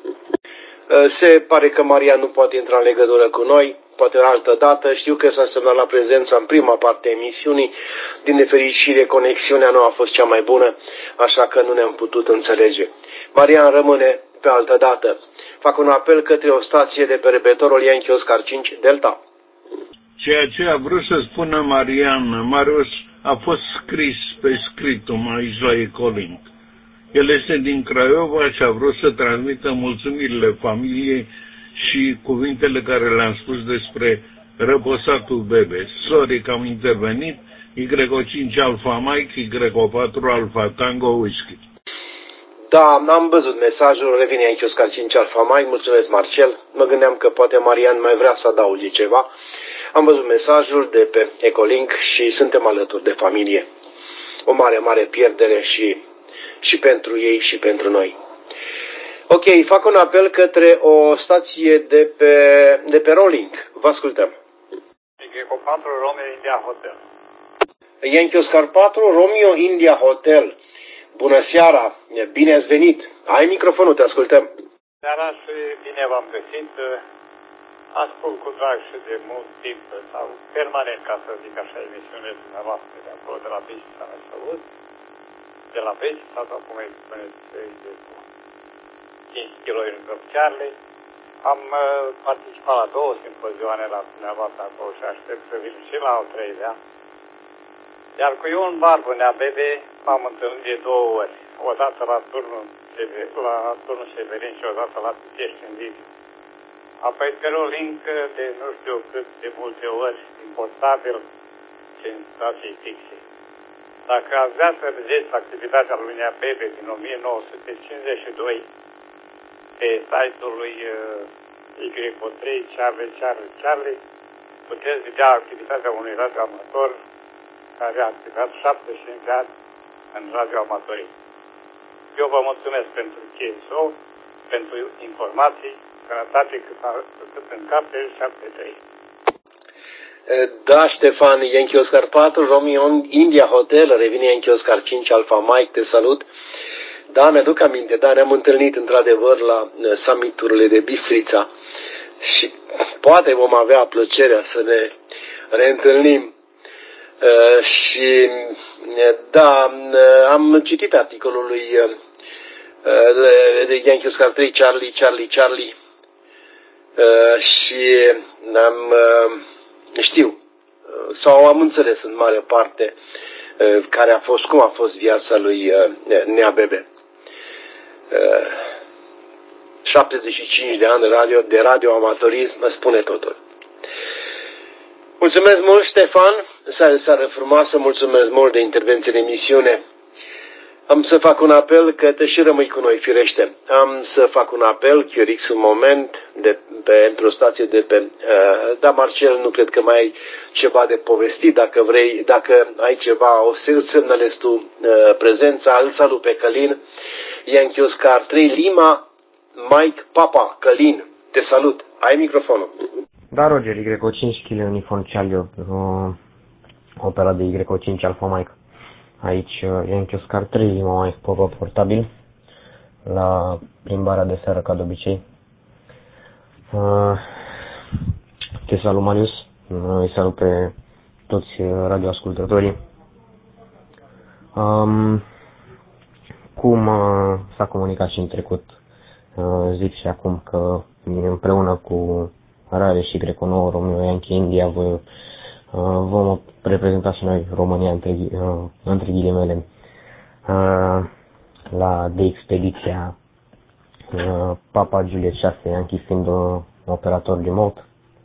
Se pare că Marian nu poate intra în legătură cu noi, poate o altă dată. Știu că s-a semnat la prezența în prima parte a emisiunii. Din nefericire, conexiunea nu a fost cea mai bună, așa că nu ne-am putut înțelege. Marian rămâne pe altă dată. Fac un apel către o stație de pe repetorul Yankee Oscar cinci Delta. Ceea ce a vrut să spună Marian, Marius, a fost scris pe scriptul aici la Ecolink. El este din Craiova și a vrut să transmită mulțumirile familiei și cuvintele care le-am spus despre răposatul bebe. Sorry că am intervenit, Y O cinci Alpha Mike, Y O patru Alpha Tango Whisky. Da, am văzut mesajul, revine Yankee Oscar cinci Alpha Mike, mulțumesc Marcel. Mă gândeam că poate Marian mai vrea să adauge ceva. Am văzut mesajul de pe Ecolink și suntem alături de familie. O mare, mare pierdere și... și pentru ei și pentru noi. Ok, fac un apel către o stație de pe, de pe Rolling. Vă ascultăm. Eco patru Romeo India Hotel. Yankee Oscar patru Romeo India Hotel. Bună seara, bine ați venit. Ai microfonul, te ascultăm. Seara și bine v-am găsit. Ascult cu drag și de mult timp sau permanent, ca să zic așa, emisiunile dumneavoastră de acolo, de la Bești să aud. De la Bești sau cum îi spuneți, de cinci kilometri Charlie. Am uh, participat la două simpozioane la dumneavoastră acolo și aștept să vin și la al treilea. Iar cu Ion Barbu Neabebe m-am întâlnit de două ori. O dată la turnul, la turnul Severin și o dată la Pitești în Liviu. Apoi pe Rolling de nu știu cât de multe ori, impostabil și în stații fixe. Dacă ați vrea să vedeți activitatea lui Neabebe din o mie nouă sute cincizeci și doi pe site-ul lui uh, Y O trei, Charlie, Charlie, Charlie, puteți vedea activitatea unui radioamator care a activat șaptezeci și cinci de ani în radioamatorii. Eu vă mulțumesc pentru K S O, pentru informații, sănătate cât, cât în cap de șapte trei. Da, Ștefan, Yankee Oscar patru, Romeo India Hotel, revine Yankee Oscar cinci, Alpha Mike, te salut. Da, mi-aduc aminte, da, ne-am întâlnit într-adevăr la summiturile de Bistrița și poate vom avea plăcerea să ne reîntâlnim. Uh, și da, am citit articolul lui uh, de Yankee Oscar trei, Charlie, Charlie, Charlie uh, și am, uh, știu uh, sau am înțeles în mare parte uh, care a fost, cum a fost viața lui uh, Neabebe. Uh, șaptezeci și cinci de ani de radio, de radioamatorism, mă spune totul. Mulțumesc mult, Ștefan, seară frumoasă, mulțumesc mult de intervenție în emisiune. Am să fac un apel, că te și rămâi cu noi, firește. Am să fac un apel, Chiorix, un moment, de, pentru o stație de pe... Uh, da, Marcel, nu cred că mai ai ceva de povestit, dacă vrei, dacă ai ceva, o să semnalezi tu uh, prezența. Îl salut pe Călin, Yankee Oscar trei, Lima, Mike, Papa, Călin, te salut, ai microfonul. Da, Roger, Y O cinci, Kilo Uniform Charlie, uh, opera de Y O cinci Alpha Mike. Aici uh, Yankee Oscar trei, Lima Mike, Papa portabil, la plimbarea de seară, ca de obicei. Uh, te salut, Marius, uh, îi salut pe toți radioascultătorii. Um, cum uh, s-a comunicat și în trecut, uh, zic și acum că împreună cu Rare și Y O nouă, Romeo Yankee India, voi, uh, vom reprezenta și noi România între, uh, între ghilimele uh, la de expediția uh, Papa Juliet șase, Yankee fiind uh, operator remote.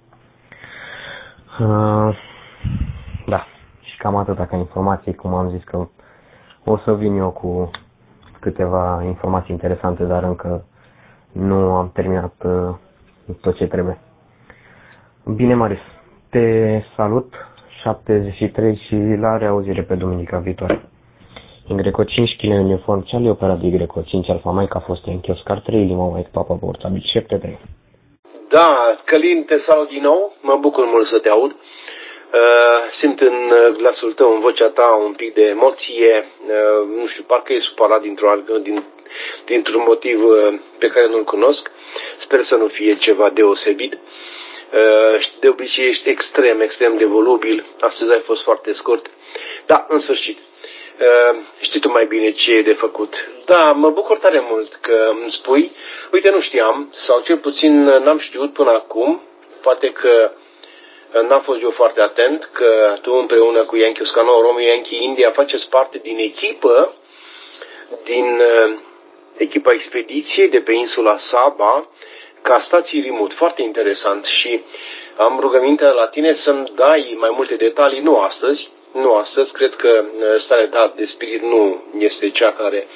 Uh, da, și cam atâta ca informații, cum am zis că o să vin eu cu câteva informații interesante, dar încă nu am terminat uh, tot ce trebuie. Bine, Marius, te salut, șaptezeci și trei și la reauzire pe duminica viitoare. Y O cinci, Kilo Uniform Charlie, operat de Y O cinci Alpha Mike, a fost Yankee Oscar trei, Lima Mike, Papa portabil șapte trei. Da, Călin, te salut din nou, mă bucur mult să te aud. Uh, simt în glasul tău, în vocea ta, un pic de emoție, uh, nu știu, parcă e supărat dintr-un, din, dintr-un motiv uh, pe care nu-l cunosc. Sper să nu fie ceva deosebit. Uh, de obicei ești extrem, extrem de volubil, astăzi ai fost foarte scurt. Da, în sfârșit, uh, știi tu mai bine ce e de făcut. Da, mă bucur tare mult că îmi spui, uite, nu știam, sau cel puțin n-am știut până acum, poate că n-am fost eu foarte atent, că tu împreună cu Yankee Oscar nouă, Romeo Yankee India faceți parte din echipă, din uh, echipa expediției de pe insula Saba, ca stații remote. Foarte interesant și am rugămintea la tine să-mi dai mai multe detalii, nu astăzi, nu astăzi, cred că starea ta de spirit nu este cea care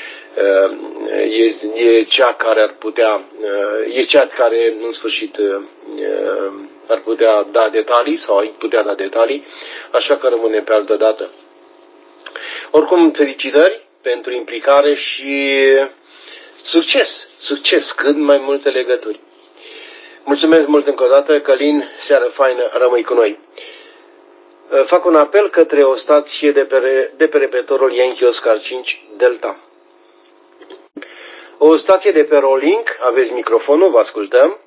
e, e cea care ar putea, e cea care în sfârșit ar putea da detalii sau ai putea da detalii, așa că rămâne pe altă dată. Oricum, felicitări pentru implicare și succes succes, cât mai multe legături. Mulțumesc mult încă o dată, Călin, seară faină, rămâi cu noi. Fac un apel către o stație de pe, de pe repetorul Yankee Oscar cinci Delta. O stație de pe Rolling, aveți microfonul, vă ascultăm.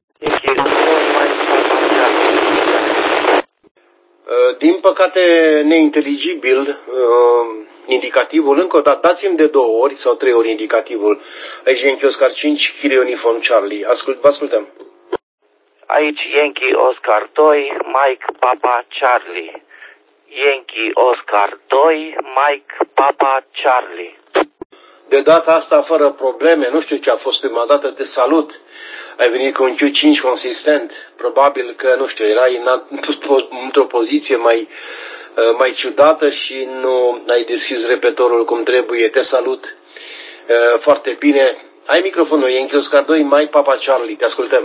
Din păcate, neinteligibil, indicativul, încă o dată, dați-mi de două ori sau trei ori indicativul. Aici Yankee Oscar cinci, Kilo Uniform Charlie. Ascult, vă ascultăm. Aici Yankee Oscar doi, Mike Papa Charlie. Yankee Oscar doi, Mike Papa Charlie. De data asta, fără probleme, nu știu ce a fost prima dată, te salut. Ai venit cu un Q cinci consistent. Probabil că, nu știu, erai într-o poziție mai, mai ciudată și nu ai deschis repetorul cum trebuie. Te salut foarte bine. Ai microfonul, Yankee Oscar doi, Mike Papa Charlie. Te ascultăm.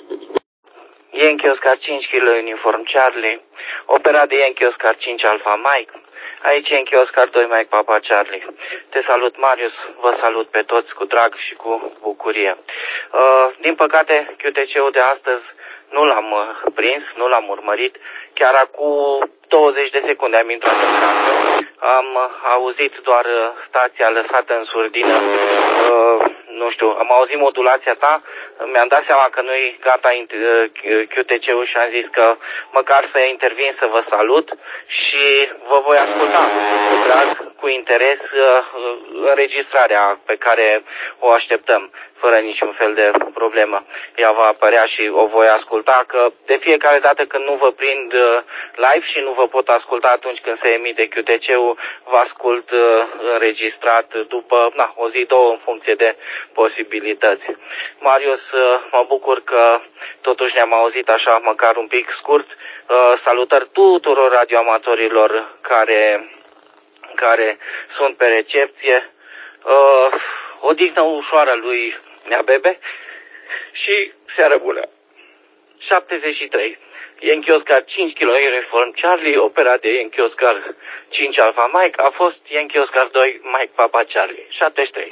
Yankee Oscar cinci, Kilo Uniform Charlie. Opera de Yankee Oscar cinci Alpha Mike. Aici Yankee Oscar doi, Mike Papa Charlie. Te salut, Marius, vă salut pe toți cu drag și cu bucurie. Uh, din păcate, Q T C-ul de astăzi nu l-am uh, prins, nu l-am urmărit. Chiar acum douăzeci de secunde am intrat în radio. Am uh, auzit doar uh, stația lăsată în surdină. Uh, nu știu, am auzit modulația ta. Mi-am dat seama că nu-i gata Q T C-ul și am zis că măcar să intervin să vă salut și vă voi asculta cu drag, cu interes, înregistrarea pe care o așteptăm fără niciun fel de problemă. Ea va apărea și o voi asculta, că de fiecare dată când nu vă prind live și nu vă pot asculta atunci când se emite Q T C-ul, vă ascult înregistrat după na, o zi, două, în funcție de posibilități. Marius, mă bucur că totuși ne-am auzit așa măcar un pic scurt. Salutări tuturor radioamatorilor care, care sunt pe recepție. O dignă ușoară lui Nea Bebe și seară bună. șaptezeci și trei. Yankee Oscar cinci Kilo Uniform Charlie, opera de Yankee Oscar cinci Alpha Mike a fost Yankee Oscar doi Mike Papa Charlie. șaptezeci și trei.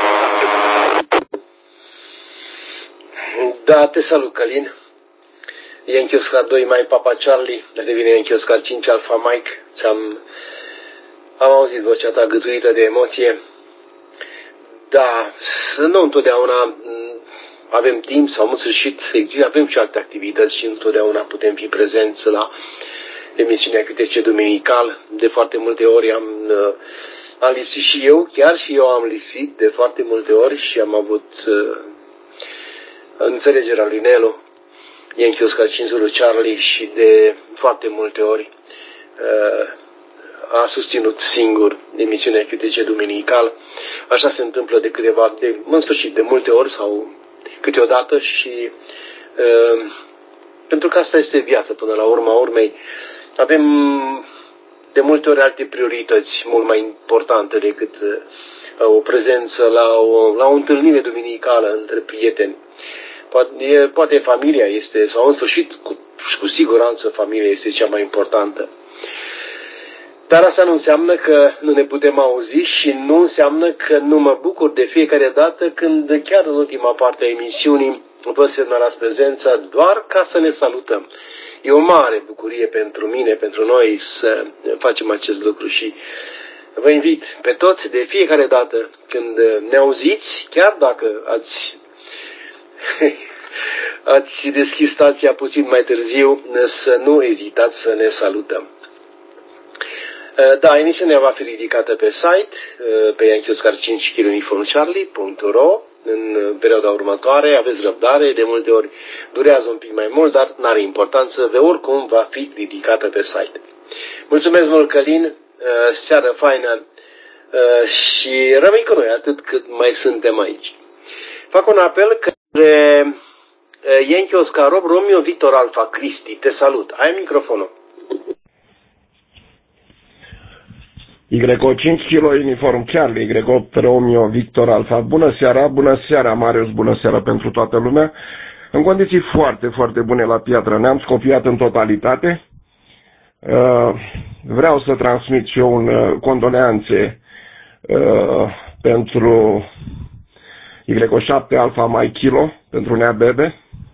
Da, te salut, Călin. Yankee Oscar doi Mike Papa Charlie, devine Yankee Oscar cinci Alpha Mike. Am, am auzit vocea ta gâtuită de emoție. Da, nu întotdeauna avem timp sau în sfârșit avem și alte activități și întotdeauna putem fi prezenți la emisiunea Q T C duminical. De foarte multe ori am, am lipsit și eu, chiar și eu am lipsit de foarte multe ori și am avut uh, înțelegerea lui Nelu, Yankee Oscar cinci Zulu Charlie, și de foarte multe ori uh, a susținut singur emisiunea Q T C duminical. Așa se întâmplă de câteva, de, în sfârșit, de multe ori sau câteodată și uh, pentru că asta este viața până la urma urmei. Avem de multe ori alte priorități mult mai importante decât uh, o prezență la o, la o întâlnire duminicală între prieteni. Poate, poate familia este, sau în sfârșit, cu, cu siguranță familia este cea mai importantă. Dar asta nu înseamnă că nu ne putem auzi și nu înseamnă că nu mă bucur de fiecare dată când, chiar în ultima parte a emisiunii, vă semnalați prezența doar ca să ne salutăm. E o mare bucurie pentru mine, pentru noi, să facem acest lucru și vă invit pe toți de fiecare dată când ne auziți, chiar dacă ați, ați deschis stația puțin mai târziu, să nu ezitați să ne salutăm. Da, emisiunea va fi ridicată pe site, pe Yankee Oscar cinci Kilo Uniform Charlie punct ro în perioada următoare. Aveți răbdare, de multe ori durează un pic mai mult, dar n-are importanță, de oricum va fi ridicată pe site. Mulțumesc mult, Călin, seară faină și rămâi cu noi atât cât mai suntem aici. Fac un apel către Yankee Oscar opt Romeo Victor Alpha Cristi. Te salut, ai microfonul. Y cinci Kilo Uniform Charlie, Y opt Romeo Victor Alpha. Bună seara, bună seara Marius, bună seara pentru toată lumea. În condiții foarte, foarte bune la Piatra Neamț, copiat în totalitate. Vreau să transmit și eu un condoleanțe pentru Y O șapte Alfa Mike Kilo pentru Nea Bebe.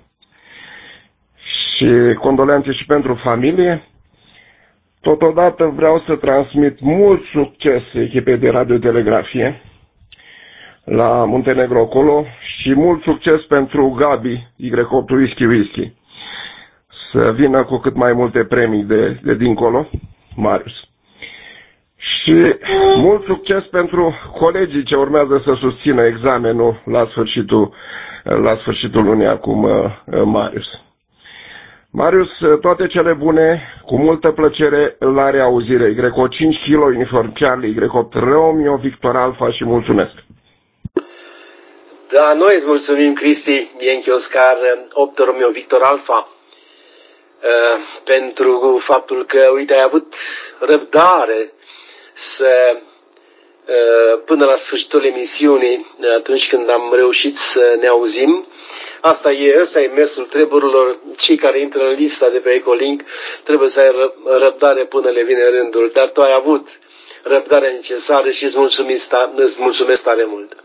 Și condoleanțe și pentru familie. Totodată vreau să transmit mult succes echipei de radiotelegrafie la Muntenegro acolo și mult succes pentru Gabi, Y opt Whisky Whisky. Să vină cu cât mai multe premii de, de dincolo, Marius. Și mult succes pentru colegii ce urmează să susțină examenul la sfârșitul, la sfârșitul lunii acum, Marius. Marius, toate cele bune, cu multă plăcere, la reauzire. Y O cinci Kilo, Uniform Charlie, Y opt Romeo, Victor Alpha și mulțumesc. Da, noi îți mulțumim, Cristi, Yankee Oscar opt Romeo, Victor Alpha, pentru faptul că, uite, ai avut răbdare să, până la sfârșitul emisiunii, atunci când am reușit să ne auzim. Asta e, ăsta e mersul treburilor. Cei care intră în lista de pe Ecolink trebuie să ai răbdare până le vine rândul. Dar tu ai avut răbdarea necesară și îți mulțumesc, îți mulțumesc tare mult.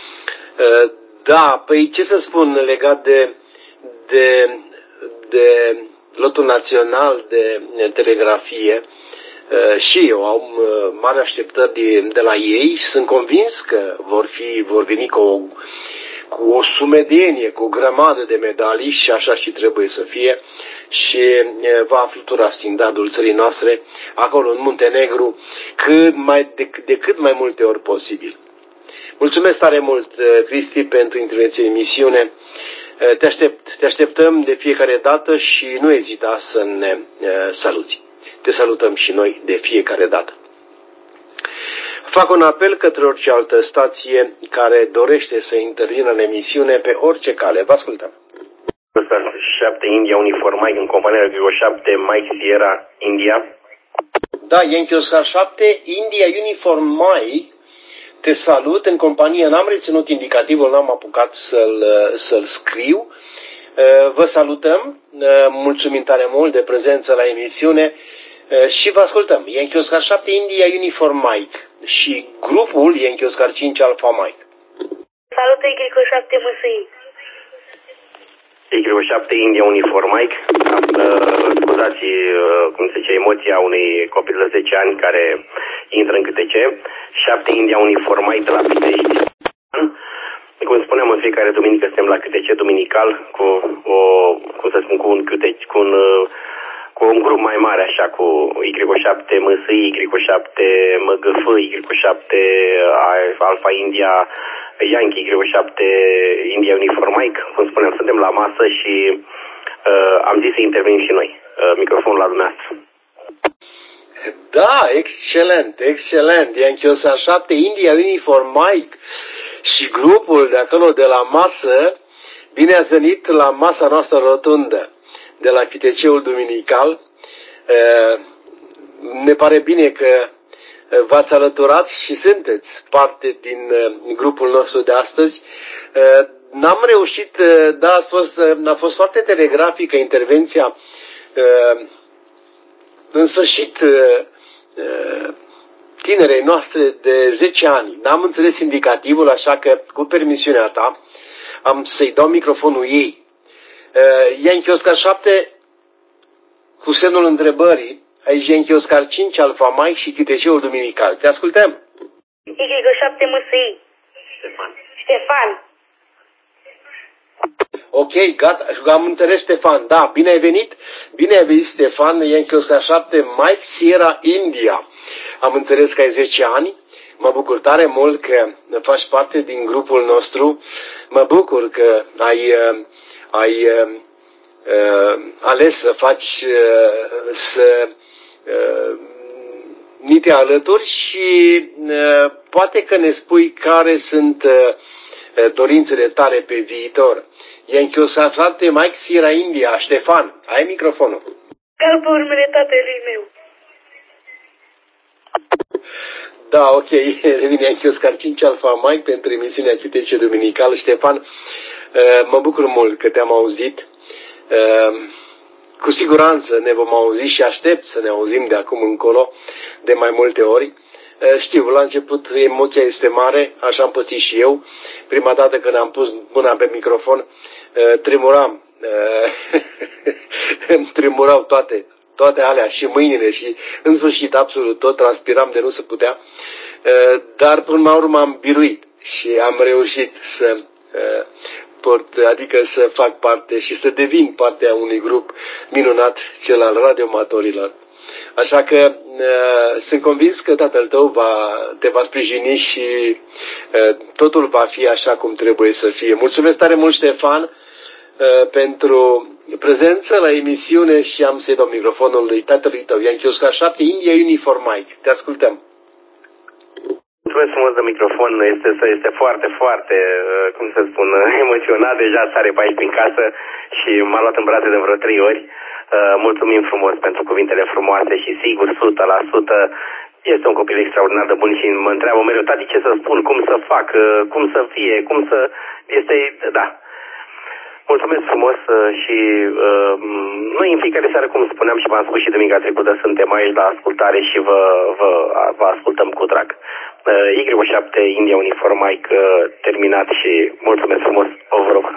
Da, păi ce să spun legat de, de, de lotul național de telegrafie, și eu am mari așteptări de, de la ei și sunt convins că vor, fi, vor veni cu o, cu o sumedenie, cu o grămadă de medalii și așa și trebuie să fie și va flutura standardul țării noastre acolo în Muntenegru cât mai, de, de cât mai multe ori posibil. Mulțumesc tare mult, Cristi, pentru intervenție în emisiune. Te aștept, te așteptăm de fiecare dată și nu ezita să ne saluți. Te salutăm și noi de fiecare dată. Fac un apel către orice altă stație care dorește să intervină în emisiune pe orice cale. Vă ascultăm. șapte India Uniform Mike în compania G O șapte Mike Sierra India. Da, Yankee Oscar șapte India Uniform Mike. Te salut în companie. N-am reținut indicativul, n-am apucat să-l să-l scriu. Vă salutăm. Mulțumim tare mult de prezență la emisiune. Și vă ascultăm. Yankee Oscar șapte India Uniform Mike și grupul Yankee Oscar cinci Alpha Mike. Salut, Y O șapte M S I. Y O șapte India Uniform Mike. Uh, scuzați, uh, cum se zice, emoția unui copil de zece ani care intră în Q T C. șapte India Uniform Mike de la Pitești. Cum spuneam, în fiecare duminică suntem la Q T C duminical cu o, cum să spun, cu un Q T C, cu un uh, cu un grup mai mare, așa, cu Y O șapte M S I, Y O șapte M G F, Y O șapte Alpha India, Yankee, Y O șapte India Uniform Mike. Cum spuneam, suntem la masă și uh, am zis să intervenim și noi. Uh, microfonul la dumneavoastră. Da, excelent, excelent. Yankee Oscar șapte India Uniform Mike și grupul de acolo de la masă, bine ați venit la masa noastră rotundă de la Q T C-ul duminical. Ne pare bine că v-ați alăturat și sunteți parte din grupul nostru de astăzi. N-am reușit, da, a fost, a fost foarte telegrafică intervenția. În sfârșit, tinerei noastre de zece ani, n-am înțeles indicativul, așa că, cu permisiunea ta, am să-i dau microfonul ei. Yankee Oscar șapte cu semnul întrebării, aici Yankee Oscar cinci Alpha Mike și Q T C-ul duminical. Te ascultăm. Y O șapte M S I. Ștefan. Ștefan. Ok, gata, am înțeles, Ștefan. Da, bine ai venit. Bine ai venit, Ștefan. Yankee Oscar șapte Mike Sierra India. Am înțeles că ai zece ani. Mă bucur tare mult că faci parte din grupul nostru. Mă bucur că ai ai uh, uh, ales să faci, uh, să uh, ni te alături și uh, poate că ne spui care sunt uh, dorințele tale pe viitor. Yankee Oscar șapte Mike Sierra India. Ștefan, ai microfonul. Ca pe urmele tatălui meu. Da, ok, revine Yankee Oscar cinci Alpha Mike pentru emisiunea Q T C duminical. Ștefan, mă bucur mult că te-am auzit. Cu siguranță ne vom auzi și aștept să ne auzim de acum încolo de mai multe ori. Știu, la început emoția este mare, așa am pățit și eu. Prima dată când am pus mâna pe microfon, tremuram. Îmi tremurau toate, toate alea, și mâinile, și în sfârșit absolut tot, transpiram de nu se putea. Dar până la urmă am biruit și am reușit să port, adică să fac parte și să devin parte a unui grup minunat, cel al radioamatorilor. Așa că uh, sunt convins că tatăl tău va, te va sprijini și uh, totul va fi așa cum trebuie să fie. Mulțumesc tare mult, Ștefan, uh, pentru prezență la emisiune și am să-i dau microfonul lui tatălui tău, Yankee Oscar șapte, India Uniform Mike. Te ascultăm. Mulțumesc frumos de microfon, este, este foarte, foarte, cum să spun, emoționat, deja sare pe aici prin casă și m-a luat în brațe de vreo trei ori. Mulțumim frumos pentru cuvintele frumoase și sigur, o sută la sută, este un copil extraordinar de bun și mă întreabă mereu, tati, ce să spun, cum să fac, cum să fie, cum să, este, da. Mulțumesc frumos și uh, noi în fiecare seară, cum spuneam și v-am spus și duminica trecută, suntem aici la ascultare și vă, vă, vă ascultăm cu drag. Uh, Y șapte India Uniform Mike uh, terminat și mulțumesc frumos, vă rog.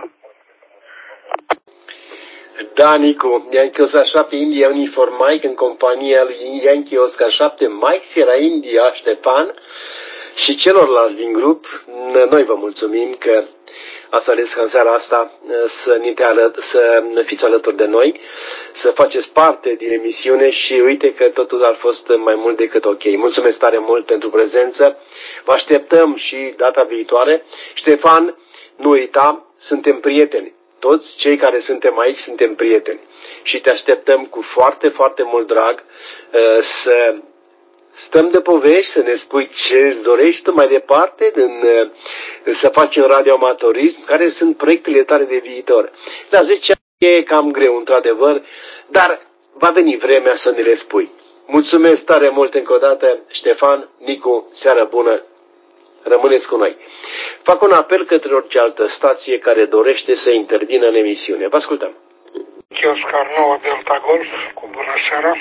Da, Nicu, Yankee Oscar șapte India Uniform Mike în compania lui Yankee Oscar șapte Mike Sierra India Ștefan și celorlalți din grup. Noi vă mulțumim că ați ales ca în seara asta să, ne alăt, să fiți alături de noi, să faceți parte din emisiune și uite că totul a fost mai mult decât ok. Mulțumesc tare mult pentru prezență. Vă așteptăm și data viitoare. Ștefan, nu uita, suntem prieteni. Toți cei care suntem aici suntem prieteni. Și te așteptăm cu foarte, foarte mult drag să stăm de povești, să ne spui ce îți dorești tu mai departe, în, să faci în radioamatorism, care sunt proiectele tale de viitor. La zece ani e cam greu, într-adevăr, dar va veni vremea să ne le spui. Mulțumesc tare mult încă o dată, Ștefan, Nicu, seară bună, rămâneți cu noi. Fac un apel către orice altă stație care dorește să intervină în emisiune. Vă ascultăm. Oscar nouă Delta Golf, cu bună seara.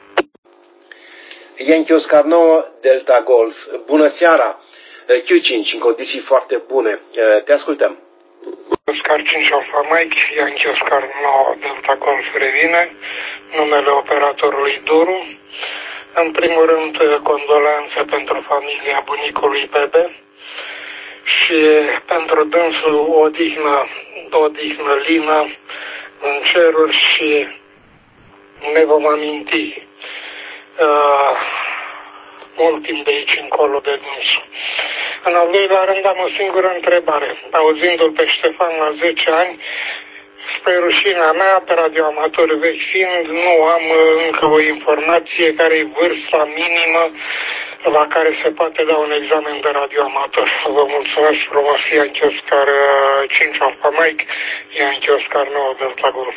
Yankee Oscar nouă Delta Golf, bună seara. Q cinci, în condiții foarte bune. Te ascultăm. Oscar cinci Alpha Mike, Yankee Oscar nouă Delta Golf revine, numele operatorului Doru. În primul rând, condoleanțe pentru familia bunicului Bebe și pentru dânsul odihnă, odihnă lină în ceruri și ne vom aminti uh, mult timp de aici încolo de dânsul. În al doilea rând am o singură întrebare. Auzindu-l pe Ștefan la zece ani, spre rușinea mea, pe radioamator vechi fiind, nu am încă o informație care e vârsta minimă la care se poate da un examen de radioamator. Vă mulțumesc frumos, Yankee Oscar cinci Alpha Mike, Yankee Oscar nouă Delta Golf.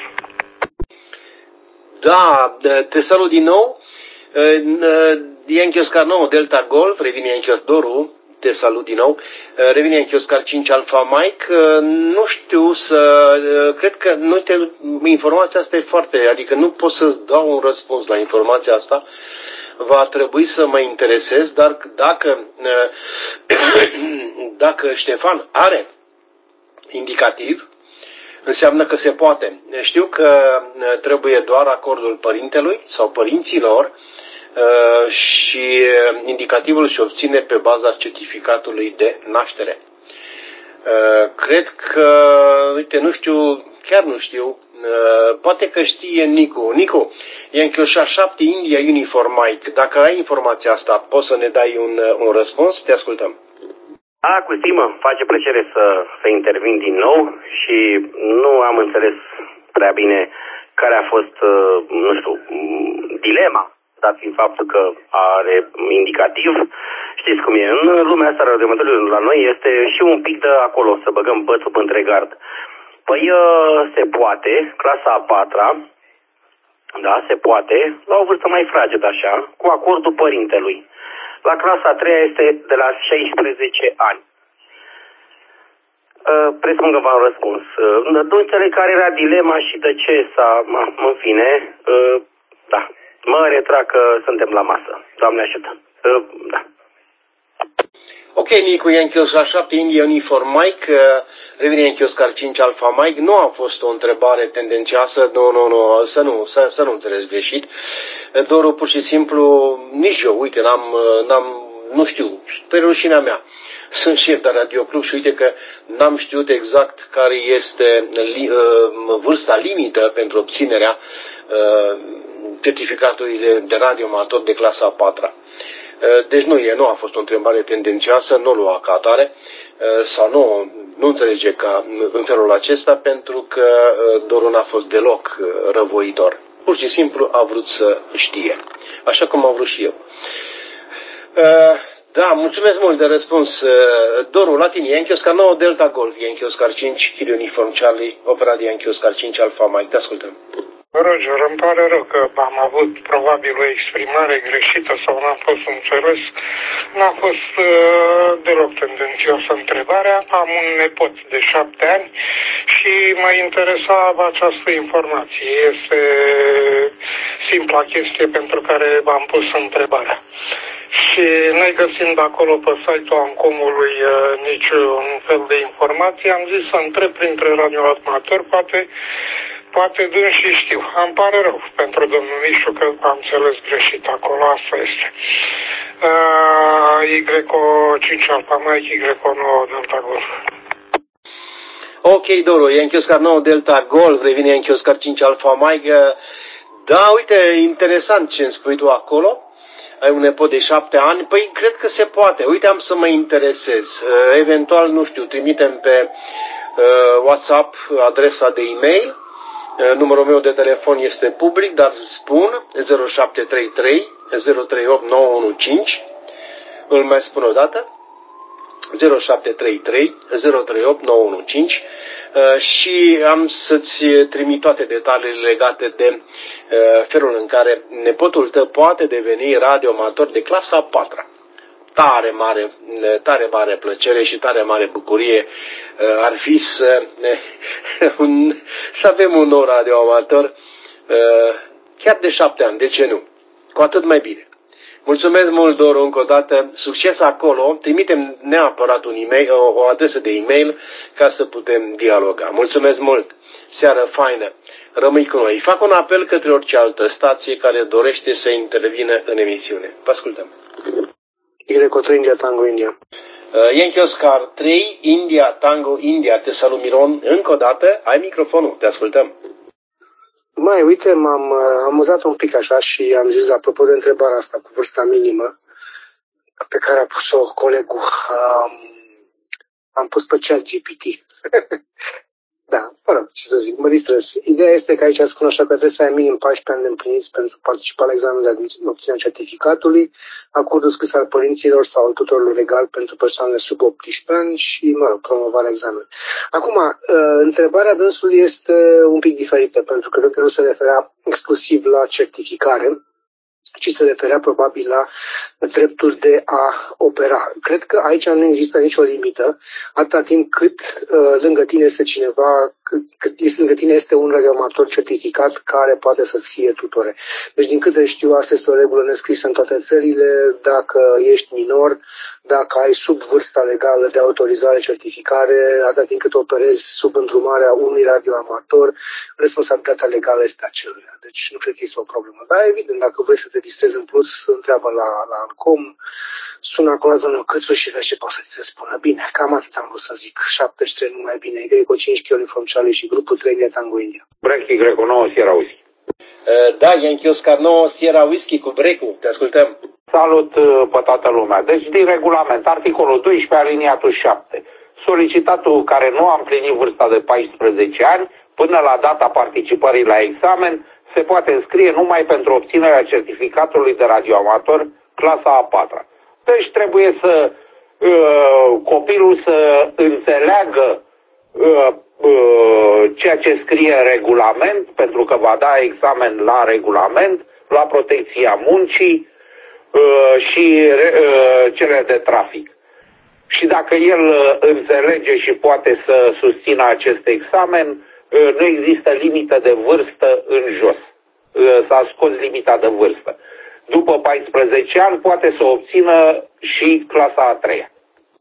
Da, te salut din nou. Yankee Oscar nouă Delta Golf, revine Yankee Oscar Doru. Te salut din nou. Revine Yankee Oscar cinci Alpha Mike. Nu știu să... Cred că nu te, informația asta e foarte... Adică nu pot să dau un răspuns la informația asta. Va trebui să mă interesez, dar dacă dacă Ștefan are indicativ, înseamnă că se poate. Știu că trebuie doar acordul părintelui sau părinților și indicativul se obține pe baza certificatului de naștere. Cred că, uite, nu știu, chiar nu știu, poate că știe Nicu. Nicu, Yankee Oscar șapte India Uniform Mike. Dacă ai informația asta, poți să ne dai un, un răspuns? Te ascultăm. Da, cu stimă, face plăcere să, să intervin din nou și nu am înțeles prea bine care a fost, nu știu, dilema, dat fiind faptul că are indicativ. Știți cum e, în lumea asta radioamatorului la noi este și un pic de acolo, să băgăm bățul pe întregard. Păi se poate, clasa a patra, da, se poate, la o vârstă mai fragedă așa, cu acordul părintelui. La clasa a treia este de la șaisprezece ani. Presupun că v-am răspuns. Nu înțeleg care era dilema și de ce s-a... În fine, da, mă retrag că suntem la masă. Doamne ajută. Da. Ok, Nicu, Yankee Oscar șapte, India Uniform Mike, revine Yankee Oscar cinci Alpha Mike. Nu a fost o întrebare tendențioasă, nu, nu, nu, să nu, să, să nu înțeles greșit. Doar pur și simplu, nici eu, uite, n-am, n-am, nu știu, pe rușinea mea. Sunt șef de radioclub și uite că n-am știut exact care este li, uh, vârsta limită pentru obținerea uh, certificatului de, de radioamator de clasa a patra. Uh, deci nu, e, nu a fost o întrebare tendențioasă, nu o lua ca atare uh, sau nu, nu înțelege ca în felul acesta pentru că uh, Doru n-a fost deloc uh, răvoitor. Pur și simplu a vrut să știe, așa cum am vrut și eu. Uh, Da, mulțumesc mult de răspuns. Doru, la tine, Yankee Oscar nouă Delta Golf, Yankee Oscar cinci, Kilo Uniform Charlie, opera de Yankee Oscar cinci Alpha Mike. Te ascultăm. Roger, îmi pare rău că am avut probabil o exprimare greșită sau n-am fost înțeles. N-a fost uh, deloc tendențioasă întrebarea. Am un nepot de șapte ani și mă interesa această informație. Este simpla chestie pentru care v-am pus întrebarea. Și negăsind acolo pe site-ul Ancomului uh, niciun fel de informație, am zis să întreb printre radioamatori, poate, poate dâns și știu. Îmi pare rău pentru domnul Mișu că am înțeles greșit acolo, asta este. Uh, Y cinci Alpha Mike, Y nouă Delta Golf. Ok, Doru, Yankee Oscar nouă Delta Golf, revine Yankee Oscar cinci Alpha Mike. Da, uite, interesant ce îmi spui tu acolo. Ai un nepot de șapte ani? Păi, cred că se poate. Uite, am să mă interesez. Eventual, nu știu, trimitem pe uh, WhatsApp adresa de e-mail. Uh, numărul meu de telefon este public, dar spun zero șapte trei trei zero trei opt nouă unu cinci. Îl mai spun o dată. zero șapte trei trei zero trei opt nouă unu cinci. Uh, și am să-ți trimit toate detaliile legate de uh, felul în care nepotul tău poate deveni radioamator de clasa a patra. Tare mare, tare mare plăcere și tare mare bucurie uh, ar fi să, uh, un, să avem un nou radioamator uh, chiar de șapte ani, de ce nu? Cu atât mai bine. Mulțumesc mult, Doru, încă o dată. Succes acolo. Trimitem neapărat un e-mail, o, o adresă de e-mail ca să putem dialoga. Mulțumesc mult. Seară faină. Rămâi cu noi. Fac un apel către orice altă stație care dorește să intervină în emisiune. Vă ascultăm. Y trei India Tango India. Uh, Yankee Oscar trei India Tango India. Te salut, Miron. Încă o dată, ai microfonul. Te ascultăm. Mai, uite, m-am amuzat un pic așa și am zis, apropo de întrebarea asta cu vârsta minimă pe care a pus-o colegul, um, am pus pe chat G P T. Da, mă rog, ce să zic, mă distrez. Ideea este că aici spun așa că trebuie să ai minim paisprezece ani de împliniți pentru participa la examenul de obținerea certificatului, acordul scris al părinților sau al tutorului legal pentru persoanele sub optsprezece ani și, mă rog, promovarea examenului. Acum, întrebarea dânsului este un pic diferită, pentru că cred că nu se referea exclusiv la certificare, ci se referea probabil la dreptul de a opera. Cred că aici nu există nicio limită, atâta timp cât uh, lângă tine este cineva, cât, cât este, lângă tine este un radioamator certificat care poate să-ți fie tutore. Deci, din câte știu, asta este o regulă nescrisă în toate țările. Dacă ești minor, dacă ai sub vârsta legală de autorizare, certificare, atâta timp cât operezi sub îndrumarea unui radioamator, responsabilitatea legală este a celuilalt. Deci nu cred că este o problemă. Dar evident, dacă vrei să te distrezi în plus, întreabă la, la Ancom, sună acolo domnul Cățu și vezi ce poate să ți se spună. Bine, cam atât am vrut să zic. șaptezeci și trei numai bine. Greco cinci, Kilo Uniform Charlie și grupul trei India Tango India. Breaky Greco nouă, Sierra Whisky. Uh, da, Yankee Oscar nouă, Sierra Whisky cu break-ul. Te ascultăm. Salut uh, pe toată lumea. Deci, din regulament, articolul doisprezece, aliniatul șapte. Solicitatul care nu a împlinit vârsta de paisprezece ani, până la data participării la examen, se poate înscrie numai pentru obținerea certificatului de radioamator clasa a patra. Deci trebuie să uh, copilul să înțeleagă uh, uh, ceea ce scrie în regulament, pentru că va da examen la regulament, la protecția muncii uh, și uh, cele de trafic. Și dacă el uh, înțelege și poate să susțină acest examen, uh, nu există limită de vârstă în jos. Uh, s-a scos limita de vârstă. După paisprezece ani poate să obțină și clasa a treia.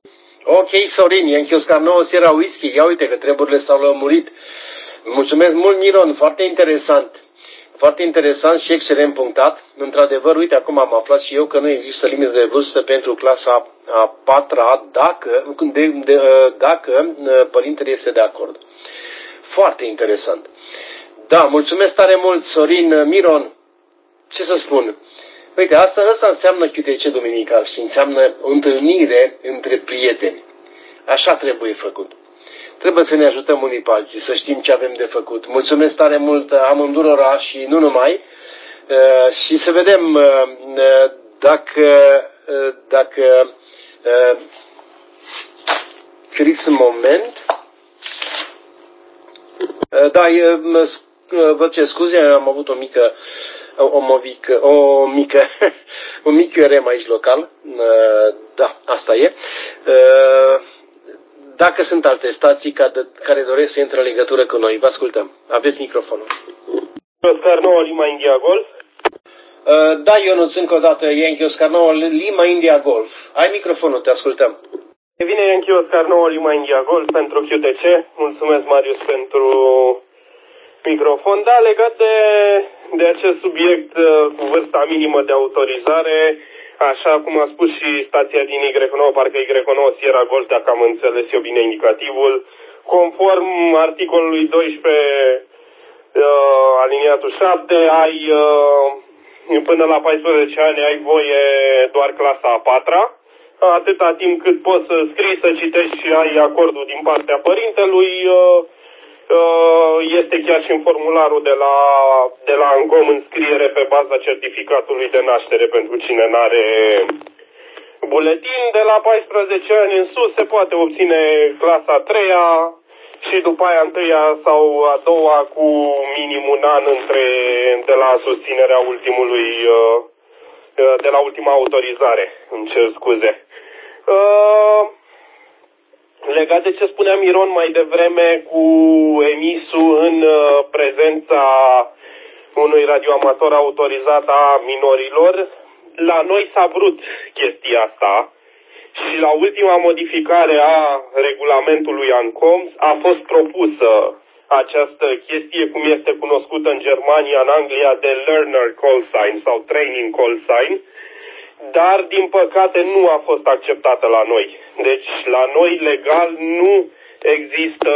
Ok, Sorin, Yankee Oscar nouă, Sierra Whisky. Ia uite că treburile s-au lămurit. Mulțumesc mult, Miron, foarte interesant. Foarte interesant și excelent punctat. Într-adevăr, uite, acum am aflat și eu că nu există limită de vârstă pentru clasa a patra dacă, de, de, dacă părintele este de acord. Foarte interesant. Da, mulțumesc tare mult, Sorin, Miron. Ce să spun? Uite, asta, asta înseamnă Q T C duminical și înseamnă o întâlnire între prieteni. Așa trebuie făcut. Trebuie să ne ajutăm unii pe alții, să știm ce avem de făcut. Mulțumesc tare mult amândurora și nu numai. Uh, și să vedem uh, dacă, uh, dacă uh, Chris, un moment. Uh, da, uh, vă cer scuze, am avut o mică o, o mică, o mică, un mic I R M aici local. Uh, da, asta e. Uh, Dacă sunt alte stații care doresc să intre în legătură cu noi, vă ascultăm. Aveți microfonul. Oscar nouă, Lima India Golf. Uh, da, Ionuț, încă o dată, Yankee Oscar nouă, Lima India Golf. Ai microfonul, te ascultăm. Vine Yankee Oscar nouă, Lima India Golf pentru Q T C. Mulțumesc, Marius, pentru microfon. Da, legat de, de acest subiect cu vârsta minimă de autorizare, așa cum a spus și stația din Y nouă, parcă Y nouă Sierra Golf, dacă am înțeles eu bine indicativul, conform articolului doisprezece, uh, aliniatul șapte, ai uh, până la paisprezece ani ai voie doar clasa a patra, atâta timp cât poți să scrii, să citești și ai acordul din partea părintelui. uh, Este chiar și în formularul de la, de la ANCOM înscriere pe baza certificatului de naștere pentru cine n-are buletin. De la paisprezece ani în sus se poate obține clasa a treia și după aia întâia sau a doua cu minim un an între, de la susținerea ultimului, de la ultima autorizare. Îmi cer scuze. Legat de ce spunea Miron mai devreme cu emisul în uh, prezența unui radioamator autorizat a minorilor, la noi s-a vrut chestia asta și la ultima modificare a regulamentului ANCOM a fost propusă această chestie, cum este cunoscută în Germania, în Anglia, de learner call sign sau training call sign, dar din păcate nu a fost acceptată la noi. Deci la noi legal nu există,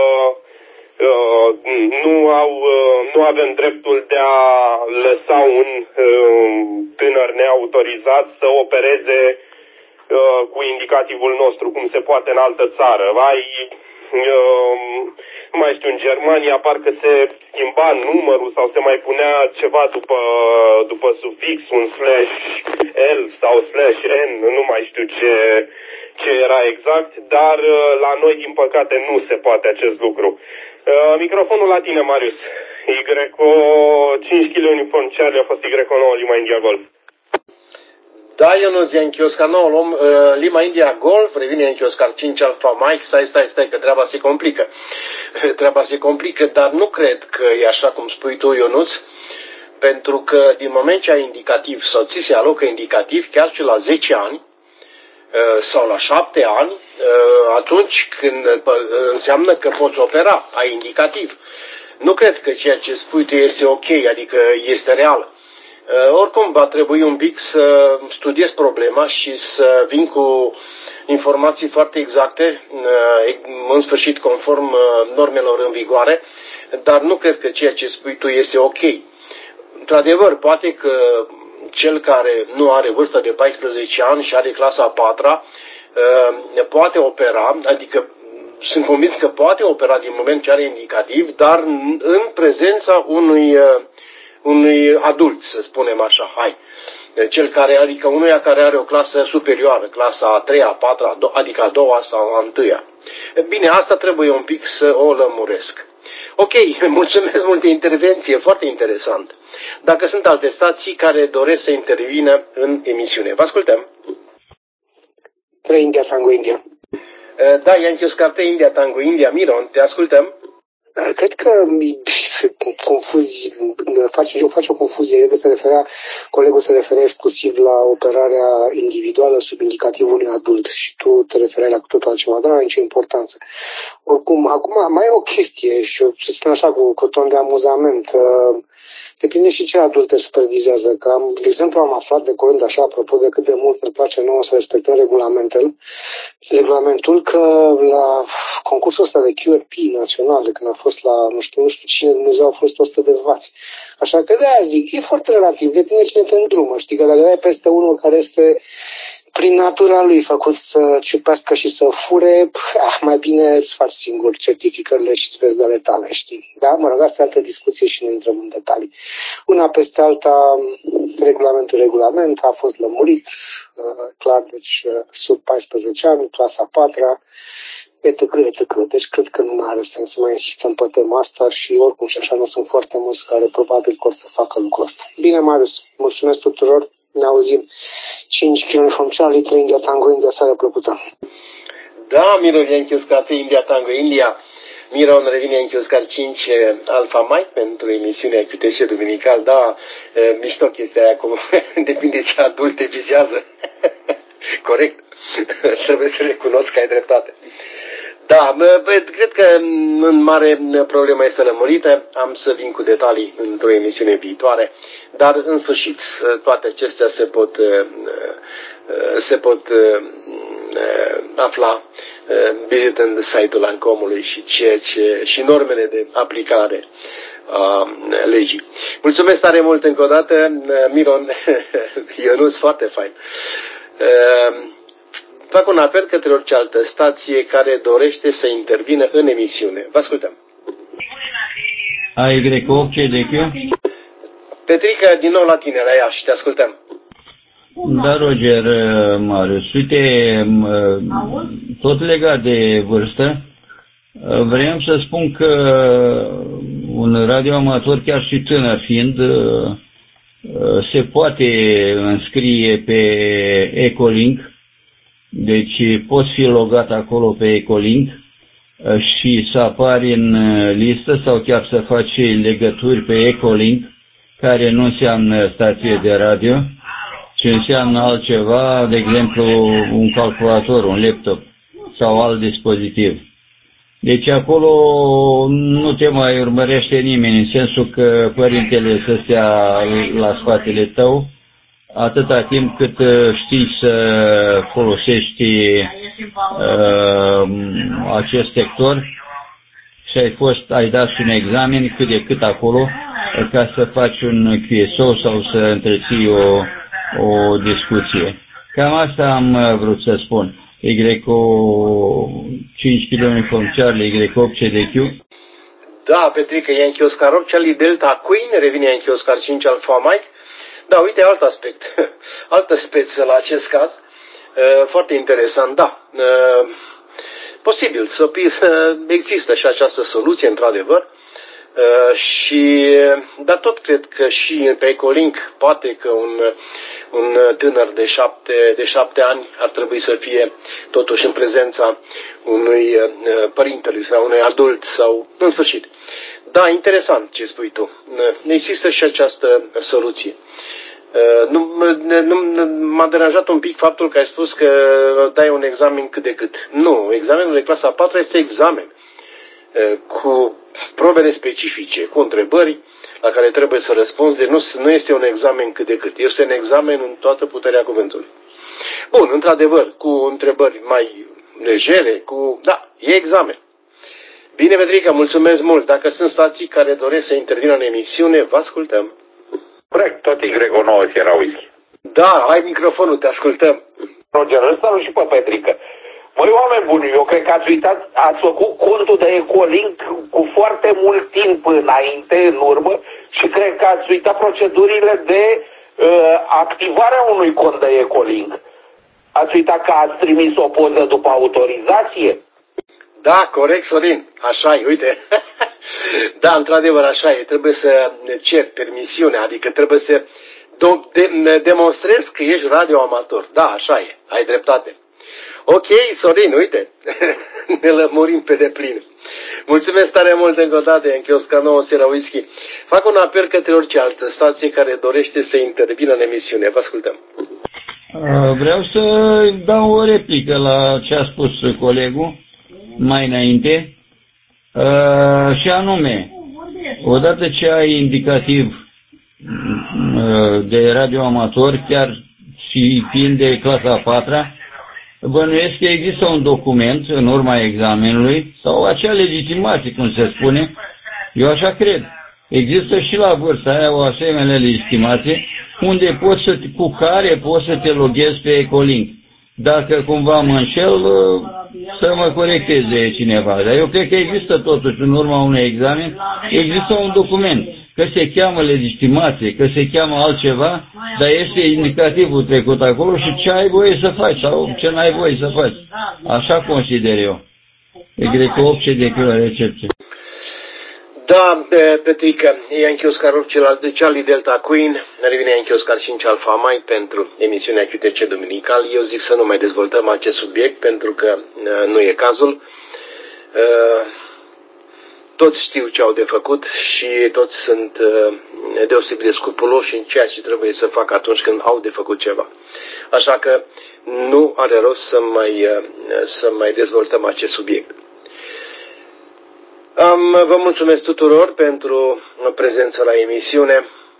uh, nu, au, uh, nu avem dreptul de a lăsa un uh, tânăr neautorizat să opereze uh, cu indicativul nostru, cum se poate în altă țară. Ai, uh, mai știu, în Germania parcă se schimba numărul sau se mai punea ceva după, după sufix, un slash L sau slash N, nu mai știu ce, ce era exact, dar la noi, din păcate, nu se poate acest lucru. Microfonul la tine, Marius. Y cinci kilo Uniform Charlie a fost Y nouă Lima India Golf. Da, Ionuț, Yankee Oscar nouă, luăm uh, Lima India Golf, revine Yankee Oscar cinci Alpha Mike, stai, stai, stai, că treaba se complică. treaba se complică, dar nu cred că e așa cum spui tu, Ionuț, pentru că din moment ce ai indicativ sau ți se alocă indicativ, chiar și la zece ani uh, sau la șapte ani, uh, atunci când uh, înseamnă că poți opera, ai indicativ. Nu cred că ceea ce spui tu este ok, adică este real. Uh, oricum va trebui un pic să studiez problema și să vin cu informații foarte exacte, uh, în sfârșit conform uh, normelor în vigoare, dar nu cred că ceea ce spui tu este ok. Într-adevăr, poate că cel care nu are vârstă de paisprezece ani și are clasa a patra uh, poate opera, adică sunt convins că poate opera din moment ce are indicativ, dar în prezența unui uh, unui adult, să spunem așa, hai, cel care, adică unuia care are o clasă superioară, clasa a treia, a patra, adică a doua sau a întâia. Bine, asta trebuie un pic să o lămuresc. Ok, mulțumesc mult de intervenție, foarte interesant. Dacă sunt alte stații care doresc să intervină în emisiune, vă ascultăm. trei India, Tango India. Da, Yankee Oscar trei India, Tango India, Miron, te ascultăm. Cred că confuzi, face, eu face o confuzie, cred că se referea, colegul se referea exclusiv la operarea individuală sub indicativul unui adult și tu te referai la cu totul altceva, dar nu are nicio importanță. Oricum, acum mai e o chestie și eu să spun așa cu, cu ton de amuzament. Uh, Depinde și ce adulte supervizează. Că am, de exemplu, am aflat de curând așa, apropo de cât de mult ne place nouă să respectăm regulamentul, regulamentul că la concursul ăsta de Q R P național, de când a fost la, nu știu, nu știu cine Dumnezeu, au fost o sută de vați. Așa că de-aia zic, e foarte relativ, depinde cine te îndrumă. Știi că dacă ai peste unul care este prin natura lui făcut să ciupească și să fure, ah, mai bine îți faci singur certificările și îți vezi de ale tale, știi? Da? Mă rog, asta e altă discuție și nu intrăm în detalii. Una peste alta, regulamentul regulament a fost lămurit, uh, clar, deci uh, sub paisprezece ani, clasa a patra, et cetera, et cetera. Deci cred că nu mai are sens să mai insistăm pe tema asta și oricum și așa nu sunt foarte mulți care probabil că o să facă lucrul ăsta. Bine, Marius, mulțumesc tuturor. Ne auzim. cinci Kilo from Charlie, trei India Tango India, seară plăcută. Da, Miron Yankee Oscar trei India Tango India. Miron revine Yankee Oscar cinci Alpha Mike pentru emisiunea Q T C duminical. Da, mișto chestia aia, cum depinde ce adulte vizează. Corect. Trebuie să recunosc că ai dreptate. Da, cred că în mare problema este lămurită. Am să vin cu detalii într-o emisiune viitoare, dar în sfârșit toate acestea se pot, se pot afla vizitând site-ul Lancomului și, ceea ce, și normele de aplicare a legii. Mulțumesc tare mult încă o dată, Miron, Ionuț, foarte fain. Fac un apel către orice altă stație care dorește să intervină în emisiune. Vă ascultăm. A Y opt, ce de Q? Petrica, din nou la tine, la ea și te ascultăm. Da, Roger, Marius, uite, tot legat de vârstă, vreau să spun că un radioamator, chiar și tânăr fiind, se poate înscrie pe Ecolink. Deci poți fi logat acolo pe Ecolink și să apari în listă sau chiar să faci legături pe Ecolink, care nu înseamnă stație de radio, ci înseamnă altceva, de exemplu un calculator, un laptop sau alt dispozitiv. Deci acolo nu te mai urmărește nimeni, în sensul că părintele să stea la spatele tău, atâta timp cât știi să folosești uh, acest sector și ai fost, ai dat un examen cât de cât acolo ca să faci un Q S O sau să întreții o, o discuție. Cam asta am vrut să spun. Y cinci Kilo Uniform Charlie, Y opt C D Q. Da, Petrica, Yankee Oscar opt, Charlie Delta Queen, revine Yankee Oscar cinci Alpha Mike. Da, uite, alt aspect, altă speță la acest caz, foarte interesant, da, posibil să există și această soluție, într-adevăr, și, dar tot cred că și pe Ecolink poate că un, un tânăr de șapte, de șapte ani ar trebui să fie totuși în prezența unui părintele sau unui adult sau, în sfârșit. Da, interesant ce spui tu. Există și această soluție. Nu, nu, m-a deranjat un pic faptul că ai spus că dai un examen cât de cât. Nu, examenul de clasa a patra este examen cu probele specifice, cu întrebări la care trebuie să răspunzi. Deci nu, nu este un examen cât de cât. Este un examen în toată puterea cuvântului. Bun, într-adevăr, cu întrebări mai legere, cu... Da, e examen. Bine, Petrica, mulțumesc mult. Dacă sunt stații care doresc să intervină în emisiune, vă ascultăm. Corect, tot Y nouă era whisky. Da, ai microfonul, te ascultăm. Roger, ăsta și pe Petrică. Măi, oameni buni, eu cred că ați uitat, ați făcut contul de Ecolink cu foarte mult timp înainte, în urmă, și cred că ați uitat procedurile de uh, activarea unui cont de Ecolink. Ați uitat că ați trimis o poză după autorizație? Da, corect, Sorin. Așa e, uite. Da, într-adevăr, așa e. Trebuie să cer permisiunea, adică trebuie să de demonstrezi că ești radioamator. Da, așa e. Ai dreptate. Ok, Sorin, uite, ne lămurim pe deplin. Mulțumesc tare mult încă o dată, în Chiosca nouă Sierra Whisky. Fac un apel către orice altă stație care dorește să intervină în emisiune. Vă ascultăm. Vreau să dau o replică la ce a spus colegul mai înainte, și anume, odată ce ai indicativ de radioamator, chiar și fiind de clasa a patra, bănuiesc că există un document în urma examenului sau acea legitimație, cum se spune, eu așa cred. Există și la vârsta aia o asemenea legitimație unde poți să, cu care poți să te loghezi pe Ecolink. Dacă cumva mă înșel, să mă corecteze cineva. Dar eu cred că există totuși în urma unui examen, există un document, că se cheamă legitimație, că se cheamă altceva, dar este indicativul trecut acolo și ce ai voie să faci sau ce n-ai voie să faci. Așa consider eu. E cred că orice de recepție. Da, Petrica, Yankee Oscar celălalt de Charlie Delta Queen, revine Yankee Oscar cinci Alpha Mike pentru emisiunea Q T C Dominical. Eu zic să nu mai dezvoltăm acest subiect pentru că nu e cazul. Toți știu ce au de făcut și toți sunt deosebit de scrupuloși în ceea ce trebuie să facă atunci când au de făcut ceva. Așa că nu are rost să mai, să mai dezvoltăm acest subiect. Um, vă mulțumesc tuturor pentru prezența la emisiune.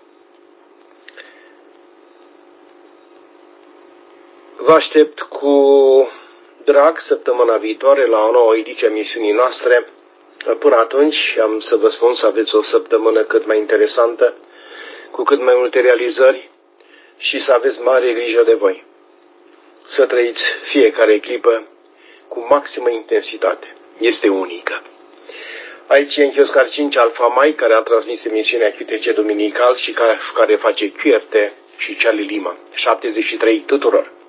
Vă aștept cu drag săptămâna viitoare la o nouă ediție a emisiunii noastre. Până atunci am să vă spun să aveți o săptămână cât mai interesantă, cu cât mai multe realizări și să aveți mare grijă de voi. Să trăiți fiecare clipă cu maximă intensitate. Este unică. Aici e Yankee Oscar cinci Alpha Mike, care a transmis emisiunea Q T C Dominical și care, care face Q R T și Charlie Lima. șaptezeci și trei tuturor.